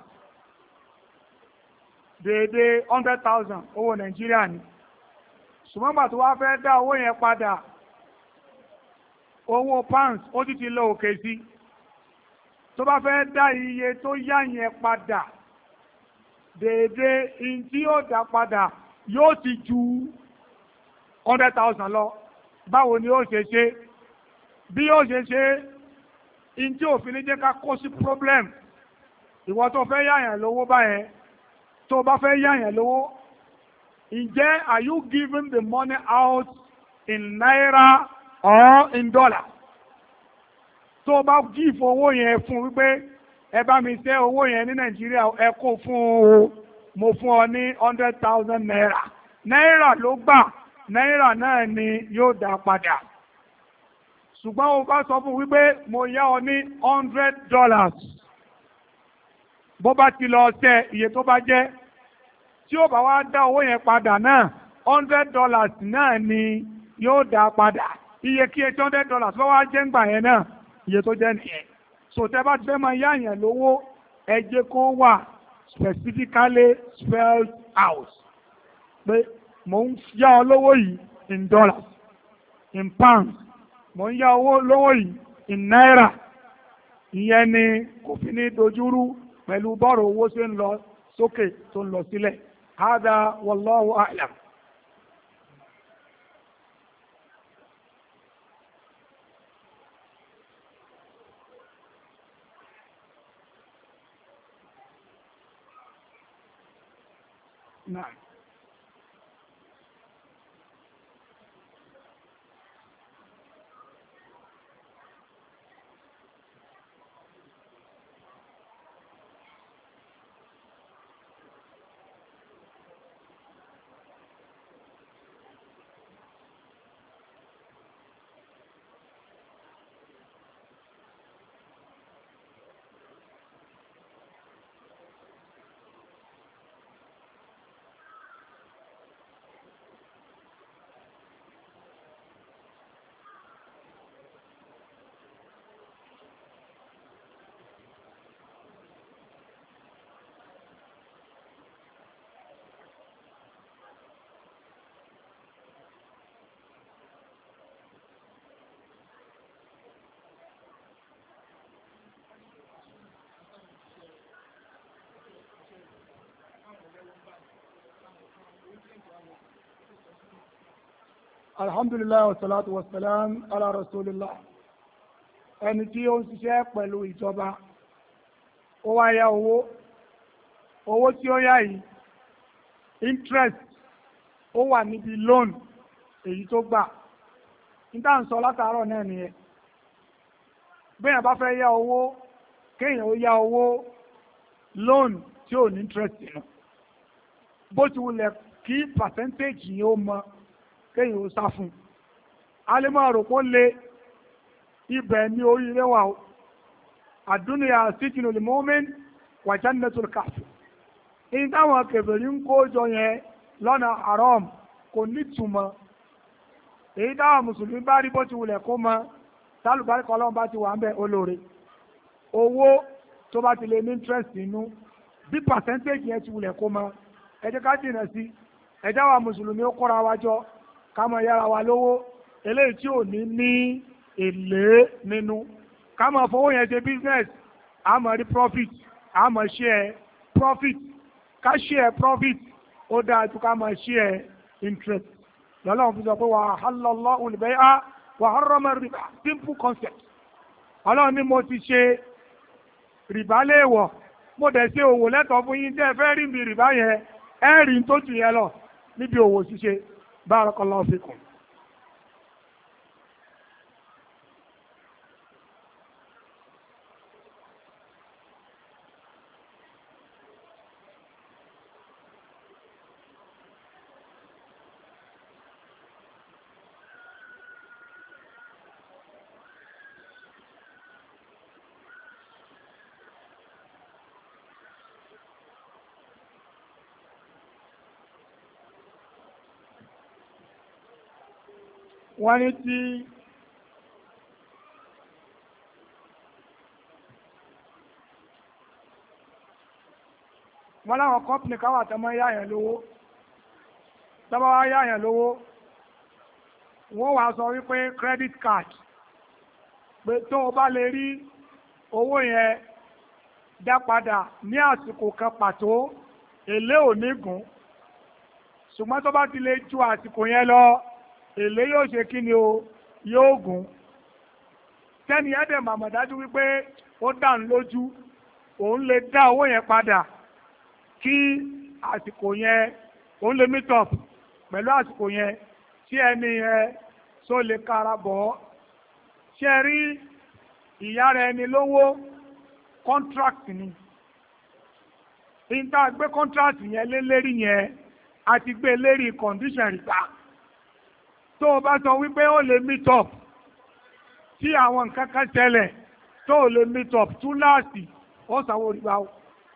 déédé hundred thousand owó Nàìjíríà ni, ṣùgbọ́n gbà tó wá fẹ́ dá owó yẹn padà owó pounds ó ti ti lọ òkè sí, tó bá fẹ́ dá iye tó yá yẹn padà déédé in tí yóò dá padà yóò ti ju hundred thousand lọ. Báwo ni ó ṣe ṣe? Bí ó ṣe ṣe in tí òfin ní jẹ́ ká kó sí problem, ìwọ tó fẹ́ yáyàn lówó báyẹn, tó bá fẹ́ yáyàn lówó, ǹjẹ́ are you giving the money out in naira or in dollar? Tó bá give owó yẹn fún wípé ẹ bá mi ṣe owó yẹn ní Nàìjíríà ẹ kó fún o, mo fún ọ ní hundred thousand naira, náírà ló gbà, náírà náà ni yóò dá padà. Ṣùgbọ́n o bá sọ fún wípé mo yá ọ ní hundred dollars, bó bá ti lọ ṣe iye tó bá jẹ́, tí ó bá wá dá owó yẹn padà náà hundred dollars náà ni yóò dá padà. Iye kí eight hundred dollars bá wá jẹ́ ńgbà yẹn náà iye tó jẹ́ nìyẹn. So tẹ́ bá ti fẹ́ máa yá yẹn lówó, ẹ jẹ́ kó wà specifically spelled out pé mo ń yá ọ lówó yìí in dollars, in pounds, mo ń yá owó lówó yìí in naira. Ìyẹn ni kò fi ní dojúrú pẹ̀lú bọ́rọ̀ owó ṣe ń lọ sókè tó ń lọ sílẹ̀. Hada wallahu a'lam. Naam. Alhamdulillah wa salatu wa salam ala rasulillah. Ẹni tí ó ń ṣiṣẹ́ pẹ̀lú ìjọba, ó wá yá owó, owó tí ó yá yìí, interest ó wà níbi loan èyí tó gbà. Níta ń sọ látàárọ̀ náà nìyẹn. Bẹ́ẹ̀ bá fẹ́ yá owó, kéèyàn ó yá owó loan tí ò ní interest nínú. Bó ti wulẹ̀ kí percentage yìí ó mọ, kéyìn ó sá fún. A lè máa rò pó lé ibẹ̀ ní oríire wà ó. Àdúnyà sijnul mu'min wa jannatul kafir. Ní táwọn kèfèrí ń kó jọ yẹn lọ́nà haram kò ní túmọ̀. Èyí táwọn mùsùlùmí bá rí bó ti wulẹ̀ kó mọ, tálùbárí kọlọ́n bá ti wà ń bẹ̀ olóore. Owó tó bá ti lè ní interest nínú, bí percentage yẹn ti wulẹ̀ kó mọ, ẹ jẹ́ ká jìnà sí. Ẹ jẹ́ wa mùsùlùmí ó kóra wa jọ, ká máa yára wa lówó eléyìí tí ò ní ní èlé nínú, ká máa fowó yẹn ṣe business, a máa rí profit, a máa share profit, ká share profit ó dáa ju ká máa share interest. lọ́lọ́run fi sọ pé wa halallahu al-bay'a wa harrama ar-riba, simple concept. ọlọ́run ní mo ti ṣe rìbá léèwọ̀, mo dẹ̀ ṣe òwò lẹ́tọ̀ọ́ fún yín, tẹ́ ẹ fẹ́ rí mi rìbá yẹn ẹ rí tó jù yẹn lọ níbi òwò ṣíṣe. Barakallahu fikum. wọ́n ní tí wọ́n láwọn kọ́pìnì káwà tẹ́mọ́ yáyàn lówó, tọ́bá wá yáyàn lówó wọ́n wá sọ wípé credit card, pé tó o bá lè rí owó yẹn dá padà ní àsìkò kan pàtó èlé ò ní gùn, ṣùgbọ́n tó bá ti lè ju àsìkò yẹn lọ èlé yóò ṣe kí ni o, yóò gùn. tẹ́ni ẹ̀dẹ̀ màmá dájú wípé ó dàn lójú òun lè dá owó yẹn padà kí àsìkò yẹn òun lè meet up pẹ̀lú àsìkò yẹn tí ẹni yẹn tó lè kára bọ̀. ṣe rí ìyá rẹ̀ ẹni lówó contract ni, ìta gbé contract yẹn lé lérí yẹn àti gbé lérí condition rìbá. tó o bá sọ wípé ó lè meet up tí àwọn nǹkan kan ṣẹlẹ̀ tó o lè meet up túláàsì ó sanwó rìbá o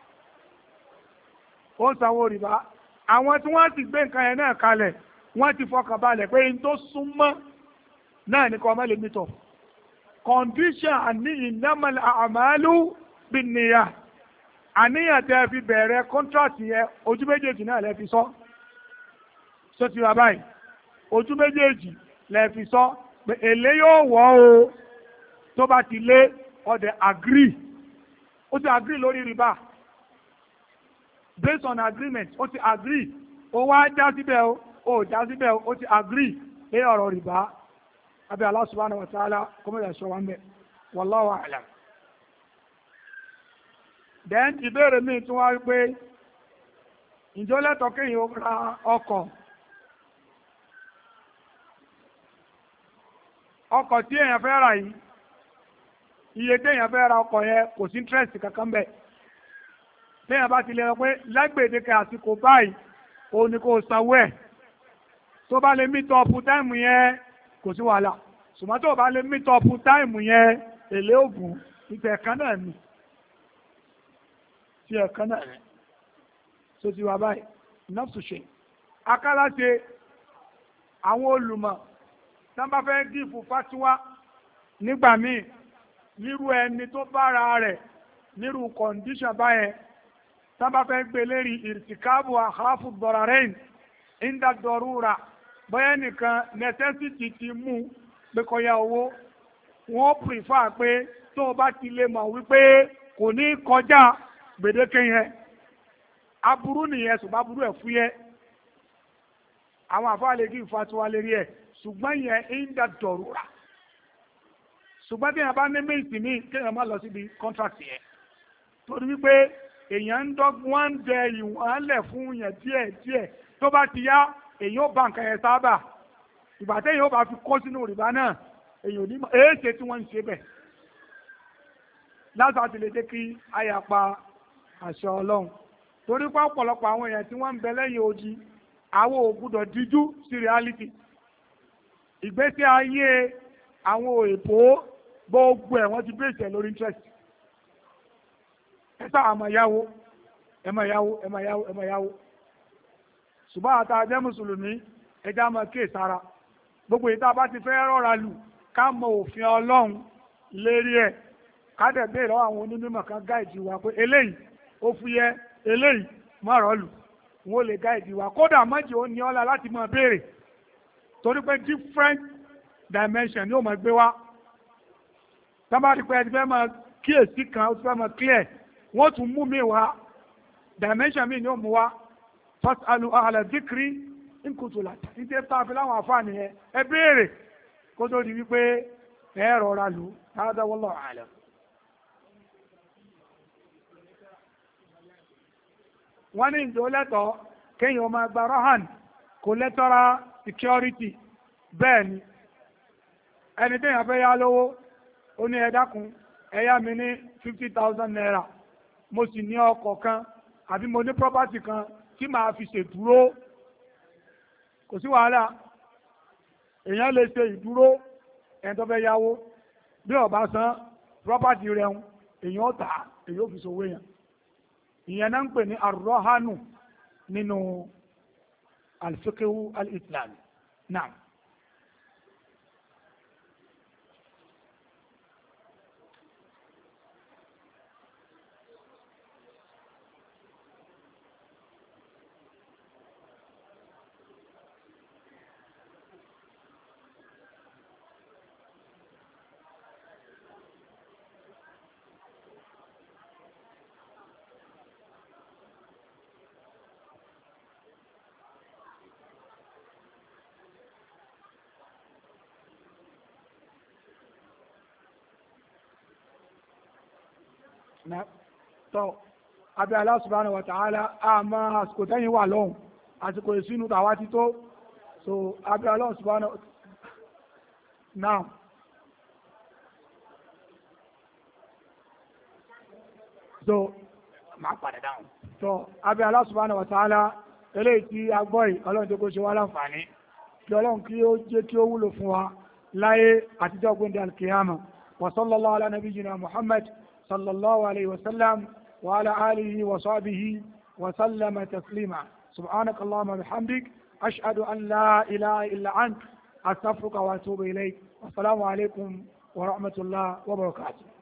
ó sanwó rìbá. àwọn tí wọ́n ti gbé nǹkan yẹn náà kalẹ̀ wọ́n ti fọkàn balẹ̀ pé n tó súnmọ́ náà ní kò má lè meet up. condition àní innamal a'malu binniyah, àníyàn tẹ́ fi bẹ̀rẹ̀ contract yẹn ojú méjèèjì náà lẹ́ fi sọ sọ ti wà báyìí, ojú méjèèjì lẹ́ fi sọ pé èlé yóò wọ́ o tó bá ti lé ọdẹ agree, ó ti agree lórí rìbá based on agreement, ó ti agree, ó wá já síbẹ̀ o ó já síbẹ̀ o ó ti agree lé ọ̀rọ̀ rìbá. abẹ́ Allah subhanahu wa ta'ala kọ́mọ̀dé ṣọ́ wa mẹ́ wallahu a'lam. then ìbéèrè mi tún wá pé ǹjọ́ lẹ́tọ̀ọ́ kéèyàn ó ra ọkọ̀ ọkọ̀ tí èèyàn fẹ́ rà yìí, iye téèyàn fẹ́ ra ọkọ̀ yẹn kò sí interest kankan bẹ́ẹ̀. téèyàn bá ti lè rọ pé lágbèdéke àsìkò báyìí òun ni kò sanwó ẹ̀, tó bá lè meet up táìmù yẹn kò sí wàhálà, ṣùgbọ́n tó bá lè meet up táìmù yẹn èlé ògùn ìtẹ̀ ẹ̀kan náà ni tí ẹ̀kan náà rẹ̀ tó ti wà báyìí nọ́ọ̀sù ṣe. akáláṣe àwọn olùmọ̀ tán bá fẹ́ gífù fásiwá nígbà míì nírú ẹni tó bára rẹ̀ nírú kọ̀ǹdíṣàn báyẹn tán bá fẹ́ gbé lérí ìrìtìkáàbù àháfù dọ̀rọ̀rẹ́yìn ìndà dọ̀rúra bóyá nìkan necessity ti mú pé kó yá owó, wọ́n prefer pé tó o bá ti lè mọ̀ wípé kò ní kọjá gbèdéke yẹn aburú nìyẹn, ṣùgbọ́n aburú ẹ̀ fúyẹ́ àwọn àfáàlẹ́ kí ìfàtúwà lérí ẹ̀, ṣùgbọ́n yẹn ìndà dọ̀rúra. ṣùgbọ́n tí èèyàn bá ní méjì ní kéèyàn má lọ síbi contract yẹn torí wípé èèyàn ń dọ́gbọ́n ń dẹ ìwọ̀n lẹ̀ fún yẹn díẹ̀ díẹ̀, tó bá ti yá èèyàn ó bá nǹkan yẹn sábà, ìgbà tí èèyàn ó bá fi kó sínú rìbá náà èèyàn ò ní mọ̀ èéṣe tí wọ́n ń ṣe bẹ̀. láti àti lè jẹ́ kí àyàpá àṣẹ ọlọ́run torí pé ọ̀pọ̀lọpọ̀ àwọn èèyàn tí wọ́n ń bẹ lẹ́yìn odi àwọn ò gbúdọ̀ díjú sí reality. ìgbésí ayé àwọn òyìnbó gbogbo ẹ̀ wọ́n ti bèèrè lórí interest. ẹ sáà máa yáwó ẹ máa yáwó ẹ máa yáwó ẹ máa yáwó. ṣùgbọ́n àtà jẹ́ mùsùlùmí ẹja máa kíyè sára gbogbo ìta bá ti fẹ́ rọra lù ká mọ òfin ọlọ́run lérí ẹ̀ ká dẹ̀ bèèrè lọ́wọ́ àwọn onímọ̀ kan gáìdì wa pé eléyìí ó fúyẹ́ eléyìí má rọ̀ lù wọn ò lè gáìdì wa kódà mọ́jì ó ní ọ́la láti máa béèrè torí pé different dimension yóò máa gbé wá tábàdì pé ẹni fẹ́ máa kíyèsí kan ó ti fẹ́ máa clear wọ́n tún mú mi wá dimension mi ni ó mú wá fasalu ahla dhikri in kuntum la ta'lamun ní tẹ́ tá a fi láwọn àfáàní yẹn ẹ béèrè kó tó di wípé ẹ rọra lù hada wallahu a'lam. wọ́n ní ìjọ lẹ́tọ̀ọ́ kéèyàn máa gba rahan kò lẹ́tọ́ra security bẹ́ẹ̀ ni ẹni téèyàn fẹ́ yá lówó ó ní ẹ dákun ẹ yá mi ní fifty thousand naira mo sì ní ọkọ̀ kan àbí mo ní property kan tí màá fi ṣèdúró kò sí wàhálà èèyàn lè ṣe ìdúró ẹni tó fẹ́ yáwó bí ó bá san property rẹ̀ ń èèyàn ó tà èèyàn ó fi ṣòwò èèyàn ìyẹn náà ń pè ní arrohanu nínú alfiqhu al-islami náà. na tọ́ abẹ́ Allah subhanahu wa ta'ala àmọ́ àsìkò tẹ́yìn wà lọ́hùn àsìkò ìsínú tàwa ti tó so abẹ́ Allah subhanahu wa now so máa padà dáhùn tọ́ abẹ́ Allah subhanahu wa ta'ala eléyìí tí a gbọ́ yìí ọlọ́run tó kó ṣe wá láǹfààní kí ọlọ́run kí ó jẹ́ kí ó wúlò fún wa láyé àtijọ́ gbóndé alkiyama wa sallallahu ala nabiyyina Muhammad صلى الله عليه وسلم وعلى آله وصحبه وسلم تسليما سبحانك اللهم وبحمدك أشهد أن لا إله إلا أنت أستغفرك وأتوب إليك والسلام عليكم ورحمة الله وبركاته.